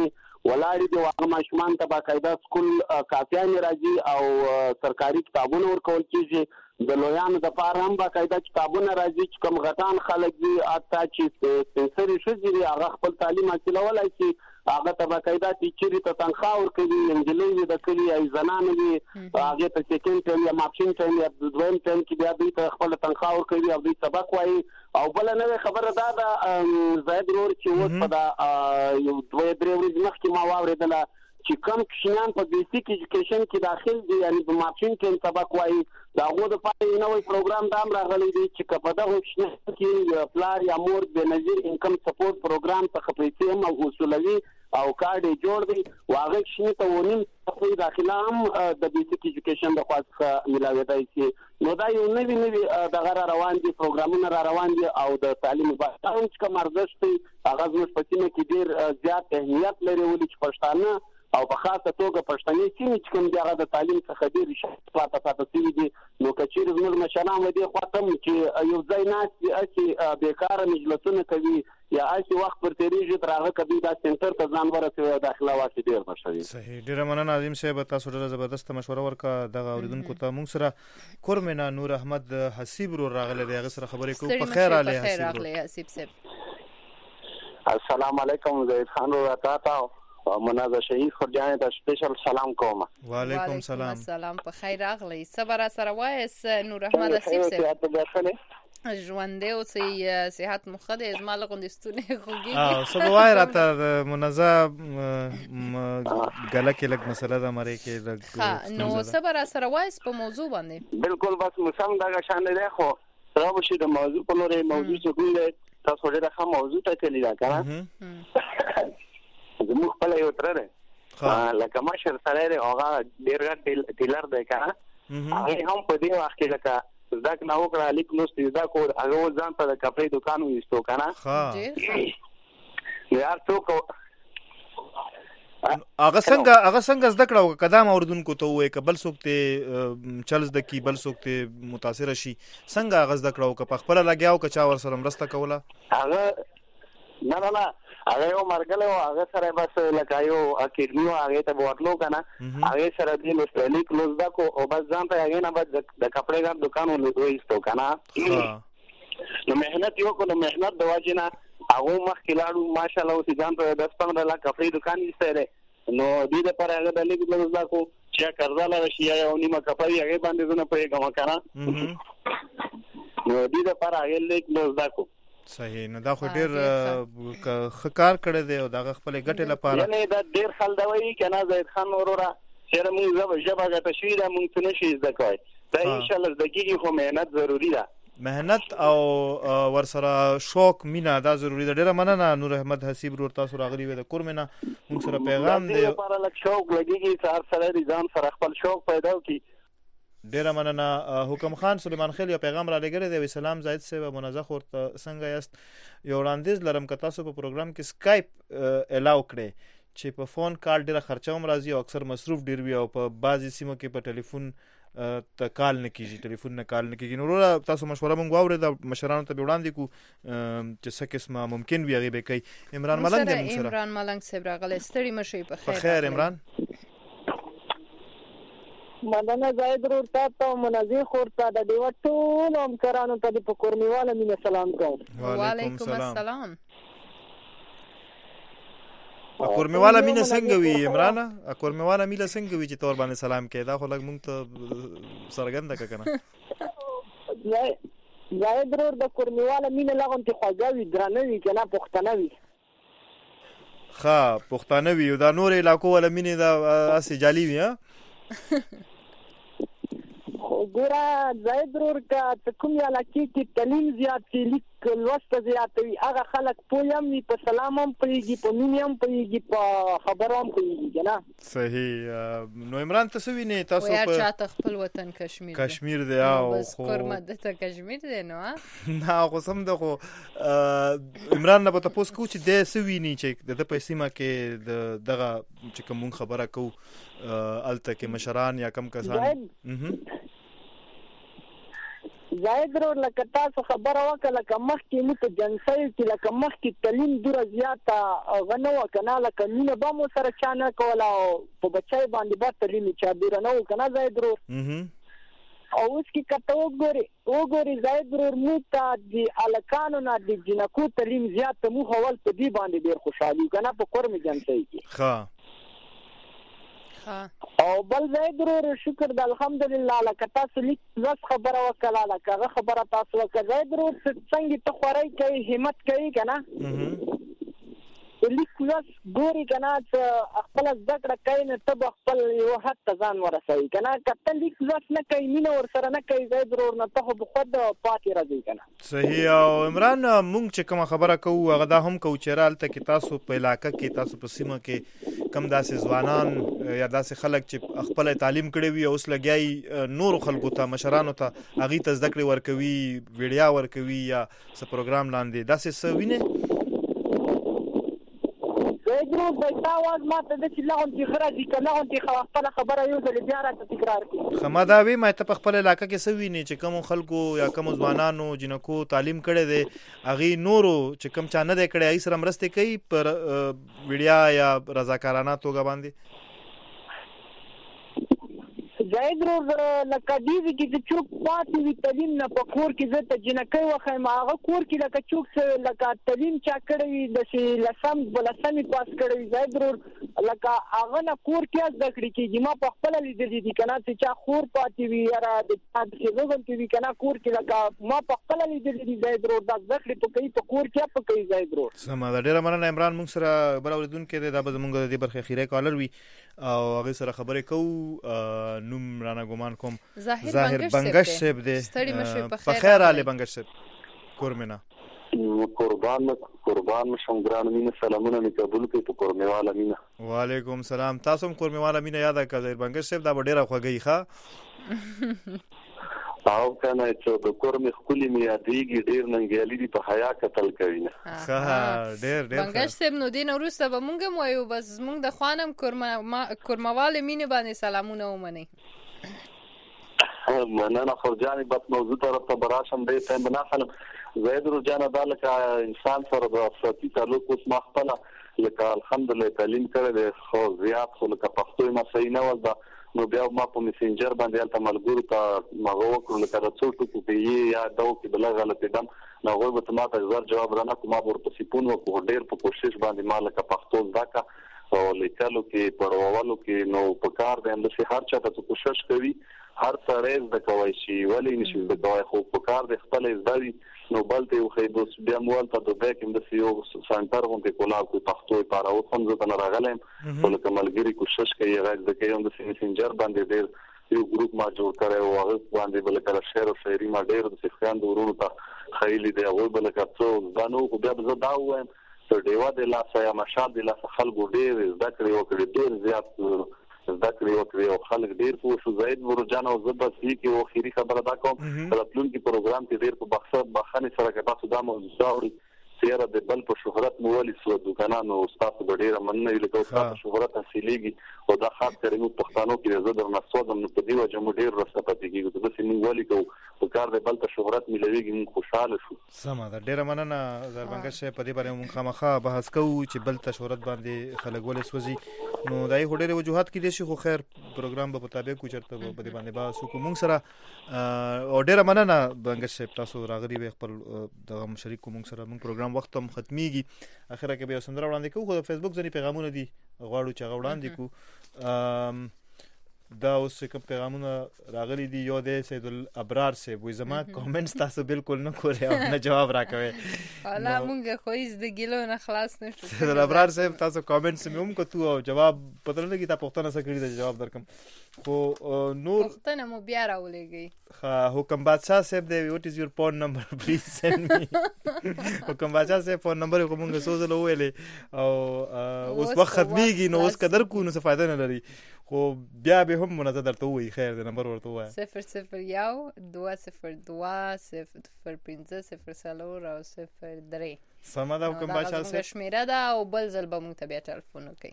ولاړې دي. هغه ماشومان ته باقاعده سکول کاپیانې راځي او سرکاري کتابونه ورکول کېږي. د لویانو دپاره هم باقاعده کتابونه راځي چې کوم غټان خلک دي حتی چې سپین سرې ښځې دي هغه خپل تعلیم حاصلولی شي. هغه ته باقاعده ټیچرې ته تنخواه ورکوي، نجلۍ وي د کلي یا زنانه وي هغې ته سیکنډ ټرم یا ماپښین ټرم یا دویم ټرم کې بیا دوی ته خپله تنخواه ورکوي او دوی سبق وایي. او بله نوې خبره دا ده زاید ورور چې اوس په دا یو دوه درې ورځې مخکې ما واورېدله چې کوم کوچنیان په بیسیک ایجوکیشن کې داخل دي یعنې په ماپښین کې سبق وایي د هغو دپاره یو نوی پروګرام دا هم راغلی دی چې که په دغو کوچنیانو کې پلار یا مور بېنظیر انکم سپورټ پروګرام څخه پیسې هم وصولوي او کارډ یې جوړ دی و هغې کوچني ته و نیم صفحې داخله هم د بیسیک ایجوکیشن د خوا څخه میلاوېدی شي. نو دا یو نوي نوي دغه را روان دي پروګرامونه را روان دي او د تعلیم بحث هم چې کوم ارزښت دی هغه زموږ په سیمه کې ډېر زیات اهمیت لري ولې چې پښتانه او په خاصه توګه پښتني سیمې چې کوم دي هغه د تعلیم څخه ډېر شاته پاته پاته شوي دي. نو که چېرې زموږ مشران له دې خوا ته هم چې یو ځای ناست دي هسې بېکاره مجلسونه کوي یا هسې وخت پر تېرېږي تر هغه که دوی دا سینټر ته ځان ورسوي او داخله واخلي ډېر ښه شوي. صحیح، ډېره مننه عظیم صاحب، تاسو ډېره زبردسته مشوره ورکړه. دغه اورېدونکو ته موږ سره کورمنا نور احمد حسیب ورور راغلی دی، هغې سره خبرې کوو. په خیر راغلی حسیب صاحب. السلام علیکم زید خان ورور تا ته او منازه شهید خورجانې ته سپیشل سلام کوم. وعلیکم سلام. السلام، په خیر راغلی. څه به راسره وایاست نور احمد حسیب صاحب؟ ژوندی اوسئ، صحت مو ښه دی؟ زما له غوندې ستونی خوږېږي. څه به وایې راته د منازه ګله کې لږ مسله ده مرۍ کې لږ ښه. نو څه به راسره وایاست په موضوع باندې؟ بلکل بس موسم دغه شان دی خو سره به شي د موضوع په لورې موضوع چې کوم دی تاسو ډېره ښه موضوع ټاکلې ده که نه. زموږ خپله یو تره دی لکه مشر سړی دی هغه ډېر غټ ټیلر دی که نه هغې هم په دې وخت کې لکه زده کړه وکړه لیک لوست یې زده کړو هغه اوس ځان ته د کپړې دوکان وایستو که نه نو هر څوک هغه څنګه هغه څنګه زده کړه وکړه که دا اوردونکو ته ووایې که بل څوک ته چل زده کړي بل څوک ته متاثره شي څنګه هغه زده کړه وکړه په خپله لګیا وو که چا ورسره مرسته کوله؟ هغه نه نه نه هغه یو مرګلی و هغه سره بس لکه یو اکیډمي و هغې ته به ورتلو که نه هغې سره دې لوست لیک لوست زده کړو او بس ځان ته هغې نه بعد د کپړې ګر دوکان وایستو که نه نو محنت یې وکړو. نو محنت د وجې نه هغو مخکې لاړو ماشاءالله اوس ځان ته دس پندره لاک کپړې دوکان ایستی دی. نو دې دپاره هغه د لیک لوست زده کړو چې یا قرضه لره شي یا یو نیمه کپه وي هغې باندې زه نه پوهېږم که نه نو دې دپاره هغې لیک لوست زده کړو. صحیح، نو دا خو ډېر ښه کار کړی دی او د هغه خپلې ګټې لپاره. یعنې دا ډېر خل ده وایي که نه زید خان وروره چېرې مونږ ژبه ګټه شوي ده مونږ څه نه شي زده کوی دا انشاءالله زده کېږي خو محنت ضروري ده. محنت او ورسره شوق مینه دا ضروري ده. ډېره مننه نور احمد حسیب ورور، تاسو راغلي وې د کورمنا مونږ سره پیغام دی. د دې لپاره لږ شوق لګېږي چې هر سړی د ځان سره خپل شوق پیدا وکړي. ډېره مننه. حکم خان سلیمان خیل یو پیغام را لګړی دی. سلام زاید صاحب، منازه ورته څنګه یاست؟ یو وړاندیز لرم که تاسو په پروګرام کې سکایپ الاو کړئ چې په فون کال ډېره خرچه هم راځي او اکثر مصروف ډېر وي او په بعضې سیمو کې په ټلیفون ته کال نه کېږي، ټلیفون نه کال نه کېږي. نو وروره تاسو مشوره مونږ واورېده، مشرانو ته به وړاندې کړو چې څه قسمه ممکن وي هغې به کوي. عمران ملنګ دی مونږ سره. عمران ملنګ صاحب راغلی، ستړي مه شئ. په خیر عمران. مننه زاید ورور تا ته منازې خور ته د ډېوه ټولو همکارانو ته د په کورنیواله مینه سلام کوم. وعلیکم السلام. کورمواله مینه څنګه وي عمرانه؟ کورمواله مینه څنګه وي چې تور باندې سلام کوي؟ دا خو لږ مونږ ته څرګنده که که نه؟ زاید ورور د کورمواله مینه لا غوندې خوږه وي، درنه وي که نه پښتنه وي. ښه پښتانه وي او دا نور علاقو والا مینې دا هسې جالي وي. خو ګوره زاید ورور که ته کومې علاقې کې تعلیم زیات وي، لیک لوست زیات وي، هغه خلک پوه هم وي، په سلام هم پوهېږي، په مینې هم پوهېږي، په خبرو هم پوهېږي که نه. صحیح. نو عمران ته څه وینې تاسو؟ ویار چاته خپل وطن کشمیر دی. کشمیر دی او بس کورمه دته کشمیر دی نو نه خو سم ده. خو عمران نه به تپوس کوو چې دی څه ویني چې د ده په سیمه کې د دغه چې کوم مونږ خبره کوو هلته کې مشران یا کم کسان. زاید رو لکه تاسو خبره وکړه لکه مخکې موږ په جنسۍ کې لکه مخکې تعلیم دوره زیاته غنه وکنه لکه مینه به مو سره چا نه کوله او په بچای باندې به تعلیم چا دوره نه وکنه زاید رو او اوس کې کته وګوري وګوري زاید رو موږ ته د الکانو نه د جنکو تعلیم زیات مو هول په دې باندې ډیر خوشحالي کنه په کور می جنسۍ کې ها او بل زاید رو شکر د الحمدلله لکه تاسو لیک لس خبره وکړه لکه هغه خبره تاسو وکړه زاید رو څنګه ته خورای کوي همت کوي کنه لیک لس ګوري کنه چې خپل ذکر کوي نه ته خپل یو حد ته ځان ورسوي کنه کته لیک لس نه کوي مینه ور سره نه کوي زاید رو نه ته په خود پاتې راځي کنه صحیح. او عمران مونږ چې کوم خبره کوو هغه دا هم کوو چې رالته کې تاسو په علاقې کې تاسو په سیمه کې کم داسې ځوانان یا داسې خلک چې خپل تعلیم کړی وي او اوس لګیای نور خلکو ته مشرانو ته هغه ته زده کړې ورکوي ویډیا ورکوي یا څه پروګرام لاندې داسې څه ویني زاید رو د تا واز ماته د چې لغون چې خراجي کله لغون چې خپل خبره یو ځل بیا راته تکرار کړي خما دا وی مې ته په خپل علاقې کې څه ویني چې کوم خلکو یا کوم ځوانانو جنکو تعلیم کړي دي هغه نورو چې کوم چا نه دی کړي ای سره مرسته کوي پر ویډیا یا رضاکارانه توګه باندې زاید رو لکه دیوی کې چې چوک پاتې وي تعلیم نه په کور کې زه ته جنکۍ وښیم هغه کور کې لکه چوک لکه تعلیم چا کړی وي داسې لسم بلسمې پاس کړی وي زاید رو لکه هغه نه کور کې زده کړې کېږي ما په خپله لیدلي دي که نه چې چا خور پاتې وي یاره د چا داسې غږم کې وي که نه کور کې لکه ما په خپله لیدلي دي زاید رو دا زده کړې په کوي په کور کې په کوي زاید رو سمه ده. ډېره مننه عمران. موږ سره بل اورېدونکی دی دا به زموږ د دې برخې اخیری کالر وي او هغه سره خبرې کوو. نوم رانه ګمان کوم ظاهر بنگش صاحب دی. په خیر علي بنگش صاحب کورمینا قربان قربان شم ګران مینه سلامونه می قبول کړئ په کورمیواله مینه. وعلیکم سلام. تاسو هم کورمیواله مینه یاد کړئ ظاهر بنگش صاحب دا ډیره خوږی ښه او کنه چې د کورمې خولي می یادېږي ډیر ننګیالي دي په حیا قتل کوي نه ښه ډیر ډیر بنگش صاحب نو دین وروسته به مونږ هم وایو بس مونږ د خوانم کورمواله مینه باندې سلامونه ومنئ. مننه خورجاني بس موضوع طرف ته براشم دې ټایم بنا خلم زید رو جان دا لکه انسان سره د افراطي تعلق اوس ما خپل لکه الحمدلله تعلیم کړی دی خو زیات خو لکه پښتو ما صحیح نه وځه نو بیا ما په میسنجر باندې البته ملګرو ته مغو وکړو لکه د څو ټکو په یې یا داو کې بل غلطه دم نو غوښ به ما ته زر جواب رانه کومه ورته سپون وکړو ډېر په کوشش باندې ما لکه پښتو ځکه او لیکلو کې پړوالو کې نو په کار دی اندسي هر چا ته کوشش کوي هر سړی د کوي شي ولی نشي د کوي خو په کار د خپل ځداري نو بلته یو خیدوس بیا مول ته د بیک اند سی یو سنټر غونډه کولاو په پښتو لپاره او هم زه نه راغلم ولکه ملګری کوشش کوي غږ د کوي د میسنجر باندې ډېر یو ګروپ ما جوړ کړی او هغه باندې بل کله شعر او شاعري ما ډېر د سفیان د ورونو ته خیلی دی او بل کڅو دانو خو بیا زه دا وایم چې دیوا د لاسه یا مشال د لاسه خلکو ډېر زده کړې وکړي ډېر زیات زده کړې وکړي او خلک ډېر پوه شو. زید ورجان او زبر سی کې او خيري خبره دا کوم راتلون کې پروګرام کې ډېر په بخښه بخښنې سره کې تاسو دا موضوع اوري سیاره د بل په شهرت مو ولي سو دکانانو استاد ډېر مننه لکه استاد شهرت حاصلېږي او دا خاص کر نو پښتنو کې زه در نسودم نو په دی وجه مو ډېر رسته پاتې کېږي د بس موږ ولي کو په کار د بل په شهرت ملويږي موږ خوشاله شو. سمه ده. ډېر مننه زر بنگش په دې باندې موږ خامخا بحث کوو چې بل ته شهرت باندې خلک ولې سوځي نو دای هډېر وجوهات کې دي شي خو خیر پروګرام په مطابق کو چرته په دې باندې با سو کوم سره او ډېر مننه بنگش تاسو راغلي به خپل د شریک کوم سره موږ پروګرام وخت هم ختميږي اخره کې به سندره وړاندې کوو خو د فیسبوک ځنی پیغامونه دي غواړو چې وړاندې کوو دا اوس کوم پیغامونه راغلي دي یو د سید الابرار سے وې زما کامنټس تاسو بالکل نه کولای او نه جواب راکوي الا مونږ خو هیڅ د ګیلو نه خلاص نشو. سید الابرار صاحب تاسو کامنټس مې هم کوتو او جواب پته نه کیته پښتنه سره کړی د جواب درکم خو نور پښتنه مو بیا راولېږي. ها حکم بادشاہ صاحب دی وات از یور فون نمبر پلیز سند می حکم بادشاہ صاحب فون نمبر کومه سوزل ویلې او اوس وخت ختميږي نو اوس قدر کو نو څه فائدہ نه لري خو بیا به هم منځ درته وای خیر د نمبر ورته وای صفر صفر یو دوه صفر دوه صفر پنځه صفر څلور او صفر درې. سمه ده حکم بادشاه صاحب شمیره ده او بل ځل به مونږ ته بیا ټلیفون وکړي.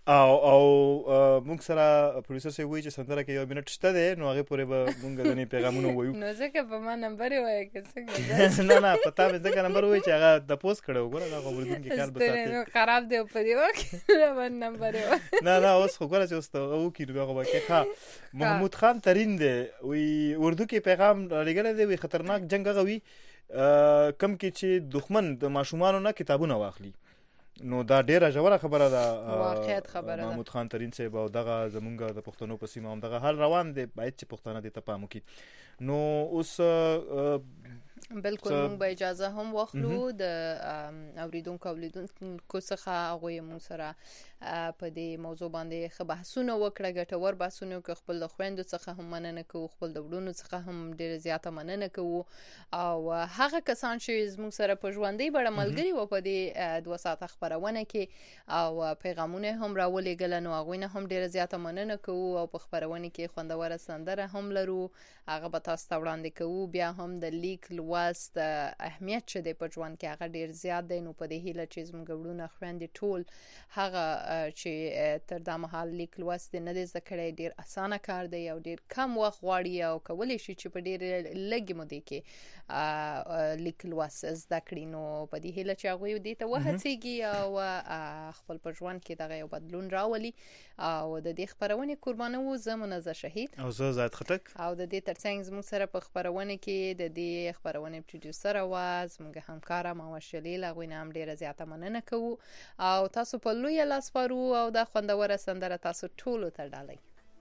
او او موږ سره پروډوسر سي وایي چې سندره کې یو منټ شته دی نو هغه پورې به موږ غوښنه پیغامونه وایو. نو ځکه په ما نمبر وایي که څنګه نه نه پتا مې ځکه نمبر وایي چې هغه د پوس کړو ګوره دا خبرونه کې کار بتاته نو خراب دی په دی وکه نمبر نه نه اوس خو ګوره چې اوس ته او کې هغه وکه ښه محمود خان ترين دی وی اردو کې پیغام لګل دی وی خطرناک جنگ غوي کم کې چې دښمن د ماشومانو نه کتابونه واخلي نو دا ډیره ژوره خبره ده واقعیت خبره ده. محمود خان ترين صاحب او دغه زمونږ د پښتنو په سیمه هم دغه حل روان دی باید چې پښتانه دې ته پام وکړي. نو اوس بالکل موږ به اجازه هم واخلو د اوریدونکو اولیدونکو څخه هغه موږ سره په دې موضوع باندې خبرې بحثونه وکړه ګټور بحثونه وکړه خپل د خويندو څخه هم مننه کوو خپل د وډونو څخه هم ډېر زیاته مننه کوو او هغه کسان چې موږ سره په ژوندۍ بڼه ملګري و په دې دوه ساعته خبرونه کې او پیغامونه هم راولېږل نو هغه نه هم ډېر زیاته مننه کوو او په خبرونه کې خوندوره سندره هم لرو هغه به تاسو ته وړاندې کوو. بیا هم د لیک لوست اهمیت چې د په ژوند کې هغه ډېر زیات دی نو په دې هیله چې موږ وړونه خويندې ټول هغه چې تر دا مهال لیک لوست نه دي زده کړی ډېر اسانه کار دی او ډېر کم وخت غواړي او کولی شي چې په ډېر لږ موده کې لیک لوست زده کړي نو په دې هیله چې هغه دې ته وهڅېږي او خپل په ژوند کې دغه یو بدلون راولي او د دې خبرونه قربانو زه منزه شهید او زه زاد خټک او د دې ترڅنګ زموږ سره په خبرونه کې د دې خبرونه پروډوسر اواز موږ همکار ما وشلیل غوی نه هم ډیره زیاته مننه کوو او تاسو په لوی لاس پارو او د خوندوره سندره تاسو ټول ته ډالۍ.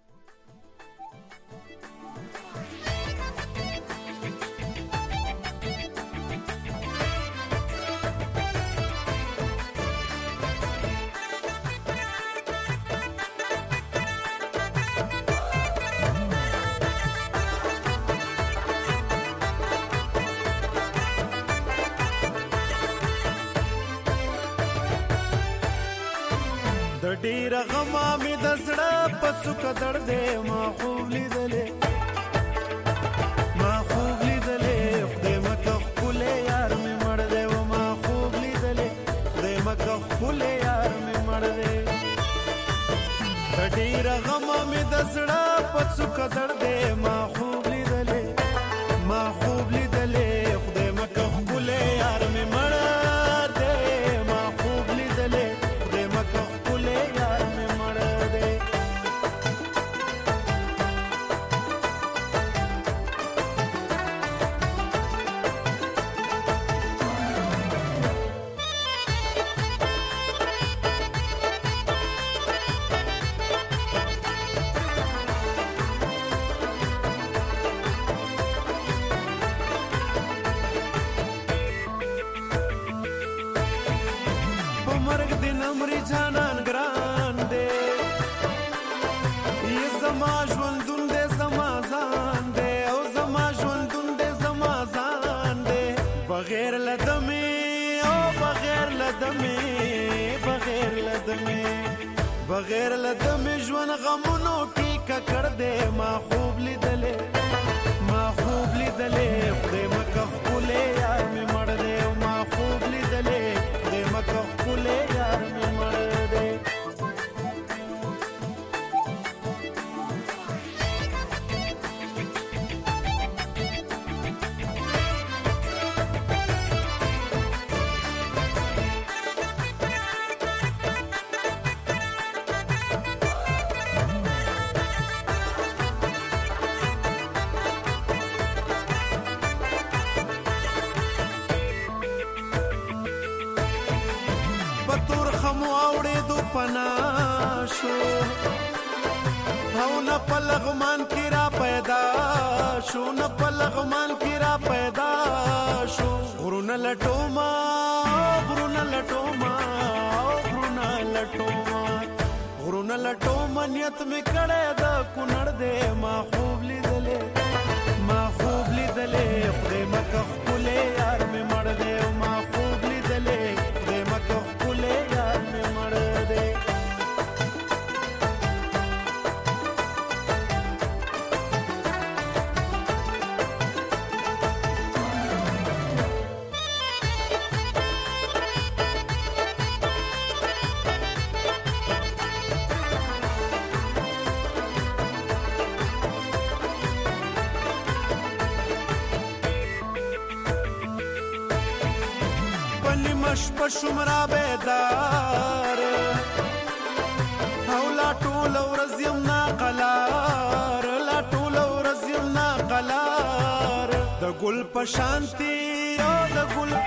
د ډیر غما می د زړه پسو کډړ دې ما خوب لیدلې ما خوب لیدلې خدای مکه خپل یار می مړ دې و ما خوب لیدلې خدای مکه خپل یار می مړ دې د ډیر غما می د زړه پسو کډړ دې ما خوب لیدلې ما خوب لیدلې خدای مکه خپل یار می مړ دې ما خوب لیدلې خدای مکه جانان ګران دې یې زما ژوندون دې زما ځان دې او زما ژوندون دې زما ځان دې بغیر لدمې او بغیر لدمې بغیر لدمې بغیر لدمې ژوند غمونو کې ککړ دې ما خوب لیدلې ما خوب لیدلې خدای مکه خپل یار مې مړ دې ما خوب لیدلې خدای مکه خپل یار مې مړ دې پناشو او نه پلغمان کی را پیدا شو نه پلغمان کی را پیدا شو غرونه لټوما غرونه لټوما غرونه لټوما غرونه لټوما نیت می کړه د کونړ دې ما خوب لیدلې ما خوب لیدلې خدای مکه خپل یار می مړ دې ما خوب لیدلې خدای مکه خپل یار می مړ دې مشپ شمرا بیدار او لا ټول ورځ یم ناقلار لا ټول ورځ یم ناقلار د ګل په شانتي او د ګل